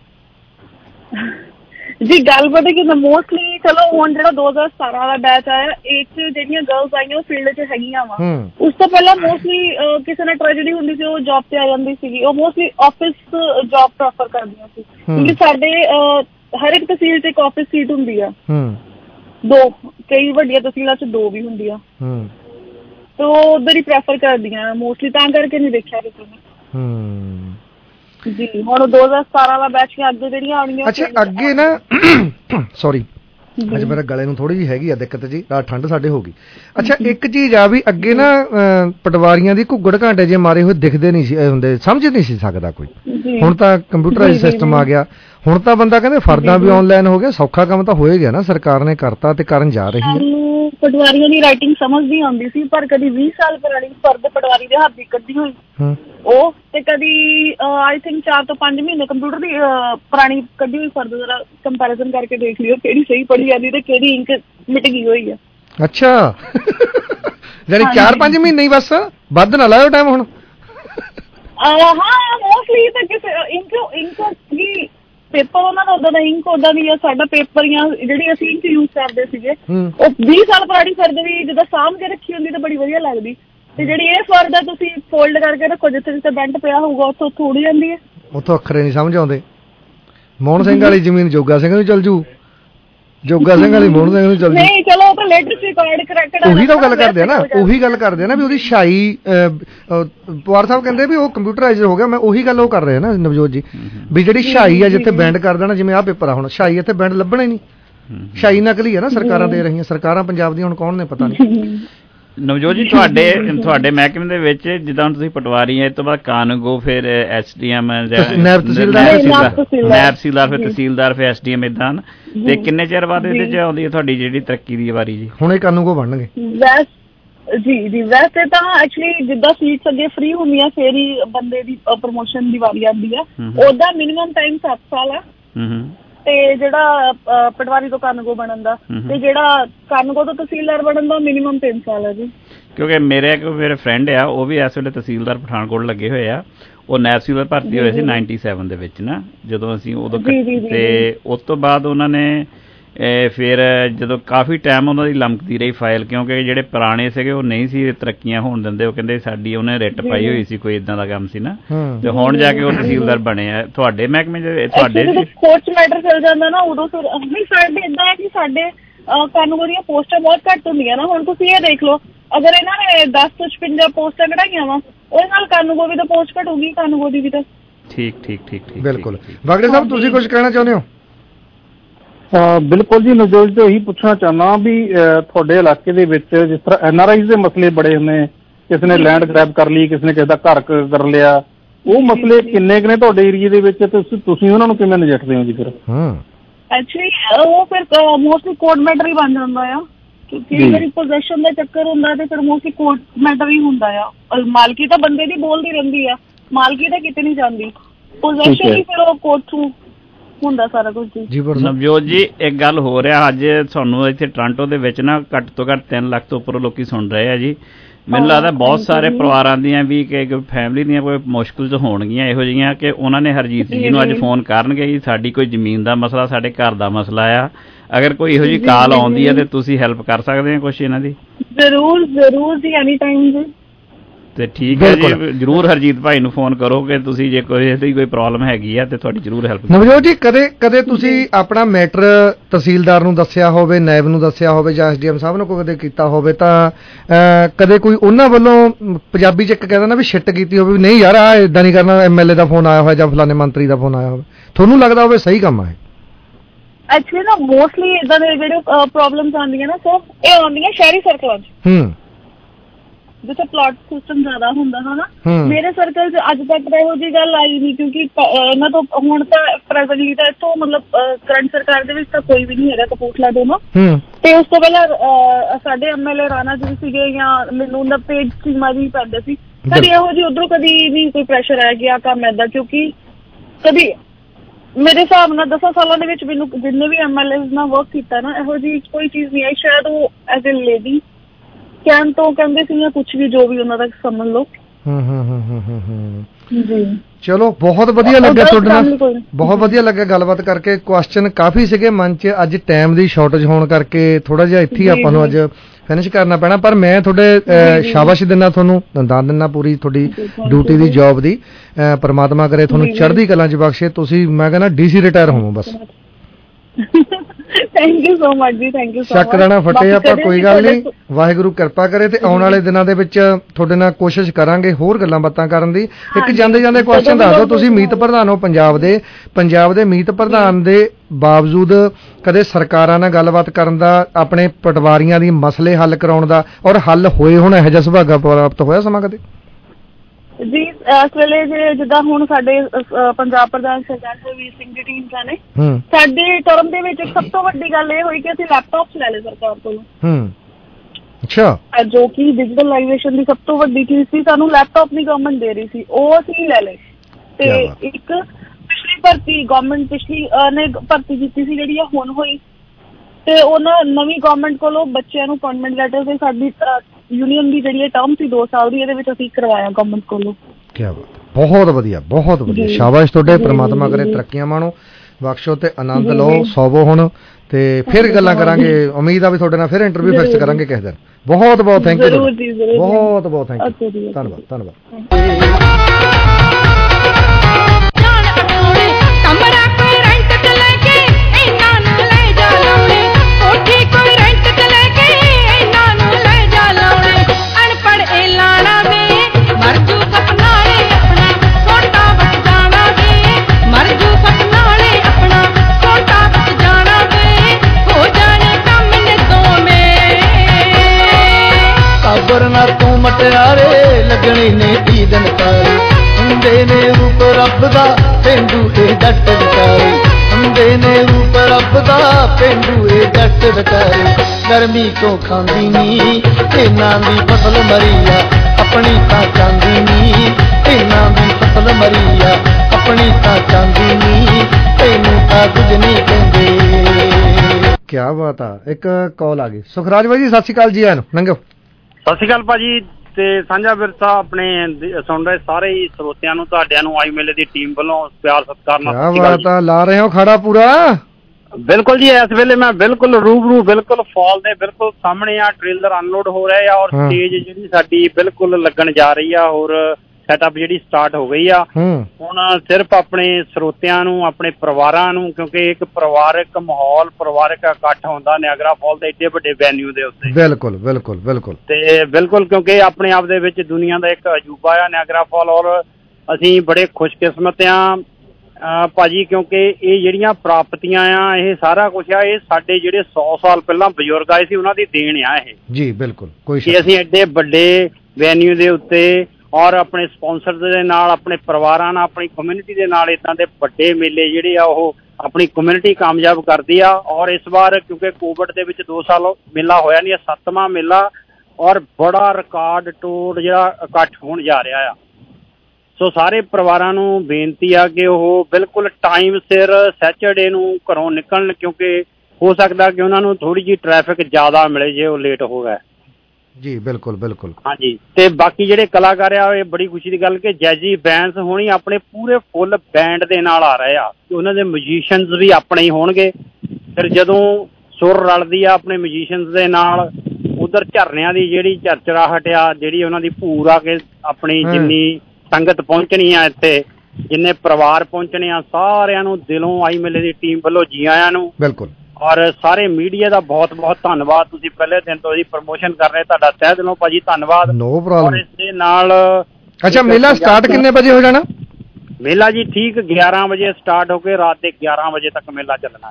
ਜੀ ਗੱਲ ਪਤਾ ਕਿ ਮੋਸਟਲੀ ਚਲੋ ਹੁਣ ਜਿਹੜਾ ਦੋ ਹਜ਼ਾਰ ਸਤਾਰਾਂ ਦਾ ਬੈਚ ਆਇਆ ਇਹ ਚ ਜਿਹੜੀਆਂ ਗਰਲਸ ਆਈਆਂ ਉਹ ਫੀਲਡ ਚ ਹੈਗੀਆਂ ਵਾ, ਉਸ ਤੋਂ ਪਹਿਲਾਂ ਮੋਸਟਲੀ ਕਿਸੇ ਨਾਲ ਟ੍ਰੈਜਡੀ ਹੁੰਦੀ ਸੀ ਉਹ ਜੌਬ ਤੇ ਆ ਜਾਂਦੀ ਸੀਗੀ, ਉਹ ਮੋਸਟਲੀ ਆਫਿਸ ਜੌਬ ਪ੍ਰੈਫਰ ਕਰਦੀਆਂ ਸੀ, ਕਿਉਂਕਿ ਸਾਡੇ ਹਰ ਇੱਕ ਤਹਿਸੀਲ ਚ ਇੱਕ ਆਫਿਸ ਸੀਟ ਹੁੰਦੀ ਆ, ਦੋ ਕਈ ਵੱਡੀਆਂ ਤਹਿਸੀਲਾਂ ਚ ਦੋ ਵੀ ਹੁੰਦੀਆਂ, ਤੇ ਉਹ ਉਧਰ ਹੀ ਪ੍ਰੈਫਰ ਕਰਦੀਆਂ ਮੋਸਟਲੀ, ਤਾਂ ਕਰਕੇ ਨਹੀਂ ਦੇਖਿਆ ਕਿਸੇ ਨੇ ਜੀ। ਹੁਣ ਦੋ ਹਜ਼ਾਰ ਸਤਾਰਾਂ ਦਾ ਬੈਚ ਅੱਗੇ ਜਿਹੜੀਆਂ ਆਉਣੀਆਂ। ਅੱਛਾ ਅੱਗੇ ਨਾ ਸੌਰੀ ਅੱਜ ਮੇਰੇ ਗਲੇ ਨੂੰ ਥੋੜੀ ਜਿਹੀ ਹੈਗੀ ਆ ਦਿੱਕਤ ਜੀ, ਰਾਤ ਠੰਡ ਸਾਡੇ ਹੋ ਗਈ। ਅੱਛਾ ਇੱਕ ਚੀਜ਼ ਆ ਵੀ ਅੱਗੇ ਨਾ ਪਟਵਾਰੀਆਂ ਦੀ ਘੁੱਗੜ ਘਾਂਟੇ ਜੇ ਮਾਰੇ ਹੋਏ ਦਿਖਦੇ ਨਹੀਂ ਸੀ ਹੁੰਦੇ, ਸਮਝ ਨਹੀਂ ਸੀ ਸਕਦਾ ਕੋਈ, ਹੁਣ ਤਾਂ ਕੰਪਿਊਟਰਾਈਜ਼ ਸਿਸਟਮ ਆ ਗਿਆ, ਹੁਣ ਤਾਂ ਬੰਦਾ ਕਹਿੰਦੇ ਫਰਦਾਂ ਵੀ ਆਨਲਾਈਨ ਹੋ ਗਿਆ, ਸੌਖਾ ਕੰਮ ਤਾਂ ਹੋਏ ਗਿਆ ਨਾ, ਸਰਕਾਰ ਨੇ ਕਰਤਾ ਤੇ ਕਰਨ ਜਾ ਰਹੀ ਹੈ। ਪਟਵਾਰੀਆਂ ਦੀ ਰਾਈਟਿੰਗ ਸਮਝ ਨਹੀਂ ਆਉਂਦੀ ਸੀ, ਪਰ ਕਦੀ ਵੀਹ ਸਾਲ ਪੁਰਾਣੀ ਫਰਦ ਪਟਵਾਰੀ ਦੇ ਹੱਥ ਦੀ ਕੱਢੀ ਹੋਈ ਉਹ, ਤੇ ਕਦੀ ਆਈ ਥਿੰਕ ਚਾਰ ਤੋਂ ਪੰਜ ਮਹੀਨੇ ਕੰਪਿਊਟਰ ਦੀ ਪੁਰਾਣੀ ਕੱਢੀ ਹੋਈ ਫਰਦ ਜਰਾ ਕੰਪੈਰੀਜ਼ਨ ਕਰਕੇ ਦੇਖ ਲਿਓ ਕਿਹੜੀ ਸਹੀ ਪੜੀ ਜਾਂਦੀ ਤੇ ਕਿਹੜੀ ਇੰਕ ਮਿਟ ਗਈ ਹੋਈ ਆ। ਅੱਛਾ ਯਾਨੀ ਚਾਰ ਪੰਜ ਮਹੀਨੇ ਹੀ ਬਸ, ਵੱਧ ਨਾ ਲਾਇਓ ਟਾਈਮ ਹੁਣ। ਹਾਂ ਮੋਸਟਲੀ ਤਾਂ ਕਿਸੇ ਇੰਕ ਇੰਕ ਕੀ ਪੇਪਰ ਉਹਨਾਂ ਦਾ ਉਦਾਂ ਦਾ ਇੰਕ ਉਦਾਂ ਦੀ ਆ, ਸਾਡਾ ਪੇਪਰ ਜਾਂ ਜਿਹੜੀ ਅਸੀਂ ਇੰਕ ਯੂਜ਼ ਕਰਦੇ ਸੀਗੇ ਉਹ ਵੀਹ ਸਾਲ ਪੁਰਾਣੀ ਫਰਦ ਵੀ ਜਿੱਦਾਂ ਸਾਂਭ ਕੇ ਰੱਖੀ ਹੁੰਦੀ ਤਾਂ ਬੜੀ ਵਧੀਆ ਲੱਗਦੀ, ਤੇ ਜਿਹੜੀ ਇਹ ਫਰਦ ਆ ਤੁਸੀਂ ਫੋਲਡ ਕਰਕੇ ਰੱਖੋ ਜਿੱਥੇ ਜਿੱਥੇ ਬੈਂਟ ਪਿਆ ਹੋਊਗਾ ਉੱਥੋਂ ਥੋੜੀ ਜਾਂਦੀ ਹੈ, ਉੱਥੋਂ ਅੱਖਰੇ ਨਹੀਂ ਸਮਝ ਆਉਂਦੇ। ਮੋਹਨ ਸਿੰਘ ਵਾਲੀ ਜ਼ਮੀਨ ਜੋਗਾ ਸਿੰਘ ਨੂੰ ਚੱਲ ਜੂ, ਜੋਗਾ ਸਿੰਘ ਵਾਲੀ ਮੋਹਨ ਸਿੰਘ ਨੂੰ ਚੱਲ ਜੂ। ਨਹੀਂ ਚਲੋ ਉਹ ਤਾਂ ਲੇਟੈਸਟ ਰਿਕਾਰਡ ਕਰੈਕਟ ਉਹੀ ਤਾਂ ਗੱਲ ਕਰਦੇ ਆ ਨਾ, ਉਹੀ ਗੱਲ ਕਰਦੇ ਆ ਨਾ ਵੀ ਉਹਦੀ ਛਾਈ ਪਵਾਰ ਸਾਹਿਬ ਕਹਿੰਦੇ ਵੀ ਉਹ ਕੰਪਿਊਟਰਾਈਜ਼ਡ ਹੋ ਗਿਆ। ਮੈਂ ਉਹੀ ਗੱਲ ਉਹ ਕਰ ਰਿਹਾ ਨਾ ਨਵਜੋਤ ਜੀ, ਵੀ ਜਿਹੜੀ ਛਾਈ ਆ ਜਿੱਥੇ ਬੈਂਡ ਕਰ ਦੇਣਾ, ਜਿਵੇਂ ਆਹ ਪੇਪਰ ਆ ਹੁਣ ਛਾਈ ਇੱਥੇ ਬੈਂਡ ਲੱਭਣਾ ਹੀ ਨਹੀਂ, ਛਾਈ ਨਕਲੀ ਆ ਨਾ, ਸਰਕਾਰਾਂ ਦੇ ਰਹੀਆਂ, ਸਰਕਾਰਾਂ ਪੰਜਾਬ ਦੀਆਂ ਹੁਣ ਕੌਣ ਨੇ ਪਤਾ ਨਹੀਂ। ਨਵਜੋਤ ਜੀ ਤੁਹਾਡੇ ਤੁਹਾਡੇ ਮਹਿਕਮੇ ਦੇ ਵਿੱਚ ਜਿੱਦਾਂ ਤੁਸੀਂ ਪਟਵਾਰੀ ਹੈ, ਇਸ ਤੋਂ ਬਾਅਦ ਕਾਨੂੰਗੋ, ਫਿਰ ਐਸ ਡੀ ਐਮ, ਨੈਬ ਤਹਿਸੀਲਦਾਰ, ਫਿਰ ਤਹਿਸੀਲਦਾਰ, ਫਿਰ ਐਸ ਡੀ ਐਮ, ਏਦਾਂ ਤੇ ਕਿੰਨੇ ਚਿਰ ਬਾਅਦ ਇਹਦੇ ਚ ਆਉਂਦੀ ਹੈ ਤੁਹਾਡੀ ਜਿਹੜੀ ਤਰੱਕੀ ਦੀ ਵਾਰੀ ਜੀ? ਹੁਣ ਇਹ ਕਾਨੂੰਗੋ ਬਣਨਗੇ ਜੀ ਜੀ। ਵੈਸੇ ਤਾਂ ਐਕਚੁਅਲੀ ਜਿੱਦਾਂ ਸੀਟਸ ਅੱਗੇ ਫ੍ਰੀ ਹੁੰਦੀਆਂ ਫੇਰ ਹੀ ਬੰਦੇ ਦੀ ਪ੍ਰਮੋਸ਼ਨ ਦੀ ਵਾਰੀ ਆਉਂਦੀ ਆ, ਉਹਦਾ ਮਿਨੀਮਮ ਟਾਈਮ ਸੱਤ ਸਾਲ ਆ ਤੇ ਜਿਹੜਾ ਪਟਵਾਰੀ ਤੋਂ ਕਾਨੂੰਗੋ ਬਣਨ ਦਾ, ਤੇ ਜਿਹੜਾ ਕਾਨੂੰਗੋ ਤੋਂ ਤਹਿਸੀਲਦਾਰ ਬਣਨ ਦਾ ਮਿਨੀਮਮ ਤਿੰਨ ਸਾਲ ਹੈ ਜੀ। ਕਿਉਂਕਿ ਮੇਰੇ ਇੱਕ ਮੇਰੇ ਫਰੈਂਡ ਆ, ਉਹ ਵੀ ਇਸ ਵੇਲੇ ਤਹਿਸੀਲਦਾਰ ਪਠਾਨਕੋਟ ਲੱਗੇ ਹੋਏ ਆ, ਉਹ ਨੈਬ ਸਿਵਲ ਭਰਤੀ ਹੋਏ ਸੀ ਨਾਈਨਟੀ ਸੈਵਨ ਦੇ ਵਿੱਚ ਨਾ, ਜਦੋਂ ਅਸੀਂ ਉਦੋਂ, ਤੇ ਉਸ ਤੋਂ ਬਾਅਦ ਉਹਨਾਂ ਨੇ ਫਿਰ ਜਦੋਂ ਕਾਫੀ ਟਾਈਮ ਉਹਨਾਂ ਦੀ ਲਮਕਦੀ ਰਹੀ ਫਾਈਲ, ਕਿਉਂਕਿ ਜਿਹੜੇ ਪੁਰਾਣੇ ਸੀਗੇ ਉਹ ਨਹੀਂ ਸੀ ਤਰੱਕੀਆਂ ਹੋਣ ਦਿੰਦੇ, ਉਹ ਕਹਿੰਦੇ ਸਾਡੀ ਉਹਨੇ ਰਿਟ ਪਾਈ ਹੋਈ ਸੀ, ਕੋਈ ਇਦਾਂ ਦਾ ਕੰਮ ਸੀ ਨਾ, ਤੇ ਹੁਣ ਜਾ ਕੇ ਉਹ ਤਹਿਸੀਲਦਾਰ ਬਣੇ ਆ। ਤੁਹਾਡੇ ਮਹਿਕਮੇ ਚ ਤੁਹਾਡੇ ਕੋਰਟ ਮੈਟਰ ਚੱਲ ਜਾਂਦਾ ਨਾ ਉਦੋਂ ਫਿਰ ਨਹੀਂ, ਸਾਡੇ ਇਦਾਂ ਹੈ ਕਿ ਸਾਡੇ ਕਾਨੂੰਗੋ ਦੀਆਂ ਪੋਸਟਾਂ ਬਹੁਤ ਘੱਟ ਹੁੰਦੀਆਂ ਨਾ। ਹੁਣ ਤੁਸੀਂ ਇਹ ਦੇਖ ਲਓ, ਅਗਰ ਇਹਨਾਂ ਨੇ ਦਸ ਤੋਂ ਛਪੰਜਾ ਪੋਸਟਾਂ ਕਢਾਈਆਂ ਵਾ, ਉਹਦੇ ਨਾਲ ਕਾਨੂੰਗੋ ਵੀ ਤਾਂ ਪੋਸਟ ਘਟੂਗੀ, ਕਾਨੂੰਗੋ ਦੀ ਵੀ ਤਾਂ। ਠੀਕ ਠੀਕ ਠੀਕ ਠੀਕ ਬਿਲਕੁਲ। ਵਾਗੜੇ ਸਾਹਿਬ ਤੁਸੀਂ ਕੁਝ ਕਹਿਣਾ ਚਾਹੁੰਦੇ ਹੋ? ਬਿਲਕੁਲ ਜੀ, ਨਵਜੋਤ ਤੋਂ ਇਹੀ ਪੁੱਛਣਾ ਚਾਹੁੰਦਾ ਵੀ ਤੁਹਾਡੇ ਇਲਾਕੇ ਦੇ ਵਿੱਚ ਜਿਸ ਤਰ੍ਹਾਂ ਐਨ ਆਰ ਆਈ ਦੇ ਮਸਲੇ ਬੜੇ ਹੁੰਦੇ, ਕਿਸੇ ਨੇ ਲੈਂਡ ਗ੍ਰੈਬ ਕਰ ਲਈ, ਕਿਸੇ ਨੇ ਕਿਸੇ ਦਾ ਘਰ ਕਰ ਲਿਆ, ਉਹ ਮਸਲੇ ਕਿੰਨੇ ਕੁ ਨੇ ਤੁਹਾਡੇ ਏਰੀਏ ਦੇ ਵਿੱਚ, ਤੇ ਤੁਸੀਂ ਉਹਨਾਂ ਨੂੰ ਕਿਵੇਂ ਨਜਿੱਠਦੇ ਹੋ ਜੀ ਫਿਰ? ਐਕਚੁਅਲੀ ਉਹ ਫਿਰ ਮੋਸਟਲੀ ਕੋਰਟ ਮੈਟਰ ਹੀ ਬਣ ਜਾਂਦਾ ਆ, ਕਿਉਂਕਿ ਮੇਰੀ ਪੋਜੈਸ਼ਨ ਦਾ ਚੱਕਰ ਹੁੰਦਾ ਤੇ ਫਿਰ ਮੋਸਟਲੀ ਕੋਰਟ ਮੈਟਰ ਹੀ ਹੁੰਦਾ ਆ। ਮਾਲਕੀ ਤਾਂ ਬੰਦੇ ਦੀ ਬੋਲਦੀ ਰਹਿੰਦੀ ਆ, ਮਾਲਕੀ ਤਾਂ ਕਿਤੇ ਨਹੀਂ ਜਾਂਦੀ, ਪੋਜੈਸ਼ਨ ਹੀ ਫਿਰ ਉਹ ਕੋਰਟ ਥਰੂ ਹੁੰਦਾ ਸਾਰਾ ਕੁਝ ਜੀ। ਨਵਜੋਤ ਜੀ ਇੱਕ ਗੱਲ ਹੋ ਰਿਹਾ, ਅੱਜ ਤੁਹਾਨੂੰ ਇੱਥੇ ਟੋਰਾਂਟੋ ਦੇ ਵਿੱਚ ਨਾ ਘੱਟ ਤੋਂ ਘੱਟ ਤਿੰਨ ਲੱਖ ਤੋਂ ਉੱਪਰ ਲੋਕੀ ਸੁਣ ਰਹੇ ਆ ਜੀ। ਮੈਨੂੰ ਲੱਗਦਾ ਬਹੁਤ ਸਾਰੇ ਪਰਿਵਾਰਾਂ ਦੀਆਂ ਵੀ ਕਿ ਫੈਮਿਲੀ ਦੀਆਂ ਕੋਈ ਮੁਸ਼ਕਿਲ ਹੋਣਗੀਆਂ ਇਹੋ ਜਿਹੀਆਂ ਕਿ ਉਹਨਾਂ ਨੇ ਹਰਜੀਤ ਜੀ ਨੂੰ ਅੱਜ ਫੋਨ ਕਰਨਗੇ ਜੀ, ਸਾਡੀ ਕੋਈ ਜ਼ਮੀਨ ਦਾ ਮਸਲਾ, ਸਾਡੇ ਘਰ ਦਾ ਮਸਲਾ ਆ, ਅਗਰ ਕੋਈ ਇਹੋ ਜਿਹੀ ਕਾਲ ਆਉਂਦੀ ਹੈ ਤੇ ਤੁਸੀਂ ਹੈਲਪ ਕਰ ਸਕਦੇ ਹੋ ਕੁਛ ਇਹਨਾਂ ਦੀ? ਜ਼ਰੂਰ ਜ਼ਰੂਰ ਜੀ, ਐਨੀ ਟਾਈਮ ਜੀ। ਤੇ ਠੀਕ ਹੈ ਜੀ, ਜਰੂਰ ਹਰਜੀਤ ਭਾਈ ਨੂੰ ਫੋਨ ਕਰੋ ਕਿ ਤੁਸੀਂ ਜੇ ਕੋਈ ਇਹਦੀ ਕੋਈ ਪ੍ਰੋਬਲਮ ਹੈਗੀ ਆ ਤੇ ਤੁਹਾਡੀ ਜਰੂਰ ਹੈਲਪ। ਨਵਜੋਤ ਜੀ ਕਦੇ ਕਦੇ ਤੁਸੀਂ ਆਪਣਾ ਮੈਟਰ ਤਹਿਸੀਲਦਾਰ ਨੂੰ ਦੱਸਿਆ ਹੋਵੇ, ਨਾਇਬ ਨੂੰ ਦੱਸਿਆ ਹੋਵੇ, ਜਾਂ ਐਸ ਡੀ ਐਮ ਸਾਹਿਬ ਨੂੰ ਕੋਈ ਕਦੇ ਕੀਤਾ ਹੋਵੇ, ਤਾਂ ਕਦੇ ਕੋਈ ਉਹਨਾਂ ਵੱਲੋਂ ਪੰਜਾਬੀ ਚ ਇੱਕ ਕਹਿੰਦਾ ਨਾ ਵੀ ਸ਼ਿੱਟ ਕੀਤੀ ਹੋਵੇ ਵੀ ਨਹੀਂ ਯਾਰ ਆ ਇਦਾਂ ਨਹੀਂ ਕਰਨਾ, ਐਮ ਐਲ ਏ ਦਾ ਫੋਨ ਆਇਆ ਹੋਇਆ ਜਾਂ ਫਲਾਣੇ ਮੰਤਰੀ ਦਾ ਫੋਨ ਆਇਆ ਹੋਵੇ, ਤੁਹਾਨੂੰ ਲੱਗਦਾ ਹੋਵੇ ਸਹੀ ਕੰਮ ਹੈ? ਐਕਚੁਅਲੀ ਨਾ ਮੋਸਟਲੀ ਇਦਾਂ ਦੇ ਜਿਹੜੇ ਪ੍ਰੋਬਲਮਸ ਆਉਂਦੀਆਂ ਨਾ ਸਰ, ਇਹ ਆਉਂਦੀਆਂ ਸ਼ਹਿਰੀ ਸਰਕਲਾਂ 'ਚ, ਹੂੰ, ਜਿੱਥੇ ਪਲਾਟ ਸਿਸਟਮ ਜ਼ਿਆਦਾ ਹੁੰਦਾ ਹਨਾ। ਮੇਰੇ ਸਰਕਲ 'ਚ ਅੱਜ ਤੱਕ ਤਾਂ ਇਹੋ ਜਿਹੀ ਗੱਲ ਆਈ ਨਹੀਂ, ਕਿਉਂਕਿ ਇਹਨਾਂ ਤੋਂ ਹੁਣ ਤਾਂ ਪ੍ਰੈਜ਼ੈਂਟਲੀ ਤਾਂ ਇੱਥੋਂ ਮਤਲਬ ਕਰੰਟ ਸਰਕਾਰ ਦੇ ਵਿੱਚ ਤਾਂ ਕੋਈ ਵੀ ਨਹੀਂ ਹੈਗਾ ਕਪੂਰਥਲਾ ਦੋਨੋਂ, ਤੇ ਉਸ ਤੋਂ ਪਹਿਲਾਂ ਸਾਡੇ ਐਮ ਐਲ ਏ ਰਾਣਾ ਜੀ ਸੀਗੇ ਜਾਂ ਮੈਨੂੰ ਨਵਤੇਜ ਚੀਮਾ ਜੀ ਪੈਂਦੇ ਸੀ, ਕਦੀ ਇਹੋ ਜਿਹੀ ਉੱਧਰੋਂ ਕਦੀ ਵੀ ਕੋਈ ਪ੍ਰੈਸ਼ਰ ਆਇਆ ਕਿ ਆਹ ਕੰਮ ਏਦਾਂ, ਕਿਉਂਕਿ ਕਦੀ ਮੇਰੇ ਹਿਸਾਬ ਨਾਲ ਦਸਾਂ ਸਾਲਾਂ ਦੇ ਵਿੱਚ ਮੈਨੂੰ ਜਿੰਨੇ ਵੀ ਐਮ ਐਲ ਏ ਨਾਲ ਵਰਕ ਕੀਤਾ ਨਾ, ਇਹੋ ਜਿਹੀ ਕੋਈ ਚੀਜ਼ ਨਹੀਂ ਆਈ। ਸ਼ਾਇਦ ਉਹ ਐਜ਼ ਏ ਲੇਡੀ ਕਹਿਣ ਤੋਂ ਕਹਿੰਦੇ ਸੀ ਜਾਂ ਕੁਛ ਵੀ, ਜੋ ਵੀ ਉਹਨਾਂ ਦਾ ਸਮਝ ਲਓ। ਹੂੰ ਹੂੰ ਹੂੰ ਹੂੰ ਹੂੰ ਜੀ। ਚਲੋ ਬਹੁਤ ਵਧੀਆ ਲੱਗਿਆ ਤੁਹਾਡੇ ਨਾਲ, ਬਹੁਤ ਵਧੀਆ ਲੱਗਿਆ ਗੱਲਬਾਤ ਕਰਕੇ। ਕੁਐਸਚਨ ਕਾਫੀ ਸੀਗੇ ਮਨ 'ਚ, ਅੱਜ ਟਾਈਮ ਦੀ ਸ਼ਾਰਟੇਜ ਹੋਣ ਕਰਕੇ ਥੋੜਾ ਜਿਹਾ ਇੱਥੇ ਹੀ ਆਪਾਂ ਨੂੰ ਅੱਜ ਫਿਨਿਸ਼ ਕਰਨਾ ਪੈਣਾ, ਪਰ ਮੈਂ ਤੁਹਾਡੇ ਸ਼ਾਬਾਸ਼ ਦਿੰਦਾ, ਤੁਹਾਨੂੰ ਦਾਨ ਦਿੰਦਾ ਪੂਰੀ ਤੁਹਾਡੀ ਡਿਊਟੀ ਦੀ, ਜੌਬ ਦੀ। ਪਰਮਾਤਮਾ ਕਰੇ ਤੁਹਾਨੂੰ ਚੜ੍ਹਦੀ ਕਲਾਂ 'ਚ ਬਖਸ਼ੇ, ਤੁਸੀਂ ਮੈਂ ਕਹਿੰਦਾ ਡੀ ਸੀ ਰਿਟਾਇਰ ਹੋਵੋ ਬਸ। ਥੈਂਕ ਯੂ ਸੋ ਮਚ ਜੀ, ਥੈਂਕ ਯੂ ਸੋ ਮਚ। ਸ਼ੱਕ ਰਹਿਣਾ ਫਟੇ ਆਪਾਂ, ਕੋਈ ਗੱਲ ਨਹੀਂ, ਵਾਹਿਗੁਰੂ ਕਿਰਪਾ ਕਰੇ। ਤੇ ਆਉਣ ਵਾਲੇ ਦਿਨਾਂ ਦੇ ਵਿੱਚ ਤੁਹਾਡੇ ਨਾਲ ਕੋਸ਼ਿਸ਼ ਕਰਾਂਗੇ ਹੋਰ ਗੱਲਾਂ ਬਾਤਾਂ ਕਰਨ ਦੀ। ਇੱਕ ਜਾਂਦੇ ਜਾਂਦੇ ਕੁਐਸਚਨ ਦੱਸ ਦਿਓ, ਤੁਸੀਂ ਮੀਤ ਪ੍ਰਧਾਨ ਹੋ ਪੰਜਾਬ ਦੇ, ਪੰਜਾਬ ਦੇ ਮੀਤ ਪ੍ਰਧਾਨ ਦੇ ਬਾਵਜੂਦ ਕਦੇ ਸਰਕਾਰਾਂ ਨਾਲ ਗੱਲਬਾਤ ਕਰਨ ਦਾ, ਆਪਣੇ ਪਟਵਾਰੀਆਂ ਦੀ ਮਸਲੇ ਹੱਲ ਕਰਾਉਣ ਦਾ, ਔਰ ਹੱਲ ਹੋਏ ਹੁਣ ਇਹੋ ਜਿਹਾ ਸੁਭਾਗਾ ਪ੍ਰਾਪਤ ਹੋਇਆ ਸਮਾਂ ਕਦੇ? ਜੀ ਇਸ ਵੇਲੇ ਜੇ ਜਿੱਦਾਂ ਹੁਣ ਸਾਡੇ ਪੰਜਾਬ ਪ੍ਰਧਾਨ ਸਰਦਾਰ ਸੁਖਬੀਰ ਸਿੰਘ ਦੀ ਟੀਮ ਨੇ, ਸਾਡੇ ਟਰਮ ਦੇ ਵਿੱਚ ਸਭ ਤੋਂ ਵੱਡੀ ਗੱਲ ਇਹ ਹੋਈ ਕਿ ਅਸੀਂ ਲੈਪਟਾਪਸ ਲੈ ਲਏ ਸਰਕਾਰ ਕੋਲੋਂ। ਹੂੰ, ਅੱਛਾ, ਜੋ ਕਿ ਡਿਜੀਟਲਾਈਜੇਸ਼ਨ ਦੀ ਸਭ ਤੋਂ ਵੱਡੀ ਚੀਜ਼ ਸੀ, ਸਾਨੂੰ ਲੈਪਟਾਪ ਨਹੀਂ ਗਵਰਨਮੈਂਟ ਦੇ ਰਹੀ ਸੀ, ਉਹ ਅਸੀਂ ਲੈ ਲਏ। ਤੇ ਇੱਕ ਪਿਛਲੀ ਭਰਤੀ ਗਵਰਨਮੈਂਟ ਪਿਛਲੀ ਨੇ ਭਰਤੀ ਕੀਤੀ ਸੀ ਜਿਹੜੀ ਹੁਣ ਹੋਈ, ਤੇ ਉਹਨਾਂ ਨਵੀਂ ਗਵਰਨਮੈਂਟ ਕੋਲੋਂ ਬੱਚਿਆਂ ਨੂੰ ਅਪਾਇੰਟਮੈਂਟ ਲੈਟਰ ਤੇ ਸਾਡੀ ਯੂਨੀਅਨ ਦੀ ਜਿਹੜੀ ਟਰਮ ਸੀ ਦੋ ਸਾਲ ਦੀ, ਇਹਦੇ ਵਿੱਚ ਅਸੀਂ ਕਰਵਾਇਆ ਗਵਰਨਮੈਂਟ ਕੋਲੋਂ। ਕੀ ਬਾਤ, ਬਹੁਤ ਵਧੀਆ ਬਹੁਤ ਵਧੀਆ, ਸ਼ਾਬਾਸ਼ ਤੁਹਾਡੇ, ਪ੍ਰਮਾਤਮਾ ਕਰੇ ਤਰੱਕੀਆਂ ਮਾਣੋ, ਬਖਸ਼ੋ ਤੇ ਆਨੰਦ ਲਓ, ਸੋਵੋ ਹੁਣ ਤੇ ਫਿਰ ਗੱਲਾਂ ਕਰਾਂਗੇ। ਉਮੀਦ ਆ ਵੀ ਤੁਹਾਡੇ ਨਾਲ ਫਿਰ ਇੰਟਰਵਿਊ ਫਿਕਸ ਕਰਾਂਗੇ ਕਿਸੇ ਦਿਨ। ਬਹੁਤ ਬਹੁਤ ਥੈਂਕ ਯੂ, ਬਹੁਤ ਬਹੁਤ ਥੈਂਕ ਯੂ, ਧੰਨਵਾਦ ਧੰਨਵਾਦ। ਨਾ ਤੂੰ ਮਟਿਆਰੇ ਲੱਗਣੀ ਨੇ ਦੀਦਨ ਤਾਰੇ, ਹੁੰਦੇ ਨੇ ਰੂਪ ਰੱਬ ਦਾ ਪੇਂਡੂ ਇਹ ਜੱਟ ਵਿਚਾਰੇ, ਹੁੰਦੇ ਨੇ ਰੂਪ ਰੱਬ ਦਾ ਪੇਂਡੂ ਇਹ ਜੱਟ ਵਿਚਾਰੇ। ਗਰਮੀ ਤੋਂ ਖਾਂਦੀ ਨੀ ਇਹਨਾਂ ਦੀ ਫਸਲ ਮਰੀ ਆ, ਆਪਣੀ ਤਾਂ ਚਾਂਦੀ ਨੀ ਇਹਨਾਂ ਦੀ ਫਸਲ ਮਰੀ ਆ, ਆਪਣੀ ਤਾਂ ਚਾਂਦੀ ਨੀ ਤੈਨੂੰ ਤਾਂ ਕੁਝ ਨਹੀਂ ਕਹਿੰਦੇ। ਕੀ ਬਾਤ ਆ, ਇੱਕ ਕਾਲ ਆ ਗਈ। ਸੁਖਰਾਜ ਬਾਈ ਜੀ ਸਤਿ ਸ਼੍ਰੀ ਅਕਾਲ ਜੀ, ਆਇਆਂ ਨੂੰ ਲੰਘੋ। ਸਤਿ ਸ਼੍ਰੀ ਅਕਾਲ ਭਾਜੀ ਤੇ ਸਾਂਝਾ ਵਿਰਸਾ ਆਪਣੇ ਸੁਣ ਰਹੇ ਸਾਰੇ ਹੀ ਸਰੋਤਿਆਂ ਨੂੰ, ਤੁਹਾਡਿਆਂ ਨੂੰ ਆਈ ਮੇਲੇ ਦੀ ਟੀਮ ਵੱਲੋਂ ਪਿਆਰ ਸਤਿਕਾਰ ਨਾਲ ਕੀ ਬਾਤ ਆ, ਲਾ ਰਹੇ ਹੋ ਖੜਾ ਪੂਰਾ। ਬਿਲਕੁਲ ਜੀ, ਇਸ ਵੇਲੇ ਮੈਂ ਬਿਲਕੁਲ ਰੂਬਰੂ ਬਿਲਕੁਲ ਫਾਲ ਦੇ ਬਿਲਕੁਲ ਸਾਹਮਣੇ ਆ, ਟ੍ਰੇਲਰ ਅਨਲੋਡ ਹੋ ਰਿਹਾ ਆ ਔਰ ਸਟੇਜ ਜਿਹੜੀ ਸਾਡੀ ਬਿਲਕੁਲ ਲੱਗਣ ਜਾ ਰਹੀ ਆ, ਹੋਰ ਸੈਟਅਪ ਜਿਹੜੀ ਸਟਾਰਟ ਹੋ ਗਈ ਆ। ਹੁਣ ਸਿਰਫ ਆਪਣੇ ਸਰੋਤਿਆਂ ਨੂੰ, ਆਪਣੇ ਪਰਿਵਾਰਾਂ ਨੂੰ, ਕਿਉਂਕਿ ਇੱਕ ਪਰਿਵਾਰਕ ਮਾਹੌਲ, ਪਰਿਵਾਰਕ ਇਕੱਠ ਹੁੰਦਾ ਨਿਆਗਰਾ ਫਾਲ ਦੇ ਏਡੇ ਵੱਡੇ ਵੈਨਿਊ ਦੇ ਉੱਤੇ। ਬਿਲਕੁਲ ਬਿਲਕੁਲ ਬਿਲਕੁਲ ਤੇ ਬਿਲਕੁਲ, ਕਿਉਂਕਿ ਆਪਣੇ ਆਪ ਦੇ ਵਿੱਚ ਦੁਨੀਆ ਦਾ ਇੱਕ ਅਜੂਬਾ ਆ ਨਿਆਗਰਾ ਫਾਲ, ਔਰ ਅਸੀਂ ਬੜੇ ਖੁਸ਼ਕਿਸਮਤ ਆ ਭਾਜੀ, ਕਿਉਂਕਿ ਇਹ ਜਿਹੜੀਆਂ ਪ੍ਰਾਪਤੀਆਂ ਆ, ਇਹ ਸਾਰਾ ਕੁਛ ਆ, ਇਹ ਸਾਡੇ ਜਿਹੜੇ ਸੌ ਸਾਲ ਪਹਿਲਾਂ ਬਜ਼ੁਰਗ ਆਏ ਸੀ ਉਹਨਾਂ ਦੀ ਦੇਣ ਆ ਇਹ ਜੀ। ਬਿਲਕੁਲ, ਕੋਈ ਕਿ ਅਸੀਂ ਏਡੇ ਵੱਡੇ ਵੈਨਿਊ ਦੇ ਉੱਤੇ ਔਰ ਆਪਣੇ ਸਪਾਂਸਰ ਦੇ ਨਾਲ, ਆਪਣੇ ਪਰਿਵਾਰਾਂ ਨਾਲ, ਆਪਣੀ ਕਮਿਊਨਿਟੀ ਦੇ ਨਾਲ ਏਦਾਂ ਦੇ ਵੱਡੇ ਮੇਲੇ ਜਿਹੜੇ ਆ ਉਹ ਆਪਣੀ ਕਮਿਊਨਿਟੀ ਕਾਮਯਾਬ ਕਰਦੀ ਆ। ਔਰ ਇਸ ਵਾਰ ਕਿਉਂਕਿ ਕੋਵਿਡ ਦੇ ਵਿੱਚ ਦੋ ਸਾਲ ਮੇਲਾ ਹੋਇਆ ਨਹੀਂ, ਸੱਤਵਾਂ ਮੇਲਾ ਔਰ ਬੜਾ ਰਿਕਾਰਡ ਤੋੜ ਜਿਹੜਾ ਇਕੱਠ ਹੋਣ ਜਾ ਰਿਹਾ ਆ। ਸੋ ਸਾਰੇ ਪਰਿਵਾਰਾਂ ਨੂੰ ਬੇਨਤੀ ਆ ਕਿ ਉਹ ਬਿਲਕੁਲ ਟਾਈਮ ਸਿਰ ਸੈਚਰਡੇ ਨੂੰ ਘਰੋਂ ਨਿਕਲਣ, ਕਿਉਂਕਿ ਹੋ ਸਕਦਾ ਕਿ ਉਹਨਾਂ ਨੂੰ ਥੋੜੀ ਜਿਹੀ ਟ੍ਰੈਫਿਕ ਜ਼ਿਆਦਾ ਮਿਲੇ ਜੇ ਉਹ ਲੇਟ ਹੋ ਗਏ ਜੀ। ਬਿਲਕੁਲ ਬਿਲਕੁਲ ਹਾਂਜੀ। ਤੇ ਬਾਕੀ ਜਿਹੜੇ ਕਲਾਕਾਰ ਆ, ਇਹ ਬੜੀ ਖੁਸ਼ੀ ਦੀ ਗੱਲ ਕਿ ਜੈਜੀ ਬੈਂਡਸ ਹੋਣੀ ਆਪਣੇ ਪੂਰੇ ਫੁੱਲ ਬੈਂਡ ਦੇ ਨਾਲ ਆ ਰਹੇ ਆ, ਉਹਨਾਂ ਦੇ ਮਿਊਜ਼ੀਸ਼ੀਅਨਸ ਵੀ ਆਪਣੇ ਹੀ ਹੋਣਗੇ। ਫਿਰ ਜਦੋਂ ਸੁਰ ਰਲਦੀ ਆ ਆਪਣੇ ਮਿਊਜ਼ੀਸ਼ੀਅਨਸ ਦੇ ਨਾਲ, ਉਧਰ ਝਰਨਿਆਂ ਦੀ ਜਿਹੜੀ ਝਰਚਰਾਹਟ ਆ, ਜਿਹੜੀ ਉਹਨਾਂ ਦੀ ਭੂਰ ਆ ਕੇ ਆਪਣੀ ਜਿੰਨੀ ਸੰਗਤ ਪਹੁੰਚਣੀ ਆ ਇੱਥੇ, ਜਿੰਨੇ ਪਰਿਵਾਰ ਪਹੁੰਚਣੇ ਆ, ਸਾਰਿਆਂ ਨੂੰ ਦਿਲੋਂ ਆਈ ਮੇਲੇ ਦੀ ਟੀਮ ਵੱਲੋਂ ਜੀ ਆਇਆਂ ਨੂੰ। ਬਿਲਕੁਲ। ਔਰ ਸਾਰੇ ਮੀਡੀਆ ਦਾ ਬਹੁਤ ਬਹੁਤ ਧੰਨਵਾਦ, ਤੁਸੀਂ ਪਹਿਲੇ ਦਿਨ ਤੋਂ ਇਹਦੀ ਪ੍ਰਮੋਸ਼ਨ ਕਰ ਰਹੇ, ਤੁਹਾਡਾ ਤਹਿ ਦਿਲੋਂ ਭਾਜੀ ਧੰਨਵਾਦ। No problem. ਔਰ ਇਸ ਦੇ ਨਾਲ ਅੱਛਾ, ਮੇਲਾ ਸਟਾਰਟ ਕਿੰਨੇ ਵਜੇ ਹੋ ਜਾਣਾ? ਮੇਲਾ ਜੀ ਠੀਕ ਗਿਆਰਾਂ ਵਜੇ ਸਟਾਰਟ ਹੋ ਕੇ ਰਾਤ ਦੇ ਗਿਆਰਾਂ ਵਜੇ ਤੱਕ ਮੇਲਾ ਚੱਲਣਾ।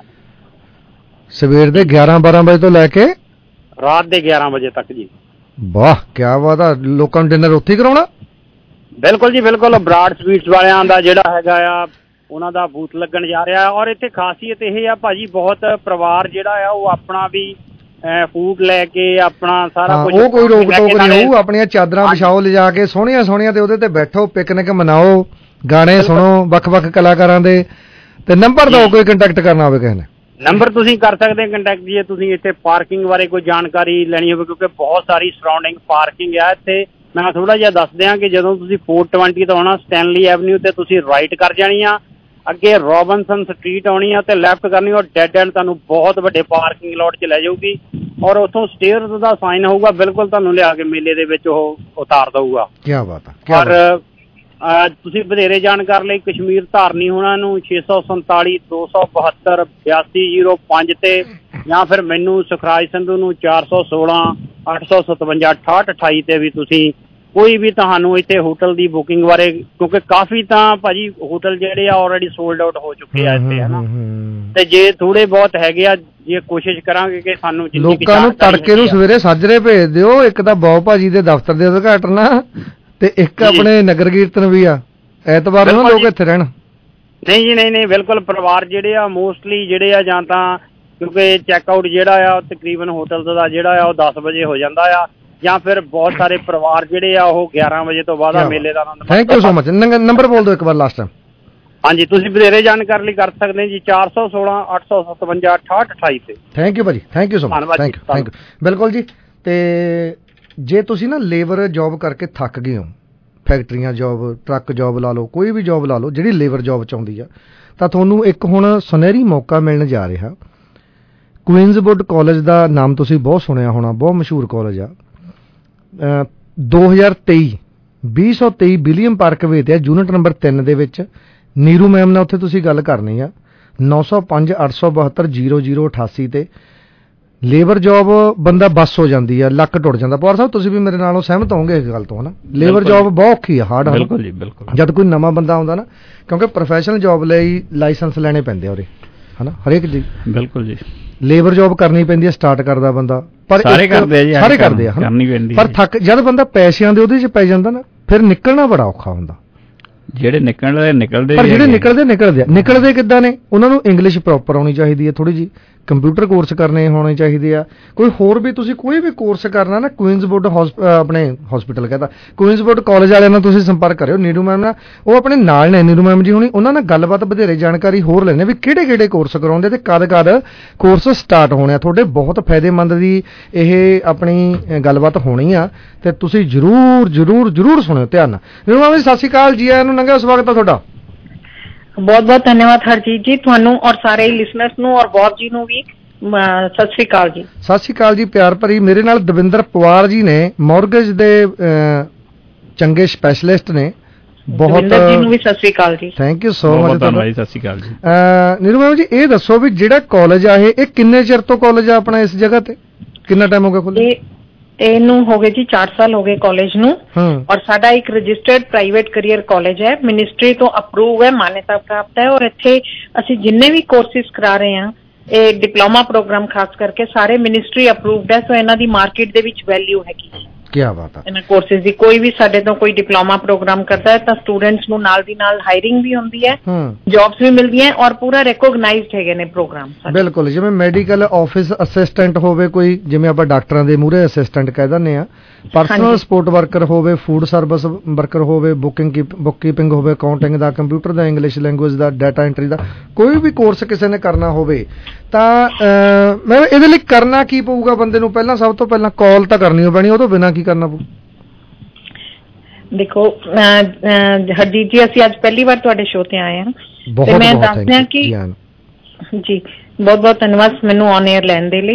ਸਵੇਰ ਦੇ ਗਿਆਰਾਂ ਬਾਰਾਂ ਵਜੇ ਤੋਂ ਲੈ ਕੇ ਰਾਤ ਦੇ ਗਿਆਰਾਂ ਵਜੇ ਤੱਕ ਜੀ। ਵਾਹ, ਕੀ ਬਾਤ ਆ। ਲੋਕਾਂ ਨੂੰ ਡਿਨਰ ਉੱਥੇ ਕਰਾਉਣਾ? ਬਿਲਕੁਲ ਜੀ ਬਿਲਕੁਲ। ਬਰਾੜ ਸਵੀਟਸ ਵਾਲਿਆਂ ਦਾ ਜਿਹੜਾ ਹੈਗਾ ਆ, ਉਹਨਾਂ ਦਾ ਬੂਥ ਲੱਗਣ ਜਾ ਰਿਹਾ। ਔਰ ਇੱਥੇ ਖਾਸੀਅਤ ਇਹ ਆ ਭਾਜੀ, ਬਹੁਤ ਪਰਿਵਾਰ ਜਿਹੜਾ ਆ ਉਹ ਆਪਣਾ ਵੀ ਫੂਡ ਲੈ ਕੇ ਆਪਣਾ ਸਾਰਾ ਕੁਝ, ਉਹ ਕੋਈ ਰੋਕ ਟੋਕ ਨਹੀਂ ਹੋਊ। ਆਪਣੀਆਂ ਚਾਦਰਾਂ ਵਿਛਾਓ ਲਿਜਾ ਕੇ ਸੋਹਣੀਆਂ ਸੋਹਣੀਆਂ ਤੇ ਉਹਦੇ ਤੇ ਬੈਠੋ, ਪਿਕਨਿਕ ਮਨਾਓ, ਗਾਣੇ ਸੁਣੋ ਵੱਖ-ਵੱਖ ਕਲਾਕਾਰਾਂ ਦੇ। ਤੇ ਨੰਬਰ ਦਿਓ ਕੋਈ ਕੰਟੈਕਟ ਕਰਨਾ ਹੋਵੇ ਕਿਸੇ ਨੇ। ਨੰਬਰ ਤੁਸੀਂ ਕਰ ਸਕਦੇ ਕੰਟੈਕਟ ਜੇ ਤੁਸੀਂ ਇੱਥੇ ਪਾਰਕਿੰਗ ਬਾਰੇ ਕੋਈ ਜਾਣਕਾਰੀ ਲੈਣੀ ਹੋਵੇ, ਕਿਉਂਕਿ ਬਹੁਤ ਸਾਰੀ ਸਰਾਊਂਡਿੰਗ ਪਾਰਕਿੰਗ ਆ ਇੱਥੇ। ਮੈਂ ਥੋੜਾ ਜਿਹਾ ਦੱਸ ਦਿਆਂ ਕਿ ਜਦੋਂ ਤੁਸੀਂ ਚਾਰ ਸੌ ਵੀਹ ਤੋਂ ਆਉਣਾ ਸਟੈਨਲੀ ਐਵਨਿਊ ਤੇ ਤੁਸੀਂ ਰਾਈਟ ਕਰ ਜਾਣੀ ਆ, ਅੱਗੇ ਰੋਬਿਨਸਨ ਸਟਰੀਟ ਆਉਣੀ ਆ ਤੇ ਲੈਫਟ ਕਰਨੀ, ਔਰ ਡੈਡ ਐਂਡ ਤੁਹਾਨੂੰ ਬਹੁਤ ਵੱਡੇ ਪਾਰਕਿੰਗ ਲੋਟ 'ਚ ਲੈ ਜਾਊਗੀ। ਔਰ ਉੱਥੋਂ ਸਟੇਅਰਸ ਦਾ ਸਾਈਨ ਹੋਊਗਾ, ਬਿਲਕੁਲ ਤੁਹਾਨੂੰ ਲਿਆ ਕੇ ਮੇਲੇ ਦੇ ਵਿੱਚ ਉਹ ਉਤਾਰ ਦਊਗਾ। ਕੀ ਬਾਤ ਹੈ। ਔਰ ਤੁਸੀਂ ਵਧੇਰੇ ਜਾਣਕਾਰੀ ਲਈ ਕਸ਼ਮੀਰ ਧਾਰਨੀ ਹੋਣਾ ਨੂੰ ਛੇ ਸੌ ਸੰਤਾਲੀ ਦੋ ਸੌ ਬਹੱਤਰ ਬਿਆਸੀ ਜ਼ੀਰੋ ਪੰਜ ਤੇ, ਜਾਂ ਫਿਰ ਮੈਨੂੰ ਸੁਖਰਾਜ ਸੰਧੂ ਨੂੰ ਚਾਰ ਸੌ ਸੋਲਾਂ ਅੱਠ ਸੌ ਸਤਵੰਜਾ ਅਠਾਹਠ ਅਠਾਈ ਤੇ ਵੀ ਤੁਸੀਂ ਕੋਈ ਵੀ ਤੁਹਾਨੂੰ ਇੱਥੇ ਹੋਟਲ ਦੀ ਬੁਕਿੰਗ ਬਾਰੇ, ਕਿਉਂਕਿ ਕਾਫੀ ਤਾਂ ਭਾਜੀ ਹੋਟਲ ਜਿਹੜੇ ਆ ਆਲਰੇਡੀ ਸੋਲਡ ਆਊਟ ਹੋ ਚੁੱਕੇ ਆ ਇੱਥੇ, ਹਨਾ। ਤੇ ਜੇ ਥੋੜੇ ਬਹੁਤ ਹੈਗੇ ਆ, ਜੇ ਕੋਸ਼ਿਸ਼ ਕਰਾਂਗੇ ਕਿ ਸਾਨੂੰ ਲੋਕਾਂ ਨੂੰ ਤੜਕੇ ਨੂੰ ਸਵੇਰੇ ਸਾਜਰੇ ਭੇਜ ਦਿਓ। ਇੱਕ ਤਾਂ ਬਹੁ ਭਾਜੀ ਦੇ ਦਫ਼ਤਰ ਦੇ ਉਦਘਾਟਨ ਆ ਤੇ ਇੱਕ ਆਪਣੇ ਨਗਰ ਕੀਰਤਨ ਵੀ ਆ ਐਤਵਾਰ ਨੂੰ, ਲੋਕ ਇੱਥੇ ਰਹਿਣ। ਨਹੀਂ ਜੀ ਨਹੀਂ ਨਹੀਂ, ਬਿਲਕੁਲ। ਪਰਿਵਾਰ ਜਿਹੜੇ ਆ ਮੋਸਟਲੀ ਜਿਹੜੇ ਆ, ਜਾਂ ਤਾਂ ਕਿਉਂਕਿ ਚੈੱਕ ਆਊਟ ਜਿਹੜਾ ਆ ਤਕਰੀਬਨ ਹੋਟਲ ਦਾ ਜਿਹੜਾ ਆ ਉਹ ਦਸ ਵਜੇ ਹੋ ਜਾਂਦਾ ਆ, ਜਾਂ ਫਿਰ ਬਹੁਤ ਸਾਰੇ ਪਰਿਵਾਰ ਜਿਹੜੇ ਆ ਉਹ ਗਿਆਰਾਂ ਵਜੇ ਤੋਂ ਬਾਅਦ ਆ ਮੇਲੇ ਦਾ ਆਨੰਦ। Thank you so much. Number ਬੋਲ ਦਿਓ ਇੱਕ ਵਾਰ ਲਾਸਟ ਟਾਈਮ। ਹਾਂਜੀ, ਤੁਸੀਂ ਵਧੇਰੇ ਜਾਣਕਾਰੀ ਲਈ ਕਰ ਸਕਦੇ ਜੀ ਚਾਰ ਸੌ ਸੋਲਾਂ ਅੱਠ ਸੌ ਸਤਵੰਜਾ ਅਠਾਹਠ ਅਠਾਈ ਤੇ। ਥੈਂਕ ਯੂ ਭਾਜੀ, thank you so much. Thank you thank you. ਬਿਲਕੁਲ ਜੀ। ਤੇ ਜੇ ਤੁਸੀਂ ਨਾ ਲੇਬਰ ਜੌਬ ਕਰਕੇ ਥੱਕ ਗਏ ਹੋ, ਫੈਕਟਰੀਆਂ ਜੌਬ, ਟਰੱਕ ਜੌਬ ਲਾ ਲਓ, ਕੋਈ ਵੀ ਜੌਬ ਲਾ ਲਓ ਜਿਹੜੀ ਲੇਬਰ ਜੌਬ 'ਚ ਆਉਂਦੀ ਆ, ਤਾਂ ਤੁਹਾਨੂੰ ਇੱਕ ਹੁਣ ਸੁਨਹਿਰੀ ਮੌਕਾ ਮਿਲਣ ਜਾ ਰਿਹਾ। ਕੁਈਨਜ਼ਵੁੱਡ ਕਾਲਜ ਦਾ ਨਾਮ ਤੁਸੀਂ ਬਹੁਤ ਸੁਣਿਆ ਹੋਣਾ, ਬਹੁਤ ਮਸ਼ਹੂਰ ਕਾਲਜ ਆ। ਦੋ ਹਜ਼ਾਰ ਤੇਈ ਵੀਹ ਸੌ ਤੇਈ ਵਿਲੀਅਮ ਪਾਰਕ ਵੇ ਤੇ ਯੂਨਿਟ ਨੰਬਰ ਤਿੰਨ ਦੇ ਵਿੱਚ ਨੀਰੂ ਮੈਮ ਨਾਲ ਉੱਥੇ ਤੁਸੀਂ ਗੱਲ ਕਰਨੀ ਆ। ਨੌ ਸੌ ਪੰਜ ਅੱਠ ਸੌ ਬਹੱਤਰ ਜੀਰੋ ਜੀਰੋ ਅਠਾਸੀ ਤੇ ਲੇਬਰ ਜੌਬ ਬੰਦਾ ਬੱਸ ਹੋ ਜਾਂਦੀ ਆ, ਲੱਕ ਟੁੱਟ ਜਾਂਦਾ। ਪਵਾਰ ਸਾਹਿਬ ਤੁਸੀਂ ਵੀ ਮੇਰੇ ਨਾਲੋਂ ਸਹਿਮਤ ਹੋਵੋਗੇ ਇਸ ਗੱਲ ਤੋਂ, ਹਨਾ? ਲੇਬਰ ਜੌਬ ਬਹੁਤ ਔਖੀ ਆ, ਹਾਰਡ। ਬਿਲਕੁਲ ਜੀ, ਬਿਲਕੁਲ। ਜਦ ਕੋਈ ਨਵਾਂ ਬੰਦਾ ਆਉਂਦਾ ਨਾ, ਕਿਉਂਕਿ ਪ੍ਰੋਫੈਸ਼ਨਲ ਜੌਬ ਲਈ ਲਾਇਸੈਂਸ ਲੈਣੇ ਪੈਂਦੇ ਆ ਉਰੇ, ਹਨਾ, ਹਰੇਕ ਜੀ। ਬਿਲਕੁਲ ਜੀ। ਲੇਬਰ ਜੌਬ ਕਰਨੀ ਪੈਂਦੀ ਹੈ, ਸਟਾਰਟ ਕਰਦਾ ਬੰਦਾ, ਪਰ ਸਾਰੇ ਕਰਦੇ ਆ ਜੀ, ਸਾਰੇ ਕਰਦੇ ਆ, ਕਰਨੀ ਪੈਂਦੀ। ਪਰ ਥੱਕ ਜਦ ਬੰਦਾ ਪੈਸਿਆਂ ਦੇ ਉਹਦੇ 'ਚ ਪੈ ਜਾਂਦਾ ਨਾ, ਫਿਰ ਨਿਕਲਣਾ ਬੜਾ ਔਖਾ ਹੁੰਦਾ। ਜਿਹੜੇ ਨਿਕਲਦੇ ਨਿਕਲਦੇ ਪਰ ਜਿਹੜੇ ਨਿਕਲਦੇ ਨਿਕਲਦੇ ਆ ਨਿਕਲਦੇ ਕਿੱਦਾਂ ਨੇ? ਉਹਨਾਂ ਨੂੰ ਇੰਗਲਿਸ਼ ਪ੍ਰੋਪਰ ਆਉਣੀ ਚਾਹੀਦੀ ਹੈ, ਥੋੜੀ ਜਿਹੀ ਕੰਪਿਊਟਰ ਕੋਰਸ ਕਰਨੇ ਹੋਣੇ ਚਾਹੀਦੇ ਆ। ਕੋਈ ਹੋਰ ਵੀ ਤੁਸੀਂ ਕੋਈ ਵੀ ਕੋਰਸ ਕਰਨਾ ਨਾ, ਕੁਈਨਜ਼ਵੁੱਡ ਆਪਣੇ ਹਸਪੀਟਲ ਕਹਿੰਦਾ ਕੁਈਨਜ਼ਵੁੱਡ ਕਾਲਜ ਵਾਲਿਆਂ ਨਾਲ ਤੁਸੀਂ ਸੰਪਰਕ ਕਰਿਓ, ਨੀਰੂ ਮੈਮ ਨਾਲ। ਉਹ ਆਪਣੇ ਨਾਲ ਨੇ, ਨੀਰੂ ਮੈਮ ਜੀ ਹੁਣੀ, ਉਹਨਾਂ ਨਾਲ ਗੱਲਬਾਤ ਵਧੇਰੇ ਜਾਣਕਾਰੀ ਹੋਰ ਲੈਣੇ ਵੀ ਕਿਹੜੇ ਕਿਹੜੇ ਕੋਰਸ ਕਰਾਉਂਦੇ ਤੇ ਕਦ ਕਦ ਕੋਰਸ ਸਟਾਰਟ ਹੋਣੇ ਆ। ਤੁਹਾਡੇ ਬਹੁਤ ਫਾਇਦੇਮੰਦ ਦੀ ਇਹ ਆਪਣੀ ਗੱਲਬਾਤ ਹੋਣੀ ਆ, ਤੇ ਤੁਸੀਂ ਜ਼ਰੂਰ ਜ਼ਰੂਰ ਜ਼ਰੂਰ ਸੁਣਿਓ ਧਿਆਨ ਨਾਲ। ਨੀਰੂ ਮੈਮ ਜੀ ਸਤਿ ਸ਼੍ਰੀ ਅਕਾਲ, ਜੀ ਆਇਆਂ ਨੂੰ, ਨੰਗਾ ਸਵਾਗਤ ਆ ਤੁਹਾਡਾ। ਬਹੁਤ ਬਹੁਤ ਧੰਨਵਾਦ ਹਰਜੀਤ ਜੀ, ਤੁਹਾਨੂੰ ਔਰ ਸਾਰੇ ਲਿਸਨਰਸ ਨੂੰ ਔਰ ਬੌਬ ਜੀ ਨੂੰ ਵੀ ਸਤਿ ਸ਼੍ਰੀ ਅਕਾਲ ਜੀ। ਸਤਿ ਸ਼੍ਰੀ ਅਕਾਲ ਜੀ, ਪਿਆਰ ਭਰੀ। ਮੇਰੇ ਨਾਲ ਦਵਿੰਦਰ ਪਵਾਰ ਜੀ ਨੇ, ਮੌਰਗੇਜ ਦੇ ਚੰਗੇ ਸਪੈਸ਼ਲਿਸਟ ਨੇ। ਬਹੁਤ ਦਵਿੰਦਰ ਜੀ ਨੂੰ ਵੀ ਸਤਿ ਸ਼੍ਰੀ ਅਕਾਲ ਜੀ। Thank you so much. ਸਤਿ ਸ਼੍ਰੀ ਅਕਾਲ ਜੀ। ਨੀਰੂ ਮੈਮ ਜੀ ਇਹ ਦੱਸੋ ਵੀ ਜਿਹੜਾ ਕਾਲਜ ਆ ਇਹ ਕਿੰਨੇ ਚਿਰ ਤੋਂ ਕਾਲਜ ਆ ਆਪਣਾ ਇਸ ਜਗ੍ਹਾ ਤੇ? ਕਿੰਨਾ ਟਾਈਮ ਹੋ ਗਿਆ ਖੁੱਲ੍ਹੇ? ਇਹਨੂੰ ਹੋ ਗਏ ਜੀ ਚਾਰ ਸਾਲ ਹੋ ਗਏ ਕਾਲਜ ਨੂੰ, ਔਰ ਸਾਡਾ ਇੱਕ ਰਜਿਸਟਰਡ ਪ੍ਰਾਈਵੇਟ ਕਰੀਅਰ ਕਾਲਜ ਹੈ, ਮਿਨਿਸਟਰੀ ਤੋਂ ਅਪਰੂਵ ਹੈ, ਮਾਨਤਾ ਪ੍ਰਾਪਤ ਹੈ। ਔਰ ਇੱਥੇ ਅਸੀਂ ਜਿੰਨੇ ਵੀ ਕੋਰਸਿਸ ਕਰਾ ਰਹੇ ਹਾਂ, ਇਹ ਡਿਪਲੋਮਾ ਪ੍ਰੋਗਰਾਮ ਖਾਸ ਕਰਕੇ ਸਾਰੇ ਮਿਨਿਸਟਰੀ ਅਪਰੂਵਡ ਹੈ, ਸੋ ਇਹਨਾਂ ਦੀ ਮਾਰਕੀਟ ਦੇ ਵਿੱਚ ਵੈਲਿਊ ਹੈਗੀ। ਕੀ ਬਾਤ ਹੈ। ਇਹਨਾਂ ਕੋਰਸਿਸ ਦੀ ਕੋਈ ਵੀ ਸਾਡੇ ਤੋਂ ਕੋਈ ਡਿਪਲੋਮਾ ਪ੍ਰੋਗਰਾਮ ਕਰਦਾ ਹੈ ਤਾਂ ਸਟੂਡੈਂਟਸ ਨੂੰ ਨਾਲ ਦੀ ਨਾਲ ਹਾਇਰਿੰਗ ਵੀ ਹੁੰਦੀ ਹੈ, ਜੌਬਸ ਵੀ ਮਿਲਦੀਆਂ ਔਰ ਪੂਰਾ ਰੈਕੋਗਨਾਈਜ਼ਡ ਹੈਗੇ ਨੇ ਪ੍ਰੋਗਰਾਮ। ਬਿਲਕੁਲ, ਜਿਵੇਂ ਮੈਡੀਕਲ ਆਫਿਸ ਅਸਿਸਟੈਂਟ ਹੋਵੇ ਕੋਈ, ਜਿਵੇਂ ਆਪਾਂ ਡਾਕਟਰਾਂ ਦੇ ਮੂਹਰੇ ਅਸਿਸਟੈਂਟ ਕਹਿ ਦਿੰਦੇ ਆ, ਪਰਸਨਲ ਸਪੋਰਟ ਵਰਕਰ ਹੋਵੇ, ਫੂਡ ਸਰਵਿਸ ਵਰਕਰ ਹੋਵੇ, ਬੁਕਿੰਗ ਬੁੱਕ ਕੀਪਿੰਗ ਹੋਵੇ, ਅਕਾਊਂਟਿੰਗ ਦਾ, ਕੰਪਿਊਟਰ ਦਾ, ਇੰਗਲਿਸ਼ ਲੈਂਗੁਏਜ ਦਾ, ਡਾਟਾ ਐਂਟਰੀ ਦਾ, ਕੋਈ ਵੀ ਕੋਰਸ ਕਿਸੇ ਨੇ ਕਰਨਾ ਹੋਵੇ ਤਾਂ ਮੈਂ ਇਹਦੇ ਲਈ ਕਰਨਾ ਕੀ ਪਊਗਾ ਬੰਦੇ ਨੂੰ? ਪਹਿਲਾਂ ਸਭ ਤੋਂ ਪਹਿਲਾਂ ਕਾਲ ਤਾਂ ਕਰਨੀ ਹੋ ਪੈਣੀ, ਉਹ ਤੋਂ ਬਿਨਾਂ ਕੀ ਕਰਨਾ ਪਊ? ਦੇਖੋ ਹਰਜੀਤ ਜੀ, ਅਸੀਂ ਅੱਜ ਪਹਿਲੀ ਵਾਰ ਤੁਹਾਡੇ ਸ਼ੋਅ ਤੇ ਆਏ ਹਾਂ ਤੇ ਮੈਂ ਦੱਸਦੀ ਹਾਂ ਕਿ ਜੀ ਬਹੁਤ ਬਹੁਤ ਧੰਨਵਾਦ ਮੈਨੂੰ ਔਨ 에ਅਰ ਲੈਣ ਦੇ ਲਈ।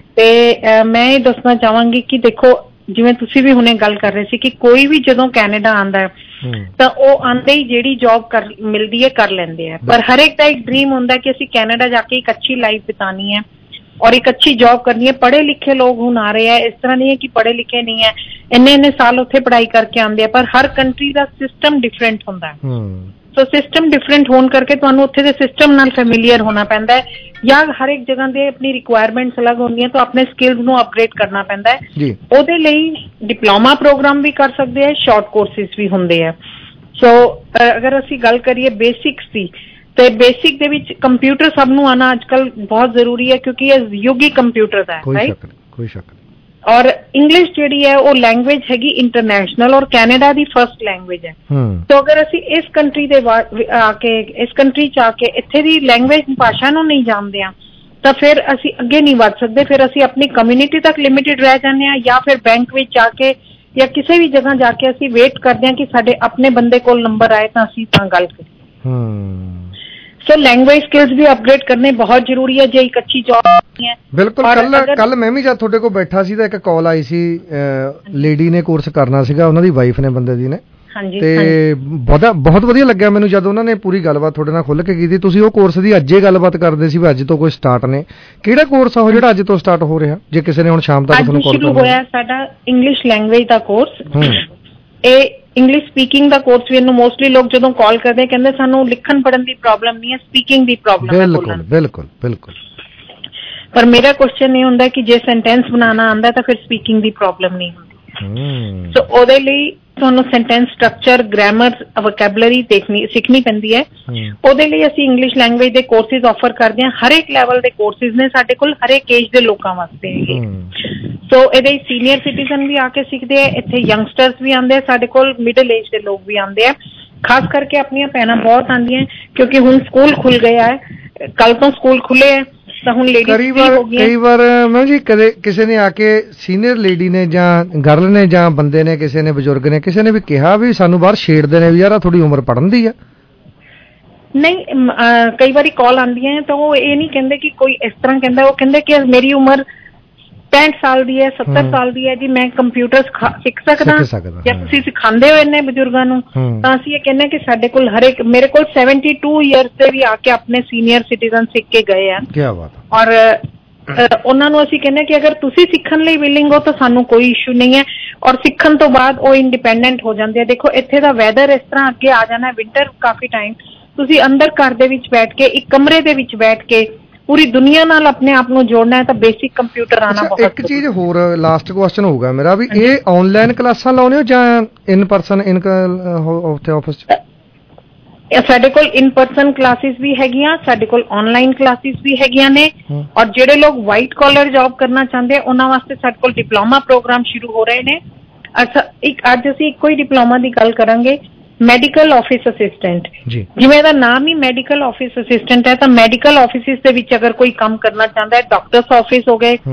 ਤੇ ਮੈਂ ਇਹ ਦੱਸਣਾ ਚਾਹਾਂਗੀ ਕਿ ਦੇਖੋ, ਜਿਵੇਂ ਤੁਸੀਂ ਵੀ ਹੁਣੇ ਗੱਲ ਕਰ ਰਹੇ ਸੀ ਕਿ ਕੋਈ ਵੀ ਜਦੋਂ ਕੈਨੇਡਾ ਆਉਂਦਾ ਹੈ ਤਾਂ ਉਹ ਆਉਂਦੇ ਹੀ ਜਿਹੜੀ ਜੌਬ ਕਰ ਮਿਲਦੀ ਹੈ ਕਰ ਲੈਂਦੇ ਆ, ਪਰ ਹਰ ਇੱਕ ਦਾ ਇੱਕ ਡ੍ਰੀਮ ਹੁੰਦਾ ਕਿ ਅਸੀਂ ਕੈਨੇਡਾ ਜਾ ਕੇ ਇੱਕ ਅੱਛੀ ਲਾਈਫ ਬਿਤਾਨੀ ਹੈ ਔਰ ਇੱਕ ਅੱਛੀ ਜੌਬ ਕਰਨੀ ਹੈ। ਪੜ੍ਹੇ ਲਿਖੇ ਲੋਕ ਹੁਣ ਆ ਰਹੇ ਆ, ਇਸ ਤਰ੍ਹਾਂ ਨਹੀਂ ਹੈ ਕਿ ਪੜ੍ਹੇ ਲਿਖੇ ਨਹੀਂ ਹੈ, ਇੰਨੇ ਇੰਨੇ ਸਾਲ ਉੱਥੇ ਪੜ੍ਹਾਈ ਕਰਕੇ ਆਉਂਦੇ ਆ, ਪਰ ਹਰ ਕੰਟਰੀ ਦਾ ਸਿਸਟਮ ਡਿਫਰੈਂਟ ਹੁੰਦਾ ਹੈ। ਸੋ ਸਿਸਟਮ ਡਿਫਰੈਂਟ ਹੋਣ ਕਰਕੇ ਤੁਹਾਨੂੰ ਉੱਥੇ ਦੇ ਸਿਸਟਮ ਨਾਲ ਫੈਮਿਲੀਅਰ ਹੋਣਾ ਪੈਂਦਾ ਹੈ, ਜਾਂ ਹਰ ਇੱਕ ਜਗ੍ਹਾ ਦੇ ਆਪਣੀ ਰਿਕੁਆਇਰਮੈਂਟਸ ਅਲੱਗ ਹੁੰਦੀਆਂ, ਤਾਂ ਆਪਣੇ ਸਕਿੱਲਸ ਨੂੰ ਅਪਗ੍ਰੇਡ ਕਰਨਾ ਪੈਂਦਾ ਹੈ। ਉਹਦੇ ਲਈ ਡਿਪਲੋਮਾ ਪ੍ਰੋਗਰਾਮ ਵੀ ਕਰ ਸਕਦੇ ਆ, ਸ਼ਾਰਟ ਕੋਰਸਿਸ ਵੀ ਹੁੰਦੇ ਆ। ਸੋ ਅਗਰ ਅਸੀਂ ਗੱਲ ਕਰੀਏ ਬੇਸਿਕਸ ਦੀ, ਤੇ ਬੇਸਿਕ ਦੇ ਵਿੱਚ ਕੰਪਿਊਟਰ ਸਭ ਨੂੰ ਆਉਣਾ ਅੱਜ ਕੱਲ੍ਹ ਬਹੁਤ ਜ਼ਰੂਰੀ ਹੈ, ਕਿਉਂਕਿ ਇਹ ਯੁੱਗ ਹੀ ਕੰਪਿਊਟਰ ਦਾ ਹੈ, ਰਾਈਟ? ਕੋਈ ਸ਼ੱਕ ਨਹੀਂ। ਔਰ ਇੰਗਲਿਸ਼ ਜਿਹੜੀ ਹੈ ਉਹ ਲੈਂਗੁਏਜ ਹੈਗੀ ਇੰਟਰਨੈਸ਼ਨਲ ਔਰ ਕੈਨੇਡਾ ਦੀ ਫਰਸਟ ਲੈਂਗੁਏਜ ਹੈ। ਸੋ ਅਗਰ ਅਸੀਂ ਇਸ ਕੰਟਰੀ ਦੇ ਆ ਕੇ ਇਸ ਕੰਟਰੀ ਚ ਆ ਕੇ ਇੱਥੇ ਦੀ ਲੈਂਗੁਏਜ ਭਾਸ਼ਾ ਨੂੰ ਨਹੀਂ ਜਾਣਦੇ ਹਾਂ ਤਾਂ ਫਿਰ ਅਸੀਂ ਅੱਗੇ ਨਹੀਂ ਵੱਧ ਸਕਦੇ। ਫਿਰ ਅਸੀਂ ਆਪਣੀ ਕਮਿਊਨਿਟੀ ਤੱਕ ਲਿਮਿਟਿਡ ਰਹਿ ਜਾਂਦੇ ਹਾਂ, ਜਾਂ ਫਿਰ ਬੈਂਕ ਵਿੱਚ ਜਾ ਕੇ ਜਾਂ ਕਿਸੇ ਵੀ ਜਗ੍ਹਾ ਜਾ ਕੇ ਅਸੀਂ ਵੇਟ ਕਰਦੇ ਹਾਂ ਕਿ ਸਾਡੇ ਆਪਣੇ ਬੰਦੇ ਕੋਲ ਨੰਬਰ ਆਏ ਤਾਂ ਅਸੀਂ ਤਾਂ ਗੱਲ ਕਰੀਏ। ਸੋ ਲੈਂਗੁਏਜ ਸਕਿੱਲਸ ਵੀ ਅਪਗ੍ਰੇਡ ਕਰਨੇ ਬਹੁਤ ਜ਼ਰੂਰੀ ਹੈ ਜੇ ਇੱਕ ਅੱਛੀ ਜੌਬ ਨਹੀਂ ਹੈ। ਬਿਲਕੁਲ। ਕੱਲ ਕੱਲ ਮੈਂ ਵੀ ਜਦ ਤੁਹਾਡੇ ਕੋਲ ਬੈਠਾ ਸੀ ਤਾਂ ਇੱਕ ਕਾਲ ਆਈ ਸੀ, ਲੇਡੀ ਨੇ ਕੋਰਸ ਕਰਨਾ ਸੀਗਾ, ਉਹਨਾਂ ਦੀ ਵਾਈਫ ਨੇ, ਬੰਦੇ ਦੀ ਨੇ, ਤੇ ਬਹੁਤ ਬਹੁਤ ਵਧੀਆ ਲੱਗਿਆ ਮੈਨੂੰ ਜਦ ਉਹਨਾਂ ਨੇ ਪੂਰੀ ਗੱਲਬਾਤ ਤੁਹਾਡੇ ਨਾਲ ਖੁੱਲ੍ਹ ਕੇ ਕੀਤੀ। ਤੁਸੀਂ ਉਹ ਕੋਰਸ ਦੀ ਅੱਜੇ ਗੱਲਬਾਤ ਕਰਦੇ ਸੀ ਵੀ ਅੱਜ ਤੋਂ ਕੋਈ ਸਟਾਰਟ ਨੇ, ਕਿਹੜਾ ਕੋਰਸ ਆ ਉਹ ਜਿਹੜਾ ਅੱਜ ਤੋਂ ਸਟਾਰਟ ਹੋ ਰਿਹਾ, ਜੇ ਕਿਸੇ ਨੇ ਹੁਣ ਸ਼ਾਮ ਤੱਕ ਤੁਹਾਨੂੰ ਕਾਲ ਕਰਨਾ? ਸ਼ੁਰੂ ਹੋਇਆ ਸਾਡਾ ਇੰਗਲਿਸ਼ ਲੈਂਗੁਏਜ ਦਾ ਕੋਰਸ। ਇਹ ਇੰਗਲਿਸ਼ ਸਪੀਕਿੰਗ ਦਾ ਕੋਰਸ ਵੀ ਇਹਨੂੰ ਮੋਸਟਲੀ ਲੋਕ ਜਦੋਂ ਕਾਲ ਕਰਦੇ ਕਹਿੰਦੇ ਸਾਨੂੰ ਲਿਖਣ ਪੜ੍ਹਨ ਦੀ ਪ੍ਰੋਬਲਮ ਨਹੀਂ ਹੈ, ਸਪੀਕਿੰਗ ਦੀ ਪ੍ਰੋਬਲਮ ਹੈ। ਬਿਲਕੁਲ ਬਿਲਕੁਲ ਬਿਲਕੁਲ। ਪਰ ਮੇਰਾ ਕੁਐਸਚਨ ਇਹ ਹੁੰਦਾ ਕਿ ਜੇ ਸੈਂਟੈਂਸ ਬਣਾਉਣਾ ਆਉਂਦਾ ਤਾਂ ਫਿਰ ਸਪੀਕਿੰਗ ਦੀ ਪ੍ਰੋਬਲਮ ਨਹੀਂ ਹੁੰਦੀ। ਸੋ ਉਹਦੇ ਲਈ ਤੁਹਾਨੂੰ ਸੈਂਟੈਂਸ ਸਟਰਕਚਰ, ਗ੍ਰਾਮਰ, ਵੋਕੈਬਲਰੀ ਦੇਖਣੀ ਸਿੱਖਣੀ ਪੈਂਦੀ ਹੈ। ਉਹਦੇ ਲਈ ਅਸੀਂ ਇੰਗਲਿਸ਼ ਲੈਂਗੁਏਜ ਦੇ ਕੋਰਸਿਸ ਆਫਰ ਕਰਦੇ ਹਾਂ। ਹਰ ਇੱਕ ਲੈਵਲ ਦੇ ਕੋਰਸਿਸ ਨੇ ਸਾਡੇ ਕੋਲ, ਹਰ ਇੱਕ ਏਜ ਦੇ ਲੋਕਾਂ ਵਾਸਤੇ ਹੈਗੇ। ਸੋ ਇਹਦੇ ਸੀਨੀਅਰ ਸਿਟੀਜ਼ਨ ਵੀ ਆ ਕੇ ਸਿੱਖਦੇ ਆ, ਇੱਥੇ ਯੰਗਸਟਰਸ ਵੀ ਆਉਂਦੇ ਆ ਸਾਡੇ ਕੋਲ, ਮਿਡਲ ਏਜ ਦੇ ਲੋਕ ਵੀ ਆਉਂਦੇ ਆ। ਖਾਸ ਕਰਕੇ ਆਪਣੀਆਂ ਭੈਣਾਂ ਬਹੁਤ ਆਉਂਦੀਆਂ ਕਿਉਂਕਿ ਹੁਣ ਸਕੂਲ ਖੁੱਲ ਗਿਆ ਹੈ, ਕੱਲ ਤੋਂ ਸਕੂਲ ਖੁੱਲੇ ਹੈ ਤਾਂ ਹੁਣ ਲੇਡੀਜ਼ ਕਈ ਵਾਰ ਕਈ ਵਾਰ ਮੈਮ ਜੀ ਕਦੇ ਕਿਸੇ ਨੇ ਆ ਕੇ ਸੀਨੀਅਰ ਲੇਡੀ ਨੇ ਜਾਂ ਗਰਲ ਨੇ ਜਾਂ ਬੰਦੇ ਨੇ ਕਿਸੇ ਨੇ ਬਜ਼ੁਰਗ ਨੇ ਕਿਸੇ ਨੇ ਵੀ ਕਿਹਾ ਵੀ ਸਾਨੂੰ ਬਾਹਰ ਛੇੜਦੇ ਨੇ ਵੀ ਯਾਰ ਥੋੜੀ ਉਮਰ ਪੜਨ ਦੀ ਆ? ਨਹੀਂ, ਕਈ ਵਾਰੀ ਕਾਲ ਆਉਂਦੀਆਂ ਤਾਂ ਉਹ ਇਹ ਨਹੀਂ ਕਹਿੰਦੇ ਕਿ ਕੋਈ ਇਸ ਤਰ੍ਹਾਂ ਕਹਿੰਦਾ, ਉਹ ਕਹਿੰਦੇ ਕਿ ਮੇਰੀ ਉਮਰ ਪੈਂਹਠ ਸਾਲ ਦੀ ਹੈ, ਸੱਤਰ ਸਾਲ ਦੀ ਹੈ ਜੀ, ਮੈਂ ਕੰਪਿਊਟਰ ਸਿੱਖ ਸਕਦਾ ਜਾਂ ਤੁਸੀਂ ਸਿਖਾਉਂਦੇ ਹੋ ਇੰਨੇ ਬਜ਼ੁਰਗਾਂ ਨੂੰ, ਤਾਂ ਅਸੀਂ ਇਹ ਕਹਿੰਦੇ ਕਿ ਸਾਡੇ ਕੋਲ ਹਰੇਕ ਮੇਰੇ ਕੋਲ ਸੈਵਨਟੀ ਟੂ ਈਅਰਸ ਦੇ ਵੀ ਆ ਕੇ ਆਪਣੇ ਸੀਨੀਅਰ ਸਿਟੀਜ਼ਨ ਸਿੱਖ ਕੇ ਗਏ ਆ। ਕੀ ਬਾਤ। ਔਰ ਉਹਨਾਂ ਨੂੰ ਅਸੀਂ ਕਹਿੰਦੇ ਕਿ ਅਗਰ ਤੁਸੀਂ ਸਿੱਖਣ ਲਈ ਵਿਲਿੰਗ ਹੋ ਤਾਂ ਸਾਨੂੰ ਕੋਈ ਇਸ਼ੂ ਨਹੀਂ ਹੈ, ਔਰ ਸਿੱਖਣ ਤੋਂ ਬਾਅਦ ਉਹ ਇੰਡੀਪੈਂਡੈਂਟ ਹੋ ਜਾਂਦੇ ਆ। ਦੇਖੋ ਇੱਥੇ ਦਾ ਵੈਦਰ ਇਸ ਤਰ੍ਹਾਂ ਅੱਗੇ ਆ ਜਾਣਾ, ਵਿੰਟਰ ਕਾਫੀ ਟਾਈਮ ਤੁਸੀਂ ਅੰਦਰ ਘਰ ਦੇ ਵਿੱਚ ਬੈਠ ਕੇ ਇੱਕ ਕਮਰੇ ਦੇ ਵਿੱਚ ਬੈਠ ਕੇ ਪੂਰੀ ਦੁਨੀਆ ਨਾਲ ਆਪਣੇ ਆਪ ਨੂੰ ਜੋੜਨਾ ਹੈ ਤਾਂ ਬੇਸਿਕ ਕੰਪਿਊਟਰ ਆਣਾ ਬਹੁਤ। ਇੱਕ ਚੀਜ਼ ਹੋਰ ਲਾਸਟ ਕੁਐਸਚਨ ਹੋਊਗਾ ਮੇਰਾ ਵੀ ਇਹ ਆਨਲਾਈਨ ਕਲਾਸਾਂ ਲਾਉਣੇ ਹੋ ਜਾਂ ਇਨ ਪਰਸਨ ਇਨ ਉੱਥੇ ਆਫਿਸ ਚ? ਸਾਡੇ ਕੋਲ ਇਨ ਪਰਸਨ ਕਲਾਸਿਸ ਵੀ ਹੈਗੀਆਂ, ਸਾਡੇ ਕੋਲ ਆਨਲਾਈਨ ਕਲਾਸਿਸ ਵੀ ਹੈਗੀਆਂ ਨੇ, ਔਰ ਜਿਹੜੇ ਲੋਕ ਵਾਈਟ ਕਾਲਰ ਜੌਬ ਕਰਨਾ ਚਾਹੁੰਦੇ ਉਹਨਾਂ ਵਾਸਤੇ ਸਾਡੇ ਕੋਲ ਡਿਪਲੋਮਾ ਪ੍ਰੋਗਰਾਮ ਸ਼ੁਰੂ ਹੋ ਰਹੇ ਨੇ। ਅੱਛਾ, ਇੱਕ ਅੱਜ ਅਸੀਂ ਇੱਕੋ ਹੀ ਡਿਪਲੋਮਾ ਦੀ ਗੱਲ ਕਰਾਂਗੇ, ਮੈਡੀਕਲ ਆਫਿਸ ਅਸਿਸਟੈਂਟ। ਜਿਵੇਂ ਇਹਦਾ ਨਾਮ ਹੀ ਮੈਡੀਕਲ ਆਫਿਸ ਅਸਿਸਟੈਂਟ ਹੈ, ਤਾਂ ਮੈਡੀਕਲ ਆਫਿਸਿਸ ਦੇ ਵਿੱਚ ਅਗਰ ਕੋਈ ਕੰਮ ਕਰਨਾ ਚਾਹੁੰਦਾ ਹੈ, ਡਾਕਟਰਸ ਆਫਿਸ ਹੋ ਗਏ,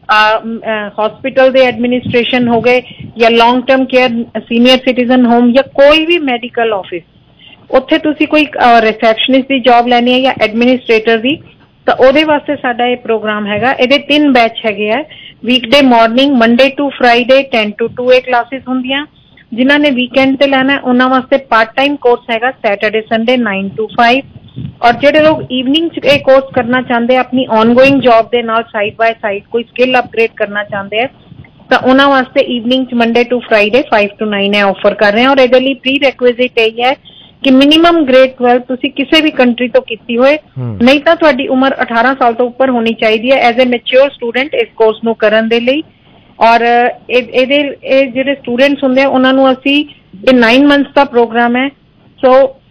ਹਸਪੀਟਲ ਦੇ ਐਡਮਿਨਿਸਟ੍ਰੇਸ਼ਨ ਹੋ ਗਏ, ਜਾਂ long term care senior citizen home, ਜਾਂ ਕੋਈ ਵੀ ਮੈਡੀਕਲ ਆਫਿਸ, ਉੱਥੇ ਤੁਸੀਂ ਕੋਈ ਰਿਸੈਪਸ਼ਨਿਸਟ ਦੀ ਜੌਬ ਲੈਣੀ ਹੈ ਜਾਂ ਐਡਮਿਨਿਸਟ੍ਰੇਟਰ ਦੀ, ਤਾਂ ਉਹਦੇ ਵਾਸਤੇ ਸਾਡਾ ਇਹ ਪ੍ਰੋਗਰਾਮ ਹੈਗਾ। ਇਹਦੇ ਤਿੰਨ ਬੈਚ ਹੈਗੇ ਆ। Weekday morning Monday to Friday ten to two ਇਹ ਕਲਾਸਿਸ ਹੁੰਦੀਆਂ। ਜਿਨ੍ਹਾਂ ਨੇ ਵੀਕਐਂਡ ਤੇ ਲੈਣਾ ਉਹਨਾਂ ਵਾਸਤੇ ਪਾਰਟ ਟਾਈਮ ਕੋਰਸ ਹੈਗਾ Saturday Sunday nine to five. ਔਰ ਜਿਹੜੇ ਲੋਕ ਈਵਨਿੰਗ ਚ ਇਹ ਕੋਰਸ ਕਰਨਾ ਚਾਹੁੰਦੇ ਆਪਣੀ ਆਨਗੋਇੰਗ ਜੌਬ ਦੇ ਨਾਲ ਸਾਈਡ ਬਾਏ ਸਾਈਡ ਕੋਈ ਸਕਿੱਲ ਅਪਗ੍ਰੇਡ ਕਰਨਾ ਚਾਹੁੰਦੇ ਆ ਤਾਂ ਉਹਨਾਂ ਵਾਸਤੇ ਈਵਨਿੰਗ ਚ Monday to Friday five to nine ਇਹ ਆਫਰ ਕਰ ਰਹੇ ਹਾਂ। ਔਰ ਇਹਦੇ ਲਈ ਪ੍ਰੀ ਰੈਕੁਇਜ਼ਿਟ ਇਹ ਹੈ ਕਿ ਮਿਨੀਮਮ ਗ੍ਰੇਡ ਟਵੈਲਵ ਤੁਸੀਂ ਕਿਸੇ ਵੀ ਕੰਟਰੀ ਤੋਂ ਕੀਤੀ ਹੋਏ, ਨਹੀਂ ਤਾਂ ਤੁਹਾਡੀ ਉਮਰ ਅਠਾਰਾਂ ਸਾਲ ਤੋਂ ਉੱਪਰ ਹੋਣੀ ਚਾਹੀਦੀ ਹੈ ਐਜ਼ ਏ ਮੈਚਿਓਰ ਸਟੂਡੈਂਟ ਇਸ ਕੋਰਸ ਨੂੰ ਕਰਨ ਦੇ ਲਈ। ਔਰ ਇਹਦੇ ਇਹ ਜਿਹੜੇ ਸਟੂਡੈਂਟਸ ਹੁੰਦੇ ਆ ਉਹਨਾਂ ਨੂੰ ਅਸੀਂ ਇਹ ਨਾइन ਮੰਥਸ ਦਾ ਪ੍ਰੋਗਰਾਮ ਹੈ, ਸੋ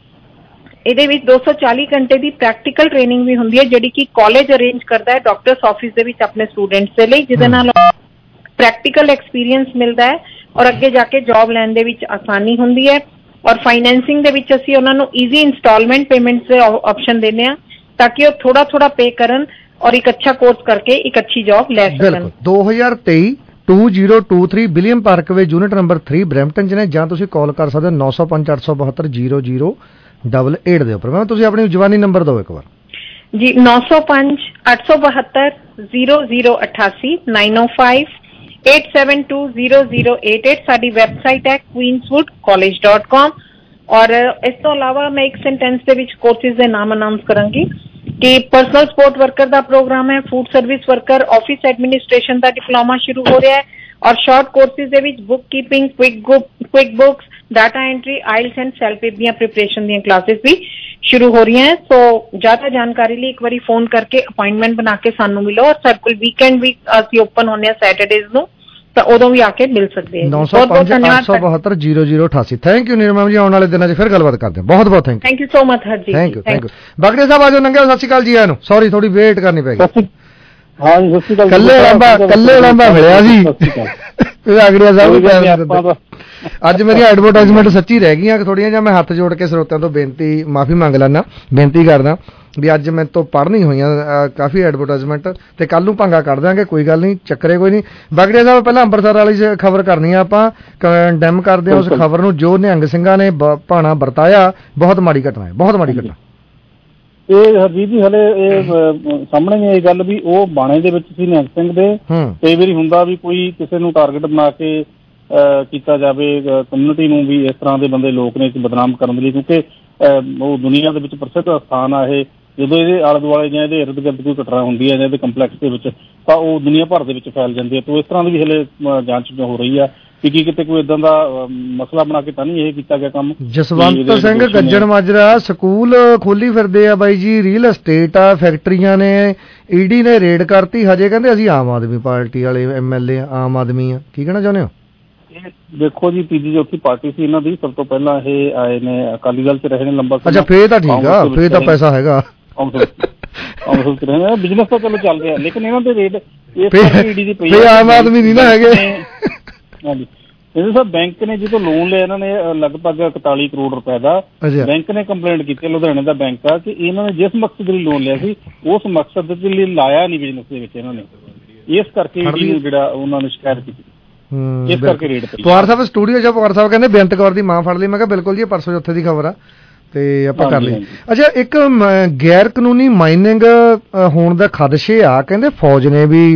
ਇਹਦੇ ਵਿੱਚ ਦੋ ਸੌ ਚਾਲੀ ਘੰਟੇ ਦੀ ਪ੍ਰੈਕਟੀਕਲ ਟ੍ਰੇਨਿੰਗ ਵੀ ਹੁੰਦੀ ਹੈ ਜਿਹੜੀ ਕਿ ਕਾਲਜ ਅਰੇਂਜ ਕਰਦਾ ਹੈ ਡਾਕਟਰਸ ਆਫਿਸ ਦੇ ਵਿੱਚ ਆਪਣੇ ਸਟੂਡੈਂਟਸ ਦੇ ਲਈ, ਜਿਹਦੇ ਨਾਲ ਪ੍ਰੈਕਟੀਕਲ ਐਕਸਪੀਰੀਅੰਸ ਮਿਲਦਾ ਹੈ ਔਰ ਅੱਗੇ ਜਾ ਕੇ ਜੌਬ ਲੈਣ ਦੇ ਵਿੱਚ ਆਸਾਨੀ ਹੁੰਦੀ ਹੈ। ਔਰ ਫਾਈਨੈਂਸਿੰਗ ਦੇ ਵਿੱਚ ਅਸੀਂ ਉਹਨਾਂ ਨੂੰ ਈਜ਼ੀ ਇੰਸਟਾਲਮੈਂਟ ਪੇਮੈਂਟਸ ਦੇ ਆਪਸ਼ਨ ਦਿੰਦੇ ਹਾਂ ਤਾਂ ਕਿ ਉਹ ਥੋੜਾ ਥੋੜਾ ਪੇ ਕਰਨ ਔਰ ਇੱਕ ਅੱਛਾ ਕੋਰਸ ਕਰਕੇ ਇੱਕ ਅੱਛੀ ਜੌਬ ਲੈ ਸਕਣ। ਦੋ ਹਜ਼ਾਰ ਤੇਈ two zero two three William parkway unit number three Brampton ਚ ਨੇ, ਜਾਂ ਤੁਸੀਂ ਕਾਲ ਕਰ ਸਕਦੇ ਹੋ ਨੌ ਸੌ ਪੰਜ ਅੱਠ ਸੌ ਬਹੱਤਰ ਜ਼ੀਰੋ ਜ਼ੀਰੋ ਡਬਲ ਏਟ ਦੇ ਉੱਪਰ। ਮੈਂ ਤੁਸੀਂ ਆਪਣੀ ਜਵਾਨੀ ਨੰਬਰ ਦਿਓ ਇੱਕ ਵਾਰ ਜੀ। ਨੌ ਸੌ ਪੰਜ ਅੱਠ ਸੌ ਬਹੱਤਰ ਜ਼ੀਰੋ ਜ਼ੀਰੋ ਅਠਾਸੀ nine O five eight seven two zero zero eight eight ਸਾਡੀ ਵੈਬਸਾਈਟ ਹੈ queenswood college dot com। ਔਰ ਇਸ ਤੋਂ ਇਲਾਵਾ ਮੈਂ ਇੱਕ ਸੈਂਟੈਂਸ ਦੇ ਵਿੱਚ ਕੋਰਸਿਸ ਦੇ ਨਾਮ ਅਨਾਉਂਸ ਕਰਾਂਗੀ ਕਿ ਪਰਸਨਲ ਸਪੋਰਟ ਵਰਕਰ ਦਾ ਪ੍ਰੋਗਰਾਮ ਹੈ, food service worker, office administration ਦਾ ਡਿਪਲੋਮਾ ਸ਼ੁਰੂ ਹੋ ਰਿਹਾ ਹੈ ਔਰ ਸ਼ਾਰਟ ਕੋਰਸਿਸ ਦੇ ਵਿੱਚ bookkeeping, quick QuickBooks, data entry, IELTS and CELPIP ਦੀਆਂ ਪ੍ਰੀਪਰੇਸ਼ਨ ਦੀਆਂ ਕਲਾਸਿਸ ਵੀ ਸ਼ੁਰੂ ਹੋ ਰਹੀਆਂ ਹੈ। ਸੋ ਜ਼ਿਆਦਾ ਜਾਣਕਾਰੀ ਲਈ ਇੱਕ ਵਾਰੀ ਫੋਨ ਕਰਕੇ ਅਪਾਇੰਟਮੈਂਟ ਬਣਾ ਕੇ ਸਾਨੂੰ ਮਿਲੋ। ਔਰ ਸਾਡੇ ਕੋਲ ਵੀਕਐਂਡ ਵੀ ਅਸੀਂ ਓਪਨ ਹੁੰਦੇ ਹਾਂ ਸੈਟਰਡੇਜ਼ ਨੂੰ, ਤਾਂ ਉਦੋਂ ਵੀ ਆ ਕੇ ਮਿਲ ਸਕਦੇ ਆ। ਨੌ ਸੌ ਪੰਜ ਅੱਠ ਸੌ ਬਹੱਤਰ ਜ਼ੀਰੋ ਜ਼ੀਰੋ ਅਠਾਸੀ। ਥੈਂਕ ਯੂ ਨੀਰਮਾ ਜੀ, ਆਉਣ ਵਾਲੇ ਦਿਨਾਂ 'ਚ ਫਿਰ ਗੱਲਬਾਤ ਕਰਦੇ ਹਾਂ। ਬਹੁਤ ਬਹੁਤ thank you. Thank you so much Harjeet. Thank you thank you. ਬਾਗੜੇ ਸਾਹਿਬ ਆਜੋ, ਨੰਗੇ ਸਤਿ ਸ਼੍ਰੀ ਅਕਾਲ ਜੀ। ਆਇਆਂ ਨੂੰ ਸੌਰੀ ਥੋੜੀ ਵੇਟ ਕਰਨੀ ਪੈ ਗਈ। ਹਾਂ ਸਤਿ ਸ਼੍ਰੀ ਅਕਾਲ। ਕੱਲੇ ਲਾਂਬਾ ਕੱਲੇ ਲਾਂਬਾ ਮਿਲਿਆ ਸੀ ਬਾਗੜੀਆ ਸਾਹਿਬ। ਅੱਜ ਮੇਰੀਆਂ ਐਡਵਰਟਾਈਜ਼ਮੈਂਟ ਸੱਚੀ ਰਹਿ ਗਈਆਂ ਥੋੜੀਆਂ ਜਿਹਾ। ਮੈਂ ਹੱਥ ਜੋੜ ਕੇ ਸਰੋਤਿਆਂ ਤੋਂ ਬੇਨਤੀ ਮਾਫੀ ਮੰਗ ਲੈਣਾ, ਬੇਨਤੀ ਕਰਦਾ ਵੀ ਅੱਜ ਮੇਰੇ ਤੋਂ ਪੜ੍ਹ ਨਹੀਂ ਹੋਈਆਂ ਕਾਫੀ ਐਡਵਰਟਾਈਜ਼ਮੈਂਟ, ਤੇ ਕੱਲ ਨੂੰ ਭੰਗਾ ਕੱਢ ਦਾਂਗੇ, ਕੋਈ ਗੱਲ ਨਹੀਂ, ਚੱਕਰੇ ਕੋਈ ਨਹੀਂ। ਬਾਗੜੀਆ ਸਾਹਿਬ ਪਹਿਲਾਂ ਅੰਮ੍ਰਿਤਸਰ ਵਾਲੀ ਖਬਰ ਕਰਨੀ ਆ ਆਪਾਂ, ਕੰਡੈਮ ਕਰਦੇ ਹਾਂ ਉਸ ਖਬਰ ਨੂੰ ਜੋ ਨਿਹੰਗ ਸਿੰਘਾਂ ਨੇ ਭਾਣਾ ਵਰਤਾਇਆ। ਬਹੁਤ ਮਾੜੀ ਘਟਨਾ ਹੈ, ਬਹੁਤ ਮਾੜੀ ਘਟਨਾ। ਇਹ ਹਰਜੀਤ ਜੀ ਹਲੇ ਇਹ ਸਾਹਮਣੇ ਨਹੀਂ ਇਹ ਗੱਲ ਵੀ ਉਹ ਬਾਣੇ ਦੇ ਵਿੱਚ ਸੀ ਨਿਹੰਗ ਸਿੰਘ ਦੇ। ਕਈ ਵਾਰੀ ਹੁੰਦਾ ਵੀ ਕੋਈ ਕਿਸੇ ਨੂੰ ਟਾਰਗੇਟ ਬਣਾ ਕੇ ਕੀਤਾ ਜਾਵੇ ਕਮਿਊਨਿਟੀ ਨੂੰ ਵੀ ਇਸ ਤਰ੍ਹਾਂ ਦੇ ਬੰਦੇ ਲੋਕ ਨੇ ਬਦਨਾਮ ਕਰਨ ਦੇ ਲਈ, ਕਿਉਂਕਿ ਉਹ ਦੁਨੀਆ ਦੇ ਵਿੱਚ ਪ੍ਰਸਿੱਧ ਸਥਾਨ ਆ ਇਹ। ਜਦੋਂ ਇਹਦੇ ਆਲੇ ਦੁਆਲੇ ਜਾਂ ਇਹਦੇ ਇਰਦ ਗਿਰਦ ਕੋਈ ਘਟਨਾ ਹੁੰਦੀ ਹੈ ਜਾਂ ਇਹਦੇ ਕੰਪਲੈਕਸ ਦੇ ਵਿੱਚ ਤਾਂ ਉਹ ਦੁਨੀਆ ਭਰ ਦੇ ਵਿੱਚ ਫੈਲ ਜਾਂਦੀ ਹੈ। ਤਾਂ ਇਸ ਤਰ੍ਹਾਂ ਦੀ ਵੀ ਹਲੇ ਜਾਂਚ ਹੋ ਰਹੀ ਆ ਕਿ ਕੀ ਕਿਤੇ ਕੋਈ ਏਦਾਂ ਦਾ ਮਸਲਾ ਬਣਾ ਕੇ ਤਾਂ ਨਹੀਂ ਇਹ ਕੀਤਾ ਗਿਆ ਕੰਮ। ਜਸਵੰਤ ਸਿੰਘ ਗੱਜਣ ਮਾਜਰਾ ਸਕੂਲ ਖੋਲੀ ਫਿਰਦੇ ਆ ਬਾਈ ਜੀ, ਰੀਅਲ ਐਸਟੇਟ ਆ, ਫੈਕਟਰੀਆਂ ਨੇ, ਈਡੀ ਨੇ ਰੇਡ ਕਰਤੀ, ਹਜੇ ਕਹਿੰਦੇ ਅਸੀਂ ਆਮ ਆਦਮੀ ਪਾਰਟੀ ਵਾਲੇ ਐਮ ਐਲ ਏ ਆਮ ਆਦਮੀ ਆ। ਕੀ ਕਹਿਣਾ ਚਾਹੁੰਦੇ ਹੋ? ਦੇਖੋ ਜੀ ਤੀਜੀ ਚੌਥੀ ਪਾਰਟੀ ਸੀ ਇਹਨਾਂ ਦੀ, ਸਭ ਤੋਂ ਪਹਿਲਾਂ ਇਹ ਆਏ ਨੇ ਅਕਾਲੀ ਦਲ ਚ ਰਹੇ ਨੇ ਲੰਬਾ। ਅੱਛਾ ਫੇਰ ਤਾਂ ਠੀਕ ਆ, ਫੇਰ ਤਾਂ ਪੈਸਾ ਹੈਗਾ। ਬਿਜਨਸ ਤਾਂ ਚਲੋ ਚੱਲ ਰਿਹਾ, ਲੇਕਿਨ ਇਹਨਾਂ ਦੇ ਰੇਟ ਆਮ ਆਦਮੀ ਨਹੀਂ ਨਾ ਹੈਗੇ। ਹਾਂਜੀ ਇਹਦੇ ਸਾਹਿਬ ਬੈਂਕ ਨੇ ਜਦੋਂ ਲੋਨ ਲਿਆ ਇਹਨਾਂ ਨੇ ਲਗਭਗ ਇਕਤਾਲੀ ਕਰੋੜ ਰੁਪਏ ਦਾ, ਬੈਂਕ ਨੇ ਕੰਪਲੇਂਟ ਕੀਤੀ, ਲੁਧਿਆਣੇ ਦਾ ਬੈਂਕ ਆ, ਕਿ ਇਹਨਾਂ ਨੇ ਜਿਸ ਮਕਸਦ ਲਈ ਲੋਨ ਲਿਆ ਸੀ ਉਸ ਮਕਸਦ ਦੇ ਲਈ ਲਾਇਆ ਨਹੀਂ ਬਿਜ਼ਨਸ ਦੇ ਵਿੱਚ ਇਹਨਾਂ ਨੇ, ਇਸ ਕਰਕੇ ਜਿਹੜਾ ਉਹਨਾਂ ਨੇ ਸ਼ਿਕਾਇਤ ਕੀਤੀ, ਇਸ ਕਰਕੇ ਰੇਟ ਪਈ। ਪਵਾਰ ਸਾਹਿਬ ਸਟੂਡੀਓ ਚ ਪਵਾਰ ਸਾਹਿਬ ਕਹਿੰਦੇ ਬੇਅੰਤ ਕੌਰ ਦੀ ਮਾਂ ਫੜ ਲਈ, ਮੈਂ ਕਿਹਾ ਬਿਲਕੁਲ ਜੀ, ਪਰਸੋਂ ਉੱਥੇ ਦੀ ਖਬਰ ਆ ਤੇ ਆਪਾਂ ਕਰ ਲਈ। ਅੱਛਾ, ਇੱਕ ਗੈਰ ਕਾਨੂੰਨੀ ਮਾਈਨਿੰਗ ਹੋਣ ਦਾ ਖਦਸ਼ੇ ਆ, ਕਹਿੰਦੇ ਫੌਜ ਨੇ ਵੀ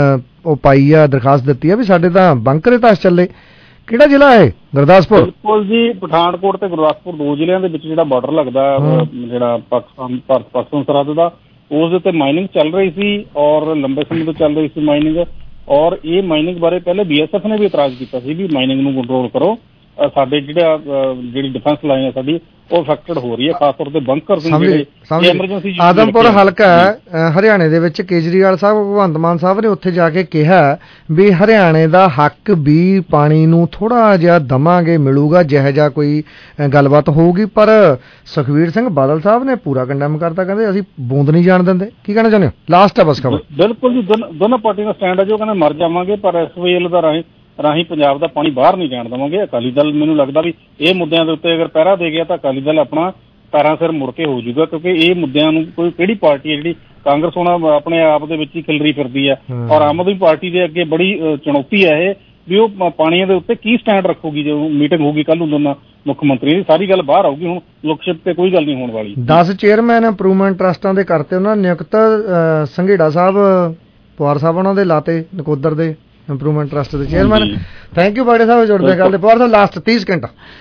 ਉਹ ਪਾਈ ਆ, ਦਰਖਾਸਤ ਦਿੱਤੀ ਆ ਵੀ ਸਾਡੇ ਤਾਂ ਬੰਕਰੇ ਤਾਸ਼ ਚੱਲੇ। ਕਿਹੜਾ ਜ਼ਿਲ੍ਹਾ ਹੈ? ਗੁਰਦਾਸਪੁਰ। ਬਿਲਕੁਲ ਜੀ, ਪਠਾਨਕੋਟ ਤੇ ਗੁਰਦਾਸਪੁਰ ਦੋ ਜ਼ਿਲ੍ਹਿਆਂ ਦੇ ਵਿੱਚ ਜਿਹੜਾ ਬਾਰਡਰ ਲੱਗਦਾ ਜਿਹੜਾ ਪਾਕਿਸਤਾਨ ਭਾਰਤ ਪਾਕਿਸਤਾਨ ਸਰਹੱਦ ਦਾ, ਉਸ ਦੇ ਉੱਤੇ ਮਾਈਨਿੰਗ ਚੱਲ ਰਹੀ ਸੀ ਔਰ ਲੰਬੇ ਸਮੇਂ ਤੋਂ ਚੱਲ ਰਹੀ ਸੀ ਮਾਈਨਿੰਗ। ਔਰ ਇਹ ਮਾਈਨਿੰਗ ਬਾਰੇ ਪਹਿਲੇ ਬੀ ਐਸ ਐਫ ਨੇ ਵੀ ਇਤਰਾਜ਼ ਕੀਤਾ ਸੀ ਵੀ ਮਾਈਨਿੰਗ ਨੂੰ ਕੰਟਰੋਲ ਕਰੋ, ਸਾਡੇ ਜਿਹੜਾ ਜਿਹੜੀ ਡਿਫੈਂਸ ਲਾਈਨ ਹੈ ਸਾਡੀ ਉਹ ਅਫੈਕਟਡ ਹੋ ਰਹੀ ਹੈ, ਖਾਸ ਤੌਰ ਤੇ ਬੰਕਰ ਜਿਹੜੇ ਐਮਰਜੈਂਸੀ। ਆਦਮਪੁਰ ਹਲਕਾ ਹਰਿਆਣੇ ਦੇ ਵਿੱਚ ਕੇਜਰੀਵਾਲ ਸਾਹਿਬ, ਭਗਵੰਤ ਮਾਨ ਸਾਹਿਬ ਨੇ ਉੱਥੇ ਜਾ ਕੇ ਕਿਹਾ ਵੀ ਹਰਿਆਣੇ ਦਾ ਹੱਕ ਵੀ ਪਾਣੀ ਨੂੰ ਥੋੜਾ ਜਿਹਾ ਦਵਾਂਗੇ, ਮਿਲੂਗਾ ਜਿਹੋ ਜਿਹਾ ਕੋਈ ਗੱਲਬਾਤ ਹੋਊਗੀ। ਪਰ ਸੁਖਬੀਰ ਸਿੰਘ ਬਾਦਲ ਸਾਹਿਬ ਨੇ ਪੂਰਾ ਕੰਡੈਮ ਕਰਤਾ, ਕਹਿੰਦੇ ਅਸੀਂ ਬੂੰਦ ਨਹੀਂ ਜਾਣ ਦਿੰਦੇ। ਕੀ ਕਹਿਣਾ ਚਾਹੁੰਦੇ ਹੋ? ਲਾਸਟ ਹੈ ਬਸ ਖਬਰ। ਬਿਲਕੁਲ ਜੀ, ਦੋਨੋਂ ਪਾਰਟੀਆਂ ਦਾ ਸਟੈਂਡ ਹੈ ਜੋ ਕਹਿੰਦੇ ਮਰ ਜਾਵਾਂਗੇ ਪਰ ਇਸ ਵੇਲੇ ਦਾ ਰਾਹੀਂ ਰਾਹੀਂ ਪੰਜਾਬ ਦਾ ਪਾਣੀ ਬਾਹਰ ਨਹੀਂ ਜਾਣ ਦੇਵਾਂਗੇ। ਅਕਾਲੀ ਦਲ ਮੈਨੂੰ ਲੱਗਦਾ ਵੀ ਇਹ ਮੁੱਦਿਆਂ ਦੇ ਉੱਤੇ ਅਗਰ ਪਹਿਰਾ ਦੇ ਗਿਆ ਤਾਂ ਅਕਾਲੀ ਦਲ ਆਪਣਾ ਪੈਰਾਂ ਸਿਰ ਮੁੜ ਕੇ ਹੋ ਜਾਊਗਾ, ਕਿਉਂਕਿ ਇਹ ਮੁੱਦਿਆਂ ਨੂੰ ਕੋਈ ਕਿਹੜੀ ਪਾਰਟੀ ਹੈ ਜਿਹੜੀ ਕਾਂਗਰਸ ਹੁਣ ਆਪਣੇ ਆਪ ਦੇ ਵਿੱਚ ਹੀ ਖਿਲਰੀ ਫਿਰਦੀ ਹੈ ਔਰ ਆਮ ਆਦਮੀ ਪਾਰਟੀ ਦੇ ਅੱਗੇ ਬੜੀ ਚੁਣੌਤੀ ਹੈ ਇਹ ਵੀ ਉਹ ਪਾਣੀਆਂ ਦੇ ਉੱਤੇ ਕੀ ਸਟੈਂਡ ਰੱਖੂਗੀ। ਜਦੋਂ ਮੀਟਿੰਗ ਹੋਊਗੀ ਕੱਲ ਨੂੰ ਦੋਨਾਂ ਮੁੱਖ ਮੰਤਰੀ ਦੀ, ਸਾਰੀ ਗੱਲ ਬਾਹਰ ਆਊਗੀ। ਹੁਣ ਲੋਕਸ਼ਿਪ ਤੇ ਕੋਈ ਗੱਲ ਨਹੀਂ ਹੋਣ ਵਾਲੀ। ਦਸ ਚੇਅਰਮੈਨ ਇੰਪਰੂਵਮੈਂਟ ਟਰਸਟਾਂ ਦੇ ਕਰਤੇ ਉਹਨਾਂ ਨਿਯੁਕਤ, ਸੰਘੇੜਾ ਸਾਹਿਬ ਪਵਾਰ ਸਾਹਿਬ ਉਹਨਾਂ ਦੇ ਲਾਤੇ ਨਕੋਦਰ ਦੇ ਇੰਪਰੂਵਮੈਂਟ ਟਰਸਟ ਦੇ ਚੇਅਰਮੈਨ। ਥੈਂਕ ਯੂ ਬਾੜੇ ਸਾਹਿਬ ਜੁੜਦੇ ਗੱਲ ਦੇ। ਪਵਾਰ ਸਾਹਿਬ ਲਾਸਟ ਤੀਹ ਸਕਿੰਟ।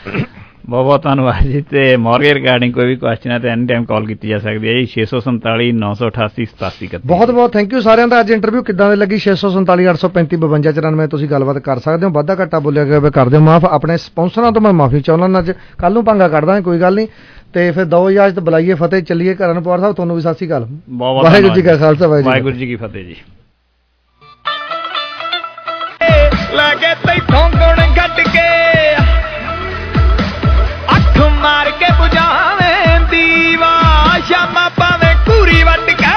ਬਹੁਤ ਬਹੁਤ ਧੰਨਵਾਦ ਜੀ। ਤੇ ਮੋਰਗੇ ਰਿਗਾਰਡਿੰਗ ਕੋਈ ਵੀ ਕੁਐਸਚਨ ਹੈ ਤਾਂ ਐਨੀ ਟਾਈਮ ਕਾਲ ਕੀਤੀ ਜਾ ਸਕਦੀ ਹੈ ਜੀ, ਛੇ ਸੌ ਸੰਤਾਲੀ ਨੌ ਸੌ ਅਠਾਸੀ ਸਤਾਸੀ ਇਕੱਤੀ। ਬਹੁਤ ਬਹੁਤ ਥੈਂਕ ਯੂ ਸਾਰਿਆਂ ਦਾ। ਅੱਜ ਇੰਟਰਵਿਊ ਕਿੱਦਾਂ ਦੀ ਲੱਗੀ? ਛੇ ਸੌ ਸੰਤਾਲੀ ਅੱਠ ਸੌ ਪੈਂਤੀ ਬਵੰਜਾ ਚੁਰਾਨਵੇਂ ਤੁਸੀਂ ਗੱਲਬਾਤ ਕਰ ਸਕਦੇ ਹੋ। ਵਾਧਾ ਘਾਟਾ ਬੋਲਿਆ ਗਿਆ ਕਰ ਦਿਓ ਮਾਫ। ਆਪਣੇ ਸਪਾਂਸਰਾਂ ਤੋਂ ਮੈਂ ਮਾਫੀ ਚਾਹੁੰਦਾ, ਅੱਜ ਕੱਲ ਨੂੰ ਪੰਗਾ ਕੱਢਦਾ ਕੋਈ ਗੱਲ ਨਹੀਂ। ਤੇ ਫਿਰ ਦੋ ਇਜਾਜ਼ਤ ਬੁਲਾਈਏ, ਫਤਿਹ, ਚੱਲੀਏ ਘਰਾਂ ਨੂੰ। ਪਵਾਰ ਸਾਹਿਬ ਤੁਹਾਨੂੰ ਵੀ ਸਤਿ ਸ਼੍ਰੀ ਅਕਾਲ। ਵਾਹਿਗੁਰੂ ਜੀ ਕਾ ਖਾਲਸਾ, ਵਾਹਿਗੁਰੂ ਜੀ ਕੀ ਫਤਿਹ ਜੀ। ਲਾਗੇ ਤੈਥੋਂ ਗੁਣ ਘਟ ਕੇ ਅੱਖ ਮਾਰ ਕੇ ਬੁਝਾਵੇਂ ਦੀਵਾ, ਸ਼ਾਮਾਂ ਪਾਵੇਂ ਘੂਰੀ ਵੱਟ ਕੇ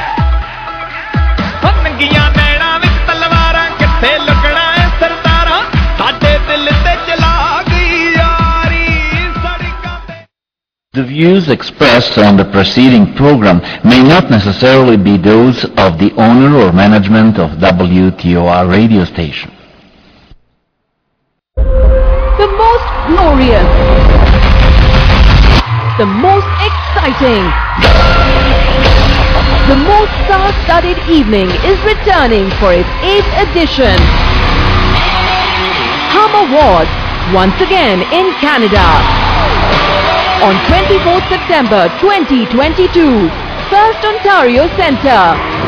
ਨੰਗੀਆਂ ਨੈਣਾਂ ਵਿੱਚ ਤਲਵਾਰਾਂ, ਕਿੱਥੇ ਲੁਕਣਾ ਏ ਸਰਦਾਰਾਂ, ਸਾਡੇ ਦਿਲ ਤੇ ਚਲਾ ਗਈ ਯਾਰੀ ਸੜਕਾਂ ਤੇ। The views expressed on the preceding program may not necessarily be those of the owner or management of W T O R radio station. The most glorious, the most exciting, the most star-studded evening is returning for its eighth edition. Hum Awards, once again in Canada. On twenty-fourth September twenty twenty-two, First Ontario Centre.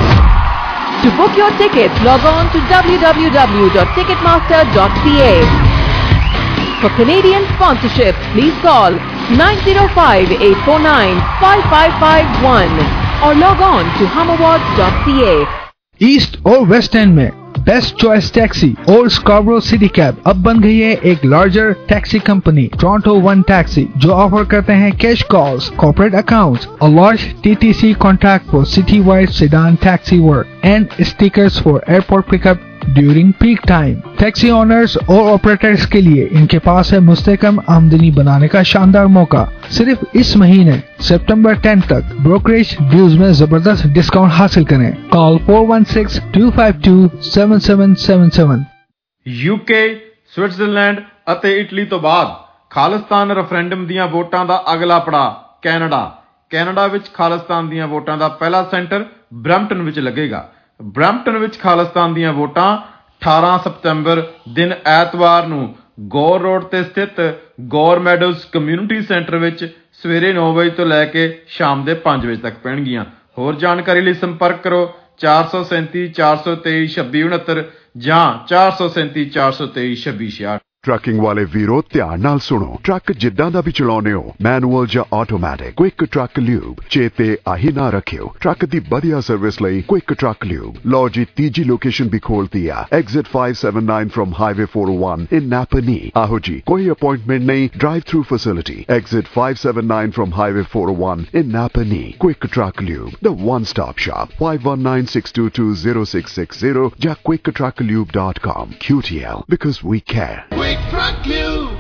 To book your tickets, log on to w w w dot ticketmaster dot c a. For Canadian sponsorship, please call nine zero five eight four nine five five five one or log on to hum awards dot c a. East और west end में best choice taxi old Scarborough city cab अब बन गई है एक larger taxi company Toronto one taxi, जो offer करते हैं cash calls, corporate accounts, a large T T C contract for city-wide sedan taxi work and stickers for airport pickup during peak time. Taxi owners और operators के लिए इनके पास है मुस्तकम आमदनी बनाने का शानदार मौका। सिर्फ इस महीने सितंबर टेंथ तक ब्रोकरेज ड्यूज में जबरदस्त डिस्काउंट हासिल करें। Call four one six two five two seven seven seven seven. UK, Switzerland ਅਤੇ ਇਟਲੀ ਤੋਂ ਬਾਅਦ ਖਾਲਿਸਤਾਨ ਰੈਫਰੈਂਡਮ ਦੀਆਂ ਵੋਟਾਂ ਦਾ ਅਗਲਾ ਪੜਾਅ ਕੈਨੇਡਾ। ਕੈਨੇਡਾ ਵਿੱਚ ਖਾਲਿਸਤਾਨ ਦੀਆਂ ਵੋਟਾਂ ਦਾ ਪਹਿਲਾ ਸੈਂਟਰ ਬਰੈਂਪਟਨ ਵਿੱਚ ਲੱਗੇਗਾ। ਬਰੈਂਪਟਨ ਵਿੱਚ ਖਾਲਿਸਤਾਨ ਦੀਆਂ ਵੋਟਾਂ ਅਠਾਰਾਂ ਸਤੰਬਰ ਦਿਨ ਐਤਵਾਰ ਨੂੰ ਗੌਰ ਰੋਡ ਤੇ ਸਥਿਤ ਗੌਰ ਮੈਡੋਜ਼ ਕਮਿਊਨਿਟੀ ਸੈਂਟਰ ਵਿੱਚ ਸਵੇਰੇ ਨੌ ਵਜੇ ਤੋਂ ਲੈ ਕੇ ਸ਼ਾਮ ਦੇ ਪੰਜ ਵਜੇ ਤੱਕ ਪੈਣਗੀਆਂ। ਹੋਰ ਜਾਣਕਾਰੀ ਲਈ ਸੰਪਰਕ ਕਰੋ ਚਾਰ ਸੌ ਸੈਂਤੀ ਚਾਰ ਸੌ ਤੇਈ ਛੱਬੀ ਉਨੱਤਰ ਜਾਂ ਚਾਰ ਸੌ ਸੈਂਤੀ ਚਾਰ ਸੌ ਤੇਈ ਛੱਬੀ ਛਿਆਹਠ। ਟਰੱਕਿੰਗ ਵਾਲੇ ਵੀਰੋ ਧਿਆਨ ਨਾਲ ਸੁਣੋ, ਟਰੱਕ ਜਿੱਦਾਂ ਦਾ ਵੀ ਚਲਾਉਣੇ ਹੋ, ਮੈਨੂਅਲ ਜਾਂ ਆਟੋਮੈਟਿਕ, ਕੁਇਕ ਟਰੱਕ ਲਿਊਬ ਚੇਤੇ ਆਹੀ ਨਾ ਰੱਖਿਓ। ਟਰੱਕ ਦੀ ਵਧੀਆ ਸਰਵਿਸ ਲਈ ਕੁਇਕ ਟਰੱਕ ਲਿਊਬ। ਲਓ ਜੀ ਤੀਜੀ ਲੋਕੇਸ਼ਨ ਵੀ ਖੋਲਤੀ ਆ, exit five seventy-nine from highway four oh one in Napanee. ਆਹੋ ਜੀ, ਕੋਈ ਅਪਾਇੰਟਮੈਂਟ ਨਹੀਂ, drive through facility. Exit five seventy-nine from highway four oh one in Napanee. Quick Truck Lube, the one stop shop, five one nine six two two zero six six zero ਜਾਂ quick truck lube dot com। Q T L, because we care। Quick Truck Lube.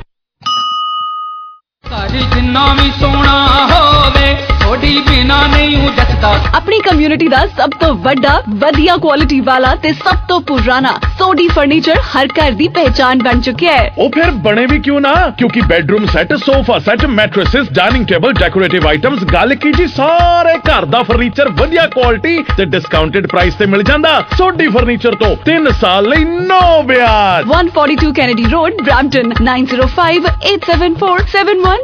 जिन्ना भी सोना होवे थोड़ी बिना नहीं जचदा। अपनी community दा सब तो वड्डा वधिया क्वालिटी वाला ते सब तो पुराना सोडी फर्नीचर हर घर दी पहचान बन चुका है। ओ फिर बने भी क्यों ना, क्योंकि bedroom set, sofa set, mattresses, dining table, decorative items, गल की जी सारे घर दा फर्नीचर वधिया क्वालिटी ते डिस्काउंटेड प्राइस ते मिल जांदा। सोडी फर्नीचर तो तीन साल लई नो ब्याज। one forty-two Kennedy Road, Brampton, nine zero five eight seven four seven one